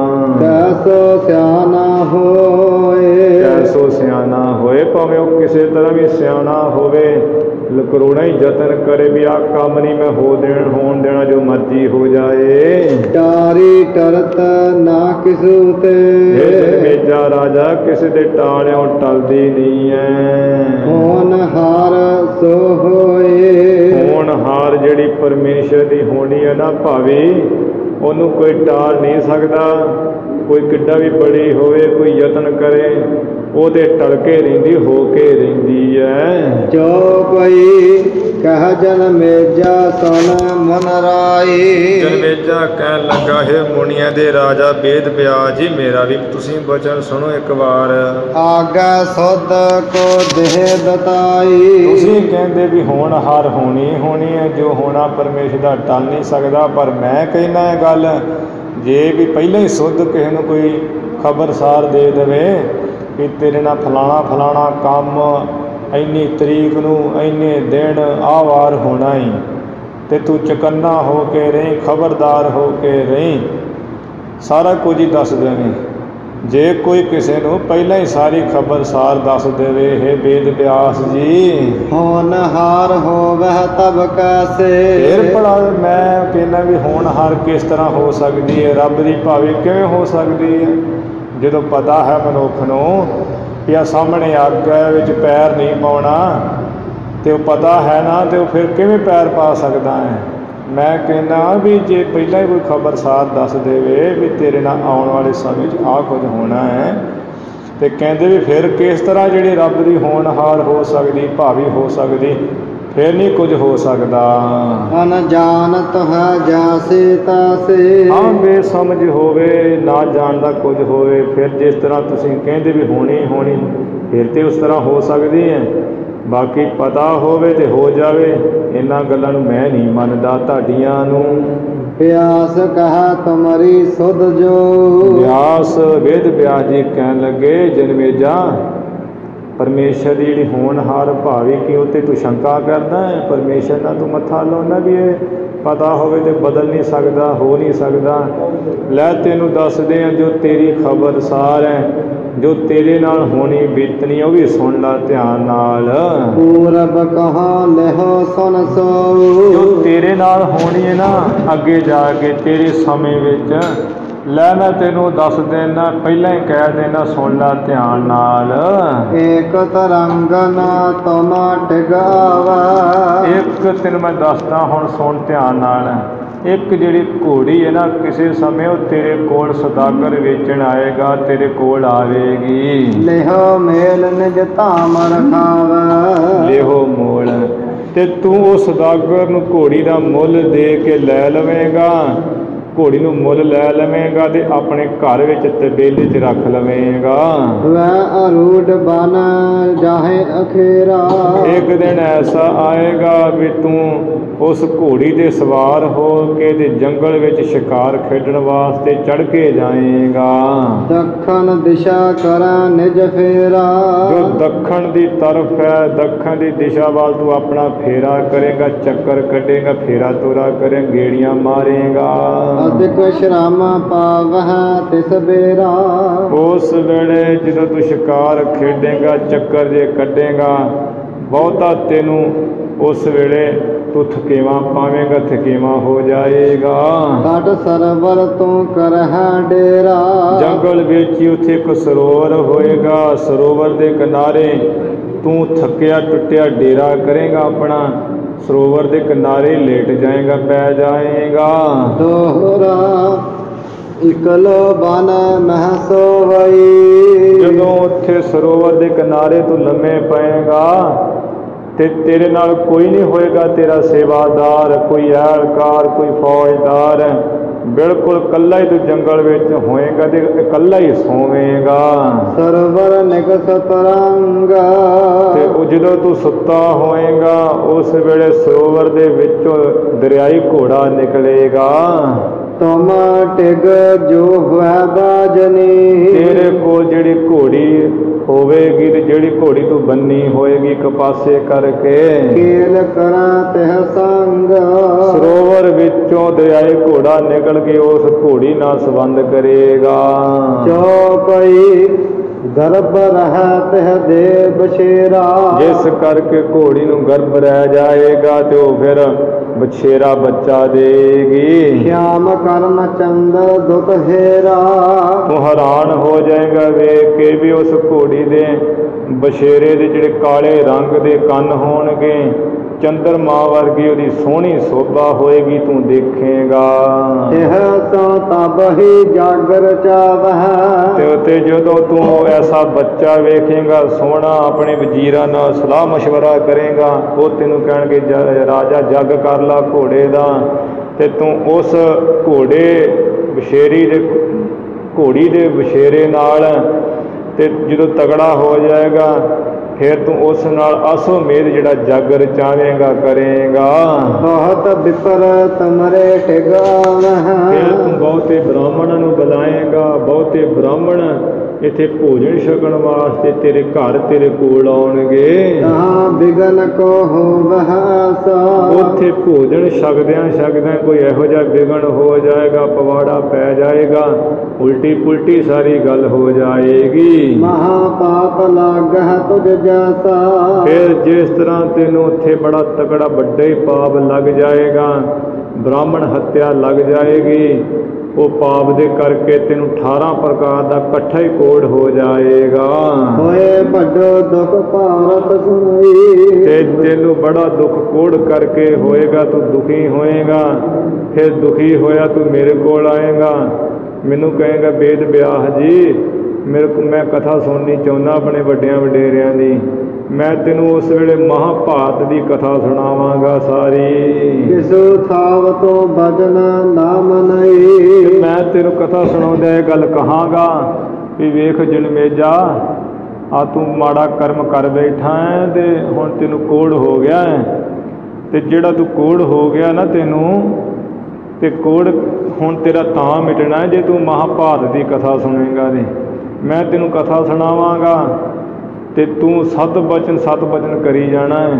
ਕੈਸੋ ਸਿਆਣਾ ਹੋਏ, ਕੈਸੋ ਸਿਆਣਾ ਹੋਏ, ਭਾਵੇਂ ਉਹ ਕਿਸੇ ਤਰ੍ਹਾਂ ਵੀ ਸਿਆਣਾ ਹੋਵੇ, ਕਰੋੜਾਂ ਹੀ ਯਤਨ ਕਰੇ ਵੀ ਆਹ ਕੰਮ ਨਹੀਂ ਮੈਂ ਹੋ ਦੇਣ ਹੋਣ ਦੇਣਾ, ਜੋ ਮਰਜ਼ੀ ਹੋ ਜਾਏ। ਟਾਰੀ ਟਰਤ ਨਾ ਕਿਸੂ ਤੇ। ਮੇਜਾ ਰਾਜਾ ਕਿਸੇ ਦੇ ਟਾਲਿਓ ਟਲਦੀ ਨਹੀਂ ਹੈ। ਹੋਣਹਾਰ ਸੋ ਹੋਏ। ਹੋਣਹਾਰ ਜਿਹੜੀ ਪਰਮੇਸ਼ਰ ਦੀ ਹੋਣੀ ਹੈ ਨਾ ਭਾਵੇਂ, ਉਹਨੂੰ ਕੋਈ ਟਾਲ ਨਹੀਂ ਸਕਦਾ। ਕੋਈ ਕਿੱਡਾ ਵੀ ਬੜੀ ਹੋਵੇ, ਕੋਈ ਯਤਨ ਕਰੇ, ਉਹ ਤੇ ਟਲਕੇ ਰਹਿੰਦੀ ਹੋ ਕੇ ਰਹਿੰਦੀ ਹੈ। ਜੋ ਕੋਈ ਕਹਿ ਜਨਮੇਜਾ ਸੁਨ ਮਨ ਰਾਈ। ਜਨਮੇਜਾ ਕਹਿਣ ਲੱਗਾ, ਹੈ ਮੁਨੀਆਂ ਦੇ ਰਾਜਾ ਵੇਦ ਵਿਆਸ ਜੀ, ਮੇਰਾ ਵੀ ਤੁਸੀਂ ਬਚਨ ਸੁਣੋ ਇੱਕ ਵਾਰ। ਆਗੈ ਸੁਧ ਕੋ ਦੇਹ ਦਤਾਈ। ਤੁਸੀਂ ਕਹਿੰਦੇ ਵੀ ਹੋਣਹਾਰ ਹੋਣੀ ਹੋਣੀ ਹੈ, ਜੋ ਹੋਣਾ ਪਰਮੇਸ਼ਰ ਦਾ ਟਲ ਨਹੀਂ ਸਕਦਾ। ਪਰ ਮੈਂ ਕਹਿੰਦਾ ਇਹ ਗੱਲ, ਜੇ ਵੀ ਪਹਿਲਾਂ ਹੀ ਸੁੱਧ ਕਿਸੇ ਨੂੰ ਕੋਈ ਖਬਰਸਾਰ ਦੇ ਦੇਵੇ ਵੀ ਤੇਰੇ ਨਾਲ ਫਲਾਣਾ ਫਲਾਣਾ ਕੰਮ ਇੰਨੀ ਤਰੀਕ ਨੂੰ ਇੰਨੇ ਦਿਨ ਆਹ ਵਾਰ ਹੋਣਾ ਹੀ, ਅਤੇ ਤੂੰ ਚਕੰਨਾ ਹੋ ਕੇ ਰਹੀਂ, ਖਬਰਦਾਰ ਹੋ ਕੇ ਰਹੀਂ, ਸਾਰਾ ਕੁਝ ਹੀ ਦੱਸ ਦੇਵੇਂ। ਜੇ ਕੋਈ ਕਿਸੇ ਨੂੰ ਪਹਿਲਾਂ ਹੀ ਸਾਰੀ ਖਬਰ ਸਾਰ ਦੱਸ ਦੇਵੇ, ਇਹ ਵੇਦ ਵਿਆਸ ਜੀ ਹੋਣਹਾਰ ਹੋਵਹਿ ਤਬ ਕੈਸੇ। ਫਿਰ ਭਲਾ ਮੈਂ ਕਹਿੰਦਾ ਵੀ ਹੋਣਹਾਰ ਕਿਸ ਤਰ੍ਹਾਂ ਹੋ ਸਕਦੀ ਹੈ, ਰੱਬ ਦੀ ਭਾਵੇਂ ਕਿਵੇਂ ਹੋ ਸਕਦੀ ਹੈ, ਜਦੋਂ ਪਤਾ ਹੈ ਮਨੁੱਖ ਨੂੰ ਵੀ ਆ ਸਾਹਮਣੇ ਅੱਗ ਹੈ, ਵਿੱਚ ਪੈਰ ਨਹੀਂ ਪਾਉਣਾ, ਅਤੇ ਉਹ ਪਤਾ ਹੈ ਨਾ, ਅਤੇ ਉਹ ਫਿਰ ਕਿਵੇਂ ਪੈਰ ਪਾ ਸਕਦਾ ਹੈ। ਮੈਂ ਕਹਿੰਦਾ ਵੀ ਜੇ ਪਹਿਲਾਂ ਹੀ ਕੋਈ ਖਬਰਸਾਰ ਦੱਸ ਦੇਵੇ ਵੀ ਤੇਰੇ ਨਾਲ ਆਉਣ ਵਾਲੇ ਸਮੇਂ 'ਚ ਆਹ ਕੁਝ ਹੋਣਾ ਹੈ, ਅਤੇ ਕਹਿੰਦੇ ਵੀ ਫਿਰ ਕਿਸ ਤਰ੍ਹਾਂ ਜਿਹੜੀ ਰੱਬ ਦੀ ਹੋਣਹਾਰ ਹੋ ਸਕਦੀ, ਭਾਵੀ ਹੋ ਸਕਦੀ, ਫਿਰ ਨਹੀਂ ਕੁਝ ਹੋ ਸਕਦਾ। ਅਨਜਾਨਤ ਹੈ ਜਾਸੇ ਤਾਸੇ। ਹਾਂ ਬੇਸਮਝ ਹੋਵੇ, ਨਾ ਜਾਣਦਾ ਕੁਝ ਹੋਵੇ, ਫਿਰ ਜਿਸ ਤਰ੍ਹਾਂ ਤੁਸੀਂ ਕਹਿੰਦੇ ਵੀ ਹੋਣੀ ਹੋਣੀ, ਫਿਰ ਤੇ ਉਸ ਤਰ੍ਹਾਂ ਹੋ ਸਕਦੀ ਹੈ। ਬਾਕੀ ਪਤਾ ਹੋਵੇ ਤੇ ਹੋ ਜਾਵੇ, ਇਹਨਾਂ ਗੱਲਾਂ ਨੂੰ ਮੈਂ ਨਹੀਂ ਮੰਨਦਾ ਤੁਹਾਡੀਆਂ ਨੂੰ। ਵਿਆਸ ਕਹਾ ਤੁਮਰੀ ਸੁਧ ਜੋ। ਵਿਆਸ ਵੇਦ ਵਿਆਸ ਜੀ ਕਹਿਣ ਲੱਗੇ, ਜਨਮੇਜਾ ਪਰਮੇਸ਼ਰ ਦੀ ਜਿਹੜੀ ਹੋਣਹਾਰ ਭਾਵੀ ਕੀ ਉੱਤੇ ਤੂੰ ਸ਼ੰਕਾ ਕਰਦਾ ਹੈ। ਪਰਮੇਸ਼ਰ ਨਾਲ ਤੂੰ ਮੱਥਾ ਲਾਉਣਾ ਵੀ ਇਹ ਪਤਾ ਹੋਵੇ ਤੇ ਬਦਲ ਨਹੀਂ ਸਕਦਾ, ਹੋ ਨਹੀਂ ਸਕਦਾ। ਲੈ ਤੈਨੂੰ ਦੱਸਦੇ ਹਾਂ ਜੋ ਤੇਰੀ ਖਬਰਸਾਰ ਹੈ, ਜੋ ਤੇਰੇ ਨਾਲ ਹੋਣੀ ਬੀਤਣੀ ਉਹ ਵੀ ਸੁਣ ਲਾ ਧਿਆਨ ਨਾਲ। ਪੂਰਬ ਕਹਾ ਲਹੋ ਸੁਨ ਸੋ। ਜੋ ਤੇਰੇ ਨਾਲ ਹੋਣੀ ਹੈ ਨਾ ਅੱਗੇ ਜਾ ਕੇ ਤੇਰੇ ਸਮੇਂ ਵਿੱਚ, ਲੈ ਮੈਂ ਤੈਨੂੰ ਦੱਸ ਦੇਣਾ, ਪਹਿਲਾਂ ਹੀ ਕਹਿ ਦੇਣਾ, ਸੁਣ ਲਾ ਧਿਆਨ ਨਾਲ। ਏਕ ਤਰੰਗ ਨਾ ਤੁਮ ਟਿਕਾਵਾ। ਇੱਕ ਤੈਨੂੰ ਮੈਂ ਦੱਸਦਾ, ਹੁਣ ਸੁਣ ਧਿਆਨ ਨਾਲ। ਇੱਕ ਜਿਹੜੀ ਘੋੜੀ ਹੈ ਨਾ, ਕਿਸੇ ਸਮੇਂ ਉਹ ਤੇਰੇ ਕੋਲ ਸੌਦਾਗਰ ਵੇਚਣ ਆਏਗਾ, ਤੇਰੇ ਕੋਲ ਆਵੇਗੀ। ਲਿਹੋ ਮੇਲ ਨਿਜ ਧਾਮ ਰਖਾਵਾ। ਲਿਹੋ ਮੋਲ, ਤੇ ਤੂੰ ਉਸ ਸੌਦਾਗਰ ਨੂੰ ਘੋੜੀ ਦਾ ਮੁੱਲ ਦੇ ਕੇ ਲੈ ਲਵੇਂਗਾ, ਘੋੜੀ ਨੂੰ ਮੁੱਲ ਲੈ ਲਵੇਂਗਾ ਅਤੇ ਆਪਣੇ ਘਰ ਵਿੱਚ ਤਬੇਲੇ 'ਚ ਰੱਖ ਲਵੇਂਗਾ। ਵੈ ਅਰੂਢ ਬਨ ਜਾਹੇ ਅਖੇਰਾ। ਇੱਕ ਦਿਨ ਐਸਾ ਆਏਗਾ ਵੀ ਤੂੰ ਉਸ ਘੋੜੀ 'ਤੇ ਸਵਾਰ ਹੋ ਕੇ ਤੇ ਜੰਗਲ ਵਿੱਚ ਸ਼ਿਕਾਰ ਖੇਡਣ ਵਾਸਤੇ ਚੜ੍ਹ ਕੇ ਜਾਏਗਾ। ਦੱਖਣ ਦਿਸ਼ਾ ਕਰਾਂ ਨਿਜ ਫੇਰਾ। ਜੋ ਦੱਖਣ ਦੀ ਤਰਫ ਹੈ, ਦੱਖਣ ਦੀ ਦਿਸ਼ਾ ਵੱਲ ਤੂੰ ਆਪਣਾ ਫੇਰਾ ਕਰੇਗਾ, ਚੱਕਰ ਕੱਢੇਗਾ, ਫੇਰਾ ਤੋਰਾ ਕਰੇ, ਗੇੜੀਆਂ ਮਾਰੇਗਾ। ਅਧਿਕ ਸ਼ਰਮ ਪਾਵਹਿ ਤਿਸ ਬੇਰਾ। ਉਸ ਵੇਲੇ ਜਦੋਂ ਤੂੰ ਸ਼ਿਕਾਰ ਖੇਡੇਗਾ, ਚੱਕਰ ਜੇ ਕੱਢੇਗਾ, ਬਹੁਤਾ ਤੈਨੂੰ ਉਸ ਵੇਲੇ ਤੂੰ ਥਕੇਵਾਂ ਪਾਵੇਂਗਾ, ਥਕੇਵਾਂ ਹੋ ਜਾਏਗਾ। ਘਟ ਸਰਵਰ ਤੂੰ ਕਰਹਿ ਡੇਰਾ। ਜੰਗਲ ਵਿੱਚ ਹੀ ਉੱਥੇ ਇੱਕ ਸਰੋਵਰ ਹੋਏਗਾ, ਸਰੋਵਰ ਦੇ ਕਿਨਾਰੇ ਤੂੰ ਥੱਕਿਆ ਟੁੱਟਿਆ ਡੇਰਾ ਕਰੇਗਾ ਆਪਣਾ, ਸਰੋਵਰ ਦੇ ਕਿਨਾਰੇ ਲੇਟ ਜਾਏਗਾ, ਪੈ ਜਾਏਗਾ। ਦੋਹਰਾ ਇਕਲੋ ਬਨ ਮਹਿ ਸੋਵਈ। ਜਦੋਂ ਉੱਥੇ ਸਰੋਵਰ ਦੇ ਕਿਨਾਰੇ ਤੂੰ ਲੰਮੇ ਪਏਗਾ ਤੇ ਤੇਰੇ ਨਾਲ ਕੋਈ ਨਹੀਂ ਹੋਏਗਾ, ਤੇਰਾ ਸੇਵਾਦਾਰ, ਕੋਈ ਐਲਕਾਰ, ਕੋਈ ਫੌਜਦਾਰ, ਬਿਲਕੁਲ ਇਕੱਲਾ ਹੀ ਤੂੰ ਜੰਗਲ ਵਿੱਚ ਹੋਏਗਾ ਤੇ ਇਕੱਲਾ ਹੀ ਸੋਵੇਂਗਾ। ਸਰਵਰ ਨਿਗਸਤ ਰੰਗ। ਤੇ ਉਹ ਜਦੋਂ ਤੂੰ ਸੁੱਤਾ ਹੋਏਗਾ, ਉਸ ਵੇਲੇ ਸਰੋਵਰ ਦੇ ਵਿੱਚੋਂ ਦਰਿਆਈ ਘੋੜਾ ਨਿਕਲੇਗਾ। ਤੁਮ ਟਿਗ ਜੋ ਹੋਇ ਬਾਜਨੀ। ਤੇਰੇ ਕੋਲ ਜਿਹੜੀ ਘੋੜੀ ਹੋਵੇਗੀ ਤੇ ਜਿਹੜੀ ਘੋੜੀ ਤੂੰ ਬੰਨੀ ਹੋਏਗੀ ਇੱਕ ਪਾਸੇ ਕਰਕੇ, ਖੇਲ ਕਰਾਂ ਤਿਹ ਸੰਗ। ਸਰੋਵਰ ਵਿੱਚੋਂ ਦਰਿਆਈ ਘੋੜਾ ਨਿਕਲ ਕੇ ਉਸ ਘੋੜੀ ਨਾਲ ਸੰਬੰਧ ਕਰੇਗਾ। ਜੋ ਕੋਈ ਗਰਭ ਰਹਿ ਤਿਹ ਦੇ ਬਛੇਰਾ। ਜਿਸ ਕਰਕੇ ਘੋੜੀ ਨੂੰ ਗਰਭ ਰਹਿ ਜਾਏਗਾ ਤੇ ਉਹ ਫਿਰ ਬਛੇਰਾ ਬੱਚਾ ਦੇਗੀ। ਸ਼ਿਆਮ ਕਰਨ ਚੰਦ ਦੁਤ ਹੇਰਾ। ਤੂੰ ਹੈਰਾਨ ਹੋ ਜਾਏਗਾ ਵੇਖ ਕੇ ਵੀ ਉਸ ਘੋੜੀ ਦੇ ਬਛੇਰੇ ਦੇ ਜਿਹੜੇ ਕਾਲੇ ਰੰਗ ਦੇ ਕੰਨ ਹੋਣਗੇ, ਚੰਦਰਮਾ ਵਰਗੀ ਉਹਦੀ ਸੋਹਣੀ ਸੋਭਾ ਹੋਏਗੀ, ਤੂੰ ਦੇਖੇਗਾ। ਇਹ ਤੋਂ ਤਬ ਹੀ ਜਾਗਰ ਚਾਵਹਿ। ਤੇ ਉੱਤੇ ਜਦੋਂ ਤੂੰ ਐਸਾ ਬੱਚਾ ਵੇਖੇਗਾ ਸੋਹਣਾ, ਆਪਣੇ ਵਜ਼ੀਰਾਂ ਨਾਲ ਸਲਾਹ ਮਸ਼ਵਰਾ ਕਰੇਗਾ, ਉਹ ਤੈਨੂੰ ਕਹਿਣਗੇ ਰਾਜਾ ਜੱਗ ਕਰ ਲਾ ਘੋੜੇ ਦਾ, ਤੇ ਤੂੰ ਉਸ ਘੋੜੇ ਬਛੇਰੀ ਦੇ ਘੋੜੀ ਦੇ ਬਛੇਰੇ ਨਾਲ ਤੇ ਜਦੋਂ ਤਗੜਾ ਹੋ ਜਾਏਗਾ ਫਿਰ ਤੂੰ ਉਸ ਨਾਲ ਆਸੋ ਮੇਰ ਜਿਹੜਾ ਜਗ ਰਚਾਵੇਂਗਾ ਕਰੇਗਾ। ਬਹੁਤ ਵਿਪਰ ਤਮਰੇ ਟਿਗਾਵਹਿ। ਫਿਰ ਤੂੰ ਬਹੁਤੇ ਬ੍ਰਾਹਮਣਾਂ ਨੂੰ ਬੁਲਾਏਗਾ, ਬਹੁਤੇ ਬ੍ਰਾਹਮਣ ਇੱਥੇ ਭੋਜਨ ਛਕਣ ਵਾਸਤੇ ਤੇਰੇ ਘਰ ਤੇਰੇ ਕੋਲ ਆਉਣਗੇ। ਤਾਂ ਬਿਗਨ ਕੋ ਹੋਵਹਿ ਆਸਾ। ਉੱਥੇ ਭੋਜਨ ਛਕਦਿਆਂ ਛਕਦਿਆਂ ਕੋਈ ਇਹੋ ਜਿਹਾ ਵਿਗਨ ਹੋ ਜਾਏਗਾ, ਪਵਾੜਾ ਪੈ ਜਾਏਗਾ, ਉਲਟੀ ਪੁਲਟੀ ਸਾਰੀ ਗੱਲ ਹੋ ਜਾਏਗੀ। ਮਹਾ ਪਾਪ ਲਾਗਹਿ ਤੁਝ ਜੈਸਾ। ਫਿਰ ਜਿਸ ਤਰ੍ਹਾਂ ਤੈਨੂੰ ਉੱਥੇ ਬੜਾ ਤਕੜਾ ਵੱਡਾ ਹੀ ਪਾਪ ਲੱਗ ਜਾਏਗਾ, ਬ੍ਰਾਹਮਣ ਹੱਤਿਆ ਲੱਗ ਜਾਏਗੀ, ਉਹ ਪਾਪ ਦੇ ਕਰਕੇ ਤੈਨੂੰ ਅਠਾਰਾਂ ਪ੍ਰਕਾਰ ਦਾ ਇਕੱਠਾ ਹੀ ਕੋੜ ਹੋ ਜਾਏਗਾ। ਹੋਏ ਵੱਡੋ ਦੁਖ ਭਾਰਤ ਸੁਣਾਈ। ਤੇ ਤੈਨੂੰ ਬੜਾ ਦੁੱਖ ਕੋੜ ਕਰਕੇ ਹੋਏਗਾ, ਤੂੰ ਦੁਖੀ ਹੋਏਗਾ। ਫਿਰ ਦੁਖੀ ਹੋਇਆ ਤੂੰ ਮੇਰੇ ਕੋਲ ਆਏਗਾ, ਮੈਨੂੰ ਕਹੇਗਾ ਵੇਦ ਵਿਆਹ ਜੀ ਮੇਰੇ ਕੋ ਮੈਂ ਕਥਾ ਸੁਣਨੀ ਚਾਹੁੰਦਾ ਆਪਣੇ ਵੱਡਿਆਂ ਵਡੇਰਿਆਂ ਦੀ। ਮੈਂ ਤੈਨੂੰ ਉਸ ਵੇਲੇ ਮਹਾਭਾਰਤ ਦੀ ਕਥਾ ਸੁਣਾਵਾਂਗਾ ਸਾਰੀ। ਕਿਸੂ ਥਾਵ ਤੋਂ ਭਜਨ ਨਾਮ ਨਹੀਂ। ਮੈਂ ਤੈਨੂੰ ਕਥਾ ਸੁਣਾਉਂਦਾ ਇਹ ਗੱਲ ਕਹਾਂਗਾ ਵੀ ਵੇਖ ਜਨਮੇਜਾ, ਆ ਤੂੰ ਮਾੜਾ ਕਰਮ ਕਰ ਬੈਠਾ ਹੈ ਤੇ ਹੁਣ ਤੈਨੂੰ ਕੋੜ ਹੋ ਗਿਆ ਹੈ। ਤੇ ਜਿਹੜਾ ਤੂੰ ਕੋੜ ਹੋ ਗਿਆ ਨਾ ਤੈਨੂੰ, ਤੇ ਕੋੜ ਹੁਣ ਤੇਰਾ ਤਾਂ ਮਿਟਣਾ ਜੇ ਤੂੰ ਮਹਾਭਾਰਤ ਦੀ ਕਥਾ ਸੁਣੇਗਾ। ਤੇ ਮੈਂ ਤੈਨੂੰ ਕਥਾ ਸੁਣਾਵਾਂਗਾ ਤੇ ਤੂੰ ਸਤ ਬਚਨ ਸਤ ਬਚਨ ਕਰੀ ਜਾਣਾ ਹੈ।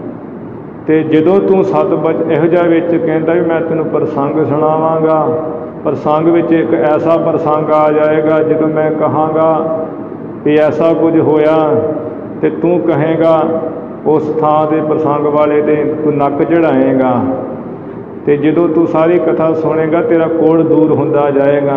ਤੇ ਜਦੋਂ ਤੂੰ ਸਤ ਬਚਨ ਇਹੋ ਜਿਹਾ ਵਿੱਚ ਕਹਿੰਦਾ ਵੀ ਮੈਂ ਤੈਨੂੰ ਪ੍ਰਸੰਗ ਸੁਣਾਵਾਂਗਾ, ਪ੍ਰਸੰਗ ਵਿੱਚ ਇੱਕ ਐਸਾ ਪ੍ਰਸੰਗ ਆ ਜਾਏਗਾ ਜਦੋਂ ਮੈਂ ਕਹਾਂਗਾ ਵੀ ਐਸਾ ਕੁਝ ਹੋਇਆ ਤੇ ਤੂੰ ਕਹੇਗਾ ਉਸ ਥਾਂ ਦੇ ਪ੍ਰਸੰਗ ਵਾਲੇ ਤੇ ਤੂੰ ਨੱਕ ਚੜ੍ਹਾਏਗਾ। ਤੇ ਜਦੋਂ ਤੂੰ ਸਾਰੀ ਕਥਾ ਸੁਣੇਗਾ ਤੇਰਾ ਕੋੜ ਦੂਰ ਹੁੰਦਾ ਜਾਏਗਾ।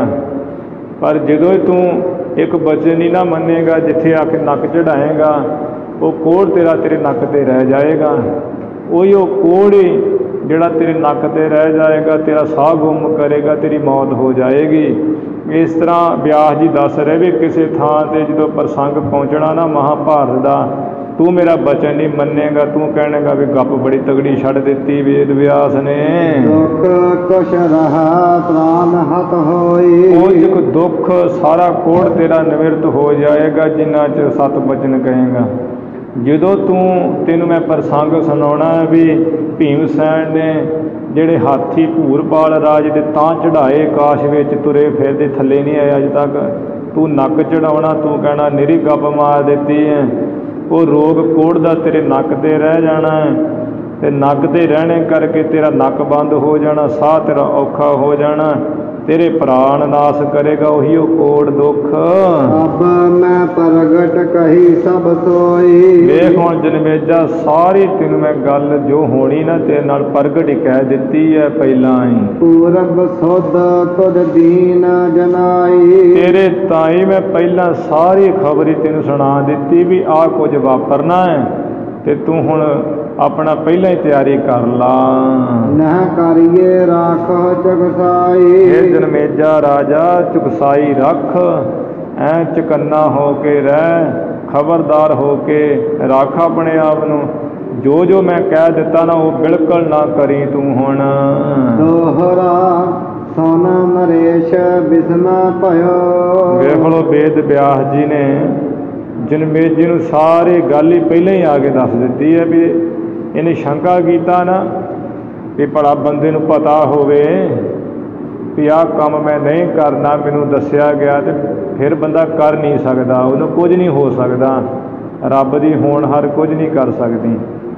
ਪਰ ਜਦੋਂ ਤੂੰ ਇੱਕ ਬਚਨ ਹੀ ਨਾ ਮੰਨੇਗਾ, ਜਿੱਥੇ ਆ ਕੇ ਨੱਕ ਚੜ੍ਹਾਏਗਾ ਉਹ ਕੋੜ ਤੇਰਾ ਤੇਰੇ ਨੱਕ 'ਤੇ ਰਹਿ ਜਾਏਗਾ। ਉਹੀ ਉਹ ਕੋੜ ਹੀ ਜਿਹੜਾ ਤੇਰੇ ਨੱਕ 'ਤੇ ਰਹਿ ਜਾਏਗਾ, ਤੇਰਾ ਸਾਹ ਗੁੰਮ ਕਰੇਗਾ, ਤੇਰੀ ਮੌਤ ਹੋ ਜਾਏਗੀ। ਇਸ ਤਰ੍ਹਾਂ ਵਿਆਸ ਜੀ ਦੱਸ ਰਹੇ ਵੀ ਕਿਸੇ ਥਾਂ 'ਤੇ ਜਦੋਂ ਪ੍ਰਸੰਗ ਪਹੁੰਚਣਾ ਨਾ ਮਹਾਭਾਰਤ ਦਾ, ਤੂੰ ਮੇਰਾ ਬਚਨ ਨਹੀਂ ਮੰਨੇਗਾ, ਤੂੰ ਕਹਿਣੇਗਾ ਵੀ ਗੱਪ ਬੜੀ ਤਗੜੀ ਛੱਡ ਦਿੱਤੀ ਵੇਦ ਵਿਆਸ ਨੇ। ਦੁੱਖ ਕੁਛ ਰਹਾ ਪ੍ਰਾਨ ਹਤ ਹੋਈ। ਉਹ ਦੁੱਖ ਸਾਰਾ ਕੋੜ ਤੇਰਾ ਨਿਵਰਤ ਹੋ ਜਾਏਗਾ ਜਿੰਨਾ ਚਿਰ ਸਤ ਬਚਨ ਕਹੇਗਾ। ਜਦੋਂ ਤੂੰ ਤੈਨੂੰ ਮੈਂ ਪ੍ਰਸੰਗ ਸੁਣਾਉਣਾ ਵੀ ਭੀਮ ਸੈਨ ਨੇ ਜਿਹੜੇ ਹਾਥੀ ਭੂਰਪਾਲ ਰਾਜ ਦੇ ਤਾਂ ਚੜ੍ਹਾਏ ਕਾਸ਼ ਵਿੱਚ ਤੁਰੇ ਫਿਰਦੇ, ਥੱਲੇ ਨਹੀਂ ਆਏ ਅਜੇ ਤੱਕ, ਤੂੰ ਨੱਕ ਚੜਾਉਣਾ, ਤੂੰ ਕਹਿਣਾ ਨਿਰੀ ਗੱਪ ਮਾਰ ਦਿੱਤੀ ਹੈ। ਉਹ ਰੋਗ ਕੋੜ ਦਾ ਤੇਰੇ ਨੱਕ 'ਤੇ ਰਹਿ ਜਾਣਾ ਹੈ ਤੇ ਨੱਕ 'ਤੇ ਰਹਿਣੇ ਕਰਕੇ ਤੇਰਾ ਨੱਕ ਬੰਦ ਹੋ ਜਾਣਾ, ਸਾਹ ਤੇਰਾ ਔਖਾ ਹੋ ਜਾਣਾ, ਤੇਰੇ ਪ੍ਰਾਣ ਨਾਸ ਕਰੇਗਾ ਉਹੀ ਉਹ ਕੋੜ ਦੁੱਖ। ਅਬ ਮੈਂ ਪ੍ਰਗਟ ਕਹੀ ਸਭ ਸੋਈ। ਵੇਖ ਹੁਣ ਜਨਮੇਜਾ ਸਾਰੀ ਤੈਨੂੰ ਮੈਂ ਗੱਲ ਜੋ ਹੋਣੀ ਨਾ ਤੇਰੇ ਨਾਲ ਪ੍ਰਗਟ ਹੀ ਕਹਿ ਦਿੱਤੀ ਹੈ ਪਹਿਲਾਂ ਹੀ। ਪੂਰਬ ਸੁਧ ਤੁਧ ਦੀਨ ਜਨਾਈ। ਤੇਰੇ ਤਾਂ ਹੀ ਮੈਂ ਪਹਿਲਾਂ ਸਾਰੀ ਖਬਰ ਹੀ ਤੈਨੂੰ ਸੁਣਾ ਦਿੱਤੀ ਵੀ ਆਹ ਕੁਝ ਵਾਪਰਨਾ ਹੈ ਤੇ ਤੂੰ ਹੁਣ ਆਪਣਾ ਪਹਿਲਾਂ ਹੀ ਤਿਆਰੀ ਕਰ ਲਾ। ਨਹ ਕਰੀਏ ਰਾਖ ਚੁਕਸਾਈ। ਇਹ ਜਨਮੇਜਾ ਰਾਜਾ ਚੁਕਸਾਈ ਰੱਖ, ਐ ਚਕੰਨਾ ਹੋ ਕੇ ਰਹਿ, ਖਬਰਦਾਰ ਹੋ ਕੇ ਰੱਖ ਆਪਣੇ ਆਪ ਨੂੰ। ਜੋ ਜੋ ਮੈਂ ਕਹਿ ਦਿੱਤਾ ਨਾ ਉਹ ਬਿਲਕੁਲ ਨਾ ਕਰੀ ਤੂੰ ਹੁਣ। ਦੋਹਰਾ ਸੋਨ ਨਰੇਸ਼ ਬਿਸਮਾ ਭਇਓ। ਵੇਖ ਲੋ ਵੇਦ ਵਿਆਸ ਜੀ ਨੇ ਜਨਮੇਜੇ ਨੂੰ ਸਾਰੀ ਗੱਲ ਹੀ ਪਹਿਲਾਂ ਹੀ ਆ ਕੇ ਦੱਸ ਦਿੱਤੀ ਹੈ ਵੀ ਇਹਨੇ ਸ਼ੰਕਾ ਕੀਤਾ ਨਾ ਵੀ ਭਲਾ ਬੰਦੇ ਨੂੰ ਪਤਾ ਹੋਵੇ ਵੀ ਆਹ ਕੰਮ ਮੈਂ ਨਹੀਂ ਕਰਨਾ, ਮੈਨੂੰ ਦੱਸਿਆ ਗਿਆ ਤੇ ਫਿਰ ਬੰਦਾ ਕਰ ਨਹੀਂ ਸਕਦਾ, ਉਹਨੂੰ ਕੁਝ ਨਹੀਂ ਹੋ ਸਕਦਾ, ਰੱਬ ਦੀ ਹੋਣਹਾਰ ਕੁਝ ਨਹੀਂ ਕਰ ਸਕਦੀ।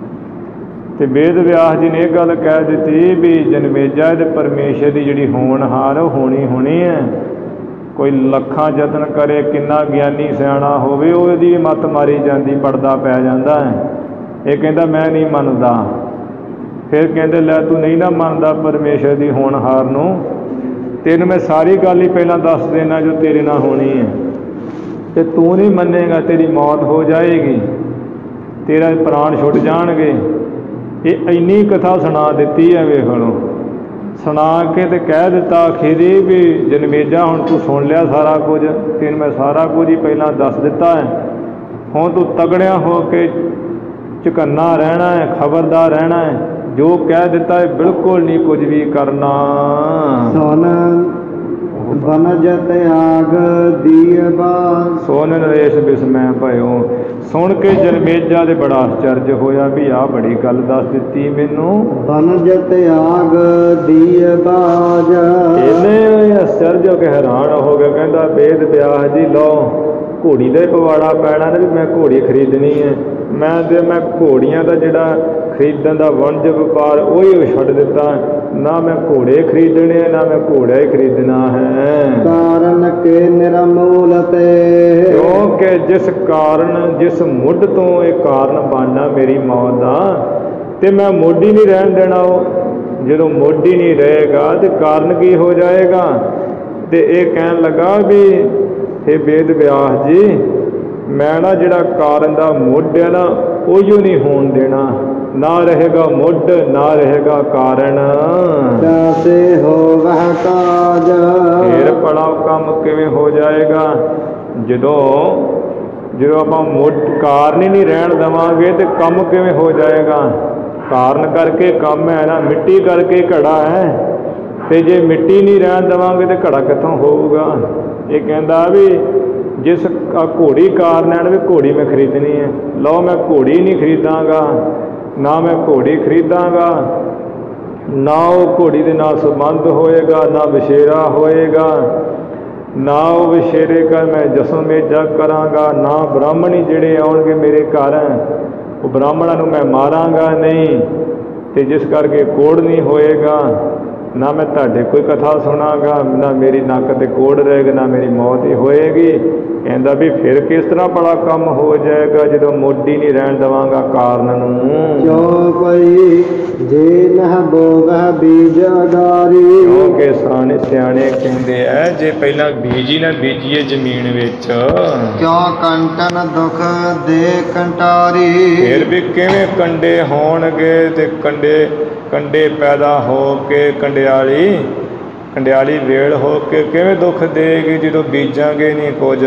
ਤੇ ਵੇਦ ਵਿਆਸ ਜੀ ਨੇ ਇਹ ਗੱਲ ਕਹਿ ਦਿੱਤੀ ਵੀ ਜਨਮੇਜਾ ਇਹਦੇ ਪਰਮੇਸ਼ਰ ਦੀ ਜਿਹੜੀ ਹੋਣਹਾਰ ਉਹ ਹੋਣੀ ਹੋਣੀ ਹੈ। ਕੋਈ ਲੱਖਾਂ ਯਤਨ ਕਰੇ, ਕਿੰਨਾ ਗਿਆਨੀ ਸਿਆਣਾ ਹੋਵੇ, ਉਹਦੀ ਮੱਤ ਮਾਰੀ ਜਾਂਦੀ, ਪੜਦਾ ਪੈ ਜਾਂਦਾ ਹੈ। ਇਹ ਕਹਿੰਦਾ ਮੈਂ ਨਹੀਂ ਮੰਨਦਾ। ਫਿਰ ਕਹਿੰਦੇ ਲੈ ਤੂੰ ਨਹੀਂ ਨਾ ਮੰਨਦਾ ਪਰਮੇਸ਼ਰ ਦੀ ਹੋਣਹਾਰ ਨੂੰ, ਤੈਨੂੰ ਮੈਂ ਸਾਰੀ ਗੱਲ ਹੀ ਪਹਿਲਾਂ ਦੱਸ ਦੇਣਾ ਜੋ ਤੇਰੇ ਨਾਲ ਹੋਣੀ ਹੈ ਤੇ ਤੂੰ ਨਹੀਂ ਮੰਨੇਗਾ, ਤੇਰੀ ਮੌਤ ਹੋ ਜਾਏਗੀ, ਤੇਰਾ ਪ੍ਰਾਣ ਛੁੱਟ ਜਾਣਗੇ। ਇਹ ਇੰਨੀ ਕਥਾ ਸੁਣਾ ਦਿੱਤੀ ਹੈ। ਵੇਖ ਲਓ ਸੁਣਾ ਕੇ ਤੇ ਕਹਿ ਦਿੱਤਾ ਅਖੀਰੀ ਵੀ ਜਨਮੇਜਾ ਹੁਣ ਤੂੰ ਸੁਣ ਲਿਆ ਸਾਰਾ ਕੁਝ, ਤੈਨੂੰ ਮੈਂ ਸਾਰਾ ਕੁਝ ਹੀ ਪਹਿਲਾਂ ਦੱਸ ਦਿੱਤਾ ਹੈ। ਹੁਣ ਤੂੰ ਤਗੜਿਆਂ ਹੋ ਕੇ ਚੁਕੰਨਾ ਰਹਿਣਾ ਹੈ, ਖਬਰਦਾਰ ਰਹਿਣਾ ਹੈ, ਜੋ ਕਹਿ ਦਿੱਤਾ ਹੈ ਬਿਲਕੁਲ ਨਹੀਂ ਕੁਝ ਵੀ ਕਰਨਾ। ਸੋਨ ਬਨਜ ਤਿਆਗ ਦੀਵਾ। ਸੋਨ ਨਰੇਸ਼ ਬਿਸਮੈ ਭਇਓ। ਸੁਣ ਕੇ ਜਨਮੇਜਾ ਦੇ ਬੜਾ ਆਸ਼ਚਰਜ ਹੋਇਆ ਵੀ ਆਹ ਬੜੀ ਗੱਲ ਦੱਸ ਦਿੱਤੀ ਮੈਨੂੰ। ਬਨਜ ਤਿਆਗ ਦੀਏ ਬਾਜ। ਇਹਨੇ ਆਸ਼ਚਰਜ ਹੋ ਕੇ ਹੈਰਾਨ ਹੋ ਗਿਆ। ਕਹਿੰਦਾ ਵੇਦ ਵਿਆਹ ਜੀ ਲਓ ਘੋੜੀ ਦਾ ਹੀ ਪਵਾੜਾ ਪੈਣਾ ਨਾ ਵੀ ਮੈਂ ਘੋੜੀ ਖਰੀਦਣੀ ਹੈ। ਮੈਂ ਤੇ ਮੈਂ ਘੋੜੀਆਂ ਦਾ ਜਿਹੜਾ ਖਰੀਦਣ ਦਾ ਵਣਜ ਵਪਾਰ ਉਹੀ ਛੱਡ ਦਿੱਤਾ। ਨਾ ਮੈਂ ਘੋੜੇ ਖਰੀਦਣੇ ਨਾ ਮੈਂ ਘੋੜਾ ਹੀ ਖਰੀਦਣਾ ਹੈ। ਕਾਰਨ ਕੇ ਨਿਰਮੂਲ ਤੇ। ਕਿਉਂਕਿ ਜਿਸ ਕਾਰਨ ਜਿਸ ਮੁੱਢ ਤੋਂ ਇਹ ਕਾਰਨ ਬਣਨਾ ਮੇਰੀ ਮੌਤ ਦਾ ਤੇ ਮੈਂ ਮੁੱਢ ਹੀ ਨਹੀਂ ਰਹਿਣ ਦੇਣਾ। ਉਹ ਜਦੋਂ ਮੁੱਢ ਹੀ ਨਹੀਂ ਰਹੇਗਾ ਤੇ ਕਾਰਨ ਕੀ ਹੋ ਜਾਏਗਾ। ਤੇ ਇਹ ਕਹਿਣ ਲੱਗਾ ਵੀ ਹੇ ਵੇਦ ਵਿਆਸ ਜੀ ਮੈਂ ਨਾ ਜਿਹੜਾ ਕਾਰਨ ਦਾ ਮੁੱਢ ਹੈ ਨਾ ਉਹੀਓ ਨਹੀਂ ਹੋਣ ਦੇਣਾ। ਨਾ ਰਹੇਗਾ ਮੁੱਢ ਨਾ ਰਹੇਗਾ ਕਾਰਨ। ਜੈਸੇ ਹੋਵਹਿ ਕਾਜ। ਫਿਰ ਭਲਾ ਕੰਮ ਕਿਵੇਂ ਹੋ ਜਾਏਗਾ। ਜਦੋਂ ਜਦੋਂ ਆਪਾਂ ਮੁੱਢ ਕਾਰਨ ਹੀ ਨਹੀਂ ਰਹਿਣ ਦੇਵਾਂਗੇ ਤੇ ਕੰਮ ਕਿਵੇਂ ਹੋ ਜਾਏਗਾ। ਕਾਰਨ ਕਰਕੇ ਕੰਮ ਹੈ ਨਾ। ਮਿੱਟੀ ਕਰਕੇ ਘੜਾ ਹੈ ਤੇ ਜੇ ਮਿੱਟੀ ਨਹੀਂ ਰਹਿਣ ਦੇਵਾਂਗੇ ਤੇ ਘੜਾ ਕਿੱਥੋਂ ਹੋਊਗਾ। ਇਹ ਕਹਿੰਦਾ ਵੀ ਜਿਸ ਘੋੜੀ ਕਾਰਨ ਹੈ ਵੀ ਘੋੜੀ ਮੈਂ ਖਰੀਦਣੀ ਹੈ। ਲਓ ਮੈਂ ਘੋੜੀ ਨਹੀਂ ਖਰੀਦਾਂਗਾ ਨਾ ਮੈਂ ਘੋੜੀ ਖਰੀਦਾਂਗਾ ਨਾ ਉਹ ਘੋੜੀ ਦੇ ਨਾਲ ਸੰਬੰਧ ਹੋਏਗਾ ਨਾ ਵਿਸ਼ੇਰਾ ਹੋਏਗਾ ਨਾ ਉਹ ਵਿਸ਼ੇਰੇ ਕਰ ਮੈਂ ਜਸੋਂ ਮੇਜਾ ਕਰਾਂਗਾ। ਨਾ ਬ੍ਰਾਹਮਣੀ ਜਿਹੜੇ ਆਉਣਗੇ ਮੇਰੇ ਘਰ ਉਹ ਬ੍ਰਾਹਮਣਾਂ ਨੂੰ ਮੈਂ ਮਾਰਾਂਗਾ ਨਹੀਂ। ਤੇ ਜਿਸ ਕਰਕੇ ਕੋੜ ਨਹੀਂ ਹੋਏਗਾ ਨਾ ਮੈਂ ਤੁਹਾਡੇ ਕੋਈ ਕਥਾ ਸੁਣਾਂਗਾ ਨਾ ਮੇਰੀ ਨੱਕ ਤੇ ਕੋੜ ਰਹੇਗਾ ਨਾ ਮੇਰੀ ਮੌਤ ਹੀ ਹੋਏਗੀ। ਕਹਿੰਦਾ ਵੀ ਫਿਰ ਕਿਸ ਤਰ੍ਹਾਂ ਬੜਾ ਕੰਮ ਹੋ ਜਾਏਗਾ ਜਦੋਂ ਮੋਢੀ ਨਹੀਂ ਰਹਿਣ ਦੇਵਾਂਗਾ ਕਾਰਨ ਨੂੰ। ਜੋ ਕੋਈ ਜੇ ਨਹ ਬੋਵਹਿ ਬੀਜ ਅਗਾਰੀ। ਕਿਉਂਕਿ ਸਾਨੇ ਸਿਆਣੇ ਕਹਿੰਦੇ ਐ ਜੇ ਪਹਿਲਾਂ ਬੀਜ ਹੀ ਨਾ ਬੀਜੀਏ ਜ਼ਮੀਨ ਵਿੱਚ ਕਿਉਂ ਕੰਟਨ ਦੁਖ ਦੇ ਕੰਟਾਰੀ। ਫਿਰ ਵੀ ਕਿਵੇਂ ਕੰਡੇ ਹੋਣਗੇ ਤੇ ਕੰਡੇ ਕੰਡੇ ਪੈਦਾ ਹੋ ਕੇ ਕੰਡਿਆਲੀ ਕੰਡਿਆਲੀ ਵੇਲ ਹੋ ਕੇ ਕਿਵੇਂ ਦੁੱਖ ਦੇਗੀ ਜਦੋਂ ਬੀਜਾਂਗੇ ਨਹੀਂ ਕੁਝ।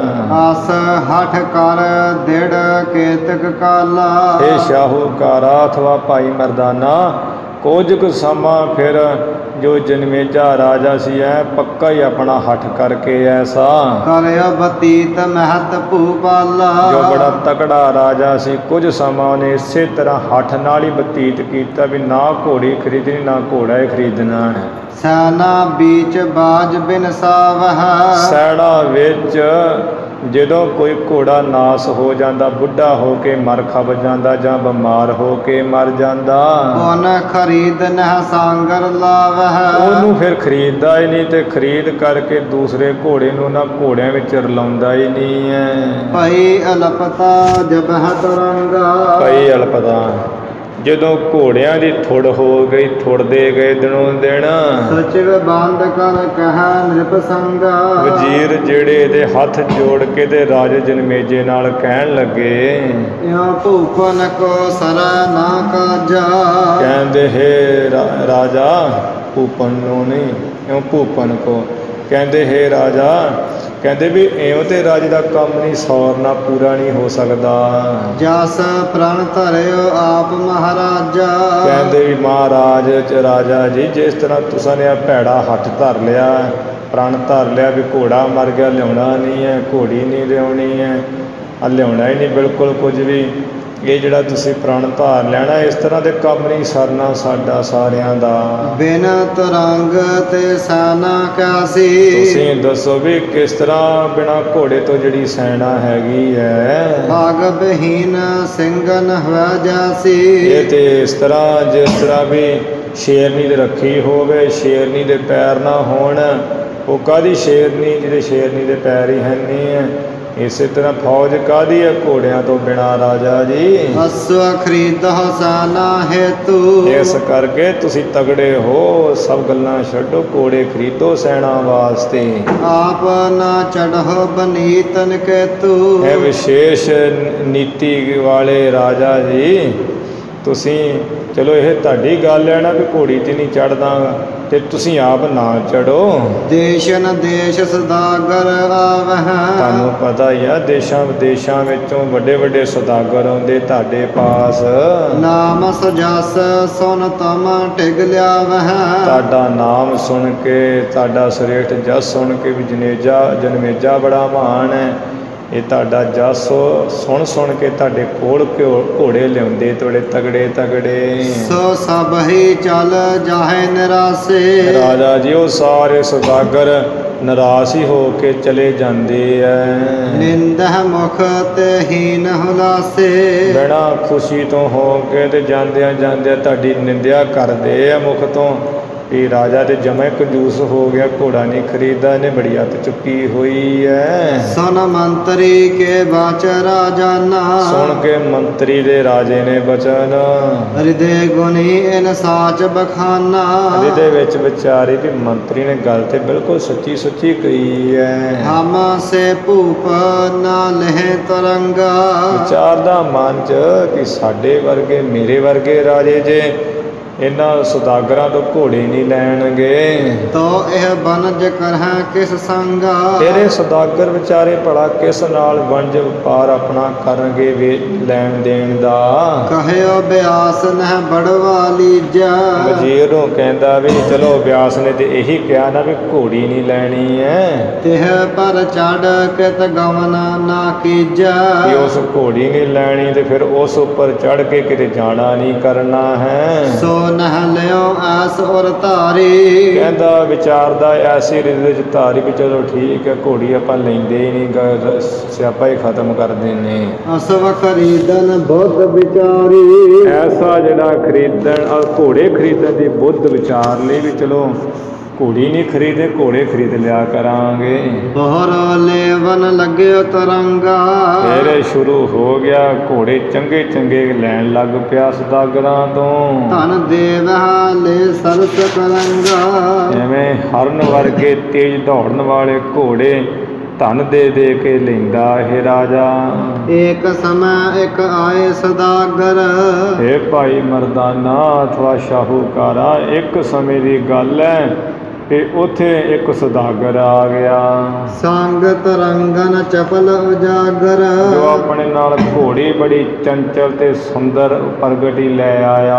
ਆਸ ਹਠ ਕਰ ਦਿੜ ਕੇਤਕ ਕਾਲਾ। ਇਹ ਸ਼ਾਹੂਕਾਰਾ ਅਥਵਾ ਭਾਈ ਮਰਦਾਨਾ ਕੁਝ ਕੁ ਸਮਾਂ ਫਿਰ ਜੋ ਜਨਮੇਜਾ ਰਾਜਾ ਸੀ ਐ ਪੱਕਾ ਹੀ ਆਪਣਾ ਹੱਠ ਕਰਕੇ ਐਸਾ ਕਰਿਆ ਬਤੀਤ ਮਹਤ ਭੂਪਾਲਾ। ਜੋ ਬੜਾ ਤਕੜਾ ਰਾਜਾ ਸੀ ਕੁਝ ਸਮਾਂ ਉਹਨੇ ਇਸੇ ਤਰ੍ਹਾਂ ਹੱਠ ਨਾਲ ਹੀ ਬਤੀਤ ਕੀਤਾ ਵੀ ਨਾ ਘੋੜੀ ਖਰੀਦਣੀ ਨਾ ਘੋੜਾ ਹੀ ਖਰੀਦਣਾ ਹੈ। ਸੈਨਾ ਬੀਚ ਬਾਜ ਬਿਨ ਸਾਵਹ। ਸੈਨਾ ਵਿੱਚ ਜਦੋਂ ਕੋਈ ਘੋੜਾ ਨਾਸ ਹੋ ਜਾਂਦਾ ਬੁੱਢਾ ਹੋ ਕੇ ਮਰ ਖੱਬ ਜਾਂਦਾ ਜਾਂ ਬਿਮਾਰ ਹੋ ਕੇ ਮਰ ਜਾਂਦਾ ਉਹਨ ਖਰੀਦ ਨਹ ਸਾਂਗਰ ਲਾਵਹ। ਉਹਨੂੰ ਫਿਰ ਖਰੀਦਦਾ ਹੀ ਨਹੀਂ ਤੇ ਖਰੀਦ ਕਰਕੇ ਦੂਸਰੇ ਘੋੜੇ ਨੂੰ ਨਾ ਘੋੜਿਆਂ ਵਿੱਚ ਰਲਾਉਂਦਾ ਹੀ ਨਹੀਂ ਹੈ। ਭਈ ਅਲਪਤਾ ਜਬਹ ਤਰੰਗਾ। ਭਈ ਅਲਪਤਾ ਜਦੋਂ ਘੋੜਿਆਂ ਦੀ ਥੁੜ ਹੋ ਗਈ ਥੁੜਦੇ ਗਏ ਦਿਨੋਂ ਦਿਨ ਸਚਿਵ ਬੰਦ ਕਰ ਕਹਿ ਨਿਰਪਸੰਗਾ। ਵਜ਼ੀਰ ਜਿਹੜੇ ਇਹਦੇ ਹੱਥ ਜੋੜ ਕੇ ਤੇ ਰਾਜੇ ਜਨਮੇਜੇ ਨਾਲ ਕਹਿਣ ਲੱਗੇ ਇਉ ਭੂਪਨ ਕੋ ਸਰਾ ਨਾ ਕਾਜਾ। ਕਹਿੰਦੇ ਹੈ ਰਾਜਾ ਭੂਪਨ ਨੂੰ ਨਹੀਂ ਇਉਂ ਭੂਪਨ ਕੋ ਕਹਿੰਦੇ ਹੈ ਰਾਜਾ ਕਹਿੰਦੇ ਵੀ ਇਉਂ ਤੇ ਰਾਜੇ ਦਾ ਕੰਮ ਨਹੀਂ ਸੌਰਨਾ ਪੂਰਾ ਨਹੀਂ ਹੋ ਸਕਦਾ। ਜਸ ਪ੍ਰਣ ਧਰਿਓ ਆਪ ਮਹਾਰਾਜਾ। ਕਹਿੰਦੇ ਵੀ ਮਹਾਰਾਜ ਚ ਰਾਜਾ ਜੀ ਜਿਸ ਤਰ੍ਹਾਂ ਤੁਸਾਂ ਨੇ ਆ ਭੈੜਾ ਹੱਥ ਧਰ ਲਿਆ ਪ੍ਰਣ ਧਰ ਲਿਆ ਵੀ ਘੋੜਾ ਮਰ ਗਿਆ ਲਿਆਉਣਾ ਨਹੀਂ ਹੈ ਘੋੜੀ ਨਹੀਂ ਲਿਆਉਣੀ ਹੈ ਆ ਲਿਆਉਣਾ ਹੀ ਨਹੀਂ ਬਿਲਕੁਲ ਕੁਝ ਵੀ। ਇਹ ਜਿਹੜਾ ਤੁਸੀਂ ਪ੍ਰਣ ਧਾਰ ਲੈਣਾ ਇਸ ਤਰ੍ਹਾਂ ਦੇ ਕੰਮ ਨਹੀਂ ਸਰਨਾ ਸਾਡਾ ਸਾਰਿਆਂ ਦਾ। ਬਿਨ ਤੁਰੰਗ ਤੇ ਸੈਨਾ ਕਾਸੀ। ਤੁਸੀਂ ਦੱਸੋ ਵੀ ਕਿਸ ਤਰ੍ਹਾਂ ਬਿਨਾਂ ਘੋੜੇ ਤੋਂ ਜਿਹੜੀ ਸੈਨਾ ਹੈਗੀ ਹੈ। ਭਾਗ ਬਹੀਨ ਸਿੰਘਨ ਹੋਇਆ ਜਾਸੀ। ਇਹ ਤੇ ਇਸ ਤਰ੍ਹਾਂ ਜਿਸ ਤਰ੍ਹਾਂ ਵੀ ਸ਼ੇਰਨੀ ਦੇ ਰੱਖੀ ਹੋਵੇ ਸ਼ੇਰਨੀ ਦੇ ਪੈਰ ਨਾ ਹੋਣ ਉਹ ਕਾਹਦੀ ਸ਼ੇਰਨੀ ਜਿਹਦੇ ਸ਼ੇਰਨੀ ਦੇ ਪੈਰ ਹੀ ਹੈ ਨਹੀਂ ਹੈ। ਇਸੇ ਤਰ੍ਹਾਂ ਫੌਜ ਕਾਹਦੀ ਹੈ ਘੋੜਿਆਂ ਤੋਂ ਬਿਨਾਂ ਰਾਜਾ ਜੀ। ਅਸਵ ਖਰੀਦ ਹਸਾਨਾ ਹੇਤੂ। ਇਸ ਕਰਕੇ ਤੁਸੀਂ ਤਗੜੇ ਹੋ ਸਭ ਗੱਲਾਂ ਛੱਡੋ ਘੋੜੇ ਖਰੀਦੋ ਸੈਨਾ ਵਾਸਤੇ। ਆਪ ਨਾ ਚੜ੍ਹੋ ਬਨੀਤਨ ਕੇਤੂ। ਇਹ ਵਿਸ਼ੇਸ਼ ਨੀਤੀ ਵਾਲੇ ਰਾਜਾ ਜੀ ਤੁਸੀਂ ਚਲੋ ਇਹ ਤੁਹਾਡੀ ਗੱਲ ਹੈ ਨਾ ਵੀ ਘੋੜੀ 'ਤੇ ਨਹੀਂ ਚੜ੍ਹਦਾ ਤੇ ਤੁਸੀਂ ਆਪ ਨਾ ਚੜ੍ਹੋ। ਦੇਸ਼ਨ ਦੇਸ਼ ਸਦਾਗਰ ਆਵਹਿ। ਤੁਹਾਨੂੰ ਪਤਾ ਹੀ ਆ ਦੇਸ਼ਾਂ ਵਿਦੇਸ਼ਾਂ ਵਿੱਚੋਂ ਵੱਡੇ ਵੱਡੇ ਸੌਦਾਗਰ ਆਉਂਦੇ ਤੁਹਾਡੇ ਪਾਸ। ਨਾਮ ਸੁਜਸ ਸੁਨ ਤਮ ਟਿਗ ਲਿਆਵਹਿ। ਤੁਹਾਡਾ ਨਾਮ ਸੁਣ ਕੇ ਤੁਹਾਡਾ ਸ੍ਰੇਸ਼ਟ ਜਸ ਸੁਣ ਕੇ ਵੀ ਜਨੇਜਾ ਜਨਮੇਜਾ ਬੜਾ ਮਹਾਨ ਹੈ ਇਹ ਤੁਹਾਡਾ ਜਸ ਸੁਣ ਸੁਣ ਕੇ ਤੁਹਾਡੇ ਕੋਲ ਘਿਓ ਘੋੜੇ ਲਿਆਉਂਦੇ ਥੋੜੇ ਤਗੜੇ ਤਗੜੇ। ਸੋ ਸਭ ਹੀ ਚੱਲ ਜਾਹੇ ਨਿਰਾਸੇ। ਰਾਜਾ ਜੀ ਉਹ ਸਾਰੇ ਸੁਦਾਗਰ ਨਿਰਾਸ਼ ਹੀ ਹੋ ਕੇ ਚਲੇ ਜਾਂਦੇ ਐ। ਨਿੰਦਹ ਮੁਖ ਤੇ ਹੀਨ ਹੁਲਾਸੇ। ਬਿਨਾਂ ਖੁਸ਼ੀ ਤੋਂ ਹੋ ਕੇ ਤੇ ਜਾਂਦਿਆਂ ਜਾਂਦਿਆਂ ਤੁਹਾਡੀ ਨਿੰਦਿਆ ਕਰਦੇ ਆ ਮੁਖ ਤੋਂ ਵੀ ਰਾਜਾ ਤੇ ਜਮੇ ਕੰਜੂਸ ਹੋ ਗਿਆ, ਘੋੜਾ ਨਹੀਂ ਖਰੀਦਾ, ਇਹਨੇ ਬੜੀ ਅੱਤ ਚੁੱਕੀ ਹੋਈ ਐ। ਸੁਨ ਮੰਤਰੀ ਕੇ ਬਾਚ ਰਾਜਾਨਾ। ਸੁਣ ਕੇ ਮੰਤਰੀ ਦੇ ਰਾਜੇ ਨੇ ਬਚਨ ਹਿਰਦੇ ਗੁਣੀ ਇਨ ਸਾਚ ਬਖਾਨਾ। ਇਹਦੇ ਵਿੱਚ ਵਿਚਾਰੀ ਵੀ ਮੰਤਰੀ ਨੇ ਗੱਲ ਤੇ ਬਿਲਕੁਲ ਸੱਚੀ ਸੁੱਚੀ ਕਹੀ ਐ। ਹਮ ਸੇ ਭੂਪ ਨਾ ਲਹਿ ਤਰੰਗਾ। ਵਿਚਾਰਦਾ ਮਨ ਚ ਕਿ ਸਾਡੇ ਵਰਗੇ ਮੇਰੇ ਵਰਗੇ ਰਾਜੇ ਜੇ ਇਹਨਾਂ ਸੁਦਾਗਰਾਂ ਤੋਂ ਘੋੜੇ ਨਹੀਂ ਲੈਣਗੇ ਤੋ ਇਹ ਬਨਜ ਕਰਹਿ ਕਿਸ ਸੰਗਾ। ਤੇਰੇ ਸੁਦਾਗਰ ਵਿਚਾਰੇ ਭਲਾ ਕਿਸ ਨਾਲ ਵਣਜ ਵਪਾਰ ਆਪਣਾ ਕਰਨਗੇ ਵੇ ਲੈਣ ਦੇਣ ਦਾ। ਕਹਿਓ ਬਿਆਸ ਨਹਿ ਬੜਵਾ ਲੀਜਾ। ਵਜ਼ੀਰ ਨੂੰ ਕਹਿੰਦਾ ਵੀ ਚਲੋ ਬਿਆਸ ਨੇ ਤੇ ਇਹੀ ਕਿਹਾ ਨਾ ਵੀ ਘੋੜੀ ਨਹੀਂ ਲੈਣੀ ਹੈ, ਤਿਹ ਪਰ ਚੜ ਕਿਤ ਗਮਨ ਨਾ ਕੀਜਾ। ਕਿ ਉਸ ਘੋੜੀ ਨਹੀਂ ਲੈਣੀ ਤੇ ਫਿਰ ਉਸ ਉੱਪਰ ਚੜ ਕੇ ਕਿਤੇ ਜਾਣਾ ਨਹੀਂ ਕਰਨਾ ਹੈ। ਸੋ ਨਹ ਲਿਓ ਆਸ ਔਰ ਧਾਰੀ। ਕਹਿੰਦਾ ਵਿਚਾਰਦਾ ਐਸੀ ਰਿਦ ਚ ਧਾਰੀ ਵੀ ਚਲੋ ਠੀਕ ਹੈ ਘੋੜੀ ਆਪਾਂ ਲੈਂਦੇ ਹੀ ਨਹੀਂ, ਸਿਆਪਾ ਹੀ ਖਤਮ ਕਰਦੇ ਨੇ। ਅਸਵ ਖਰੀਦਨ ਬੁੱਧ ਵਿਚਾਰੀ। ਐਸਾ ਜਿਹੜਾ ਖਰੀਦਣ ਘੋੜੇ ਖਰੀਦਣ ਦੀ ਬੁੱਧ ਵਿਚਾਰ ਲਈ ਵੀ ਚਲੋ ਘੋੜੀ ਨਹੀਂ ਖਰੀਦੇ ਘੋੜੇ ਖਰੀਦ ਲਿਆ ਕਰਾਂਗੇ। ਬਹਰ ਲੇਵਨ ਲੱਗਿਓ ਤਰੰਗਾ। ਫਿਰ ਸ਼ੁਰੂ ਹੋ ਗਿਆ ਘੋੜੇ ਚੰਗੇ ਚੰਗੇ ਲੈਣ ਲੱਗ ਪਿਆ ਸੁਦਾਗਰਾਂ ਤੋਂ। ਧਨ ਦੇਵ ਲੈ ਸਰਸ ਕਰੰਗਾ। ਐਵੇਂ ਹਰਨ ਵਰਗੇ ਤੇਜ਼ ਦੌੜਨ ਵਾਲੇ ਘੋੜੇ ਧਨ ਦੇ ਦੇ ਕੇ ਲੈਂਦਾ ਇਹ ਰਾਜਾ। ਏਕ ਸਮਾਂ ਇੱਕ ਆਏ ਸੁਦਾਗਰ। ਇਹ ਭਾਈ ਮਰਦਾਨਾ ਅਥਵਾ ਸ਼ਾਹੂਕਾਰਾ ਇੱਕ ਸਮੇਂ ਦੀ ਗੱਲ ਹੈ ਕਿ ਉੱਥੇ ਇੱਕ ਸੁਦਾਗਰ ਆ ਗਿਆ। ਸੰਗ ਤਰੰਗਨ ਚਪਲ ਉਜਾਗਰ। ਜੋ ਆਪਣੇ ਨਾਲ ਘੋੜੀ ਬੜੀ ਚੰਚਲ ਤੇ ਸੁੰਦਰ ਪ੍ਰਗਟੀ ਲੈ ਆਇਆ।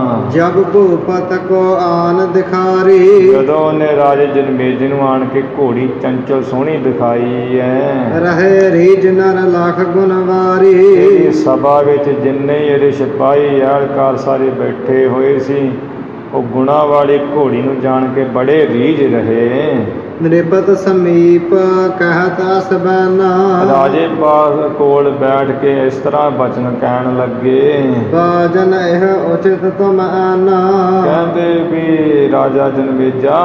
ਜਬ ਭੂਪਤ ਕੋ ਆਨ ਦਿਖਾਰੀ। ਜਦੋਂ ਉਹਨੇ ਰਾਜੇ ਜਨਮੇਜੈ ਨੂੰ ਆਣ ਕੇ ਘੋੜੀ ਚੰਚਲ ਸੋਹਣੀ ਦਿਖਾਈ ਹੈ। ਰਹੇ ਰੀਜ ਨਰ ਲੱਖ ਗੁਣਵਾਰੀ। ਇਹਦੀ ਸਭਾ ਵਿੱਚ ਜਿੰਨੇ ਹੀ ਇਹਦੇ ਸਿਪਾਹੀ ਐਲਕਾਰ ਸਾਰੇ ਬੈਠੇ ਹੋਏ ਸੀ ਉਹ ਗੁਣਾ ਵਾਲੀ ਘੋੜੀ ਨੂੰ ਜਾਣ ਕੇ ਬੜੇ ਰੀਝ ਰਹੇ। ਨਿਰਪਤ ਸਮੀਪ ਕਹਿਤ ਅਸਬੈਨਾ। ਰਾਜੇ ਪਾਸ ਕੋਲ ਬੈਠ ਕੇ ਇਸ ਤਰ੍ਹਾਂ ਬਚਨ ਕਹਿਣ ਲੱਗੇ। ਬਾਜਨ ਇਹ ਉਚਿਤ ਤੁਮ ਆਨਾ। ਕਹਿੰਦੇ ਵੀ ਰਾਜਾ ਜਨਮੇਜਾ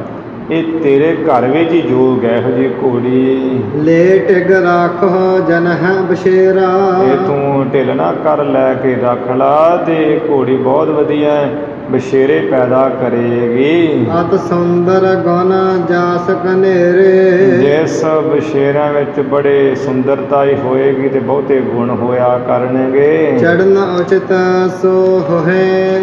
ਇਹ ਤੇਰੇ ਘਰ ਵਿੱਚ ਹੀ ਜੋਗ ਹੈ ਇਹੋ ਜਿਹੀ ਘੋੜੀ। ਲੇਟ ਰਾਖੋ ਜਨ ਹੈ ਬਸ਼ੇਰਾ। ਇਹ ਤੂੰ ਢਿੱਲ ਨਾ ਕਰ ਲੈ ਕੇ ਰੱਖ ਲਾ ਤੇ ਘੋੜੀ ਬਹੁਤ ਵਧੀਆ ਹੈ, ਬਸ਼ੇਰੇ ਪੈਦਾ ਕਰੇਗੀ। ਅਤ ਸੁੰਦਰ ਗੁਣ ਜਾਸ ਕਨੇਰੇ। ਜਿਸ ਬਸ਼ੇਰਿਆਂ ਵਿੱਚ ਬੜੇ ਸੁੰਦਰਤਾ ਹੀ ਹੋਏਗੀ ਤੇ ਬਹੁਤੇ ਗੁਣ ਹੋਇਆ ਕਰਨਗੇ। ਚੜਨ ਉਚਿਤ ਸੋ ਹੋਏ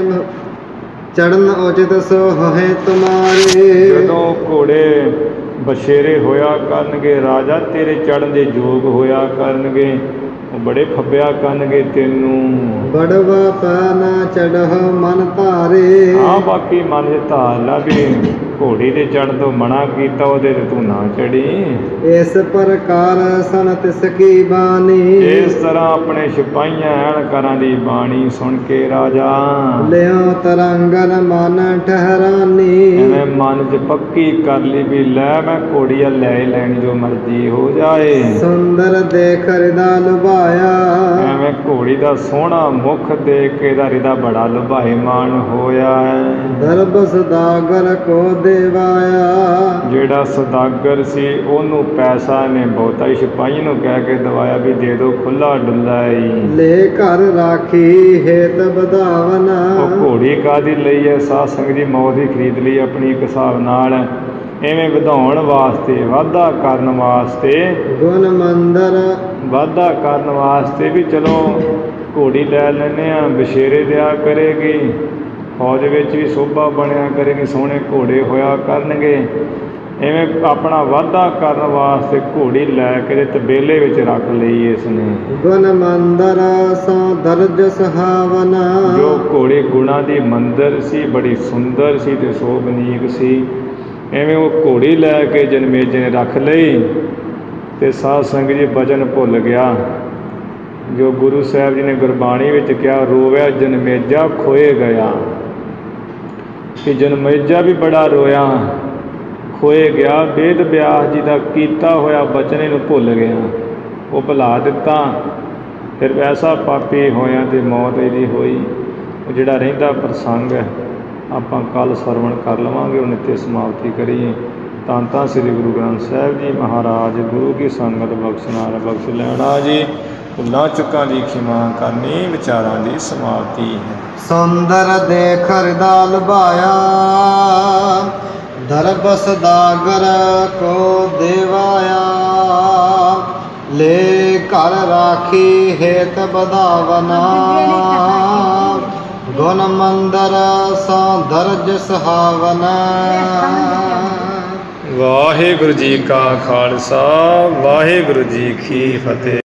ਚੜਨ ਉਚਿਤ ਸੋ ਹੋਏ ਤੁਮਾਰੇ। ਜਦੋਂ ਘੋੜੇ ਬਸ਼ੇਰੇ ਹੋਇਆ ਕਰਨਗੇ ਰਾਜਾ ਤੇਰੇ ਚੜਨ ਦੇ ਯੋਗ ਹੋਇਆ ਕਰਨਗੇ, ਉਹ ਬੜੇ ਫੱਬਿਆ ਕਰਨਗੇ ਤੈਨੂੰ। ਬੜਵਾ ਪਾਨਾ ਚੜ੍ਹ ਮਨ ਧਾਰੇ। ਆ ਬਾਕੀ ਮਨ ਚ ਧਾਰ ਲਾ ਵੀ ਘੋੜੀ ਤੇ ਚੜ੍ਹਨ ਤੋਂ ਮਨਾ ਕੀਤਾ ਉਹਦੇ ਤੇ ਤੂੰ ਨਾ ਚੜੀ। ਇਸ ਪ੍ਰਕਾਰ ਸਨ ਤਿਸ ਕੀ ਬਾਣੀ। ਇਸ ਤਰ੍ਹਾਂ ਆਪਣੇ ਸਿਪਾਹੀਆਂ ਐਨਕਾਰਾਂ ਦੀ ਬਾਣੀ ਸੁਣ ਕੇ ਰਾਜਾ ਲਿਓ ਤਰੰਗਨ ਮਨ ਠਹਿਰਾਨੀ। ਐਵੇਂ ਮਨ ਚ ਪੱਕੀ ਕਰ ਲਈ ਵੀ ਲੈ ਮੈਂ ਘੋੜੀ ਲੈ ਲੈਣੀ ਜੋ ਮਰਜ਼ੀ ਹੋ ਜਾਏ। ਸੁੰਦਰ ਦੇਖ ਹਿਰਦਾ ਲੁਭਾਇਆ। ਐਵੇਂ ਘੋੜੀ ਦਾ ਸੋਹਣਾ ਮੁਖ ਦੇਖ ਕੇ ਇਹਦਾ ਹਿਰਦਾ ਬੜਾ ਲੁਭਾਇਮਾਨ ਹੋਇਆ ਹੈ। ਦਰਬ ਸੁਦਾਗਰ ਕੋ ਦੇਵਾਇਆ। ਜਿਹੜਾ ਸੁਦਾਗਰ ਸੀ ਉਹਨੂੰ ਪੈਸਾ ਨੇ ਬਹੁਤਾ ਹੀ ਸਿਪਾਹੀ ਨੂੰ ਕਹਿ ਕੇ ਦਵਾਇਆ ਵੀ ਦੇ ਦਿਓ ਖੁੱਲਾ ਡੁੱਲਾ ਹੀ। ਲੈ ਘਰ ਰਾਖੀ ਹੇਤ ਵਧਾਵਨਾ। ਉਹ ਘੋੜੀ ਕਾਹਦੀ ਲਈ ਹੈ? ਸਾਧ ਸੰਗਤ ਦੀ ਮੌਤ ਹੀ ਖਰੀਦ ਲਈ ਆਪਣੀ ਇੱਕ ਹਿਸਾਬ ਨਾਲ। ਐਵੇਂ ਵਧਾਉਣ ਵਾਸਤੇ ਵਾਧਾ ਕਰਨ ਵਾਸਤੇ ਗੁਣ ਮੰਦਰ ਵਾਧਾ ਕਰਨ ਵਾਸਤੇ ਵੀ ਚਲੋ ਘੋੜੀ ਲੈ ਲੈਂਦੇ ਹਾਂ, ਬਸ਼ੇਰੇ ਦਿਆ ਕਰੇਗੀ, ਫੌਜ ਵਿੱਚ ਵੀ ਸੋਭਾ ਬਣਿਆ ਕਰੇਗੀ, ਸੋਹਣੇ ਘੋੜੇ ਹੋਇਆ ਕਰਨਗੇ। ਐਵੇਂ ਆਪਣਾ ਵਾਧਾ ਕਰਨ ਵਾਸਤੇ ਘੋੜੀ ਲੈ ਕੇ ਤਬੇਲੇ ਵਿੱਚ ਰੱਖ ਲਈ ਇਸ ਨੇ। ਗੁਣ ਮੰਦਰ ਸੋ ਦਰਜ ਸੁਹਾਵਨਾ। ਜੋ ਘੋੜੀ ਗੁਣਾਂ ਦੀ ਮੰਦਰ ਸੀ, ਬੜੀ ਸੁੰਦਰ ਸੀ ਤੇ ਸੋਭਨੀਕ ਸੀ। ਐਵੇਂ ਉਹ ਘੋੜੀ ਲੈ ਕੇ ਜਨਮੇਜੈ ਨੇ ਰੱਖ ਲਈ ਤੇ ਸਾਧ ਸੰਗਤ ਜੀ ਬਚਨ ਭੁੱਲ ਗਿਆ ਜੋ ਗੁਰੂ ਸਾਹਿਬ ਜੀ ਨੇ ਗੁਰਬਾਣੀ ਵਿੱਚ ਕਿਹਾ, ਰੋਵਿਆ ਜਨਮੇਜਾ ਖੋਏ ਗਿਆ, ਕਿ ਜਨਮੇਜਾ ਵੀ ਬੜਾ ਰੋਇਆ, ਖੋਏ ਗਿਆ। ਵੇਦ ਵਿਆਸ ਜੀ ਦਾ ਕੀਤਾ ਹੋਇਆ ਬਚਨ ਇਹਨੂੰ ਭੁੱਲ ਗਿਆ, ਉਹ ਭੁਲਾ ਦਿੱਤਾ। ਫਿਰ ਐਸਾ ਪਾਪੀ ਹੋਇਆ ਤੇ ਮੌਤ ਇਹਦੀ ਹੋਈ। ਉਹ ਜਿਹੜਾ ਰਹਿੰਦਾ ਪ੍ਰਸੰਗ ਹੈ ਆਪਾਂ ਕੱਲ੍ਹ ਸਰਵਣ ਕਰ ਲਵਾਂਗੇ, ਉਹ ਨਿੱਤੇ ਸਮਾਪਤੀ ਕਰੀਏ। ਤਾਂ ਤਾਂ ਸ੍ਰੀ ਗੁਰੂ ਗ੍ਰੰਥ ਸਾਹਿਬ ਜੀ ਮਹਾਰਾਜ ਗੁਰੂ ਕੀ ਸੰਗਤ ਬਖਸ਼ਨਾਰ ਬਖਸ਼ ਲੈਣਾ ਜੀ। ਭੁੱਲਾਂ ਚੁੱਕਾਂ ਦੀ ਖਿਮਾ ਕਰਨੀ, ਵਿਚਾਰਾਂ ਦੀ ਸਮਾਪਤੀ ਹੈ। ਸੁੰਦਰ ਦੇਖ ਹਿਰਦਾ ਲੁਭਾਇਆ, ਦਰਬ ਸਦਾਗਰ ਕੋ ਦੇਵਾਇਆ। ਲੈ ਘਰ ਰਾਖੀ ਹੇਤ ਬਧਾਵਨਾ, ਗੁਣ ਮੰਦਰ ਸੋ ਦਰਜ ਸੁਹਾਵਨਾ। ਵਾਹਿਗੁਰੂ ਜੀ ਕਾ ਖਾਲਸਾ, ਵਾਹਿਗੁਰੂ ਜੀ ਕੀ ਫਤਿਹ।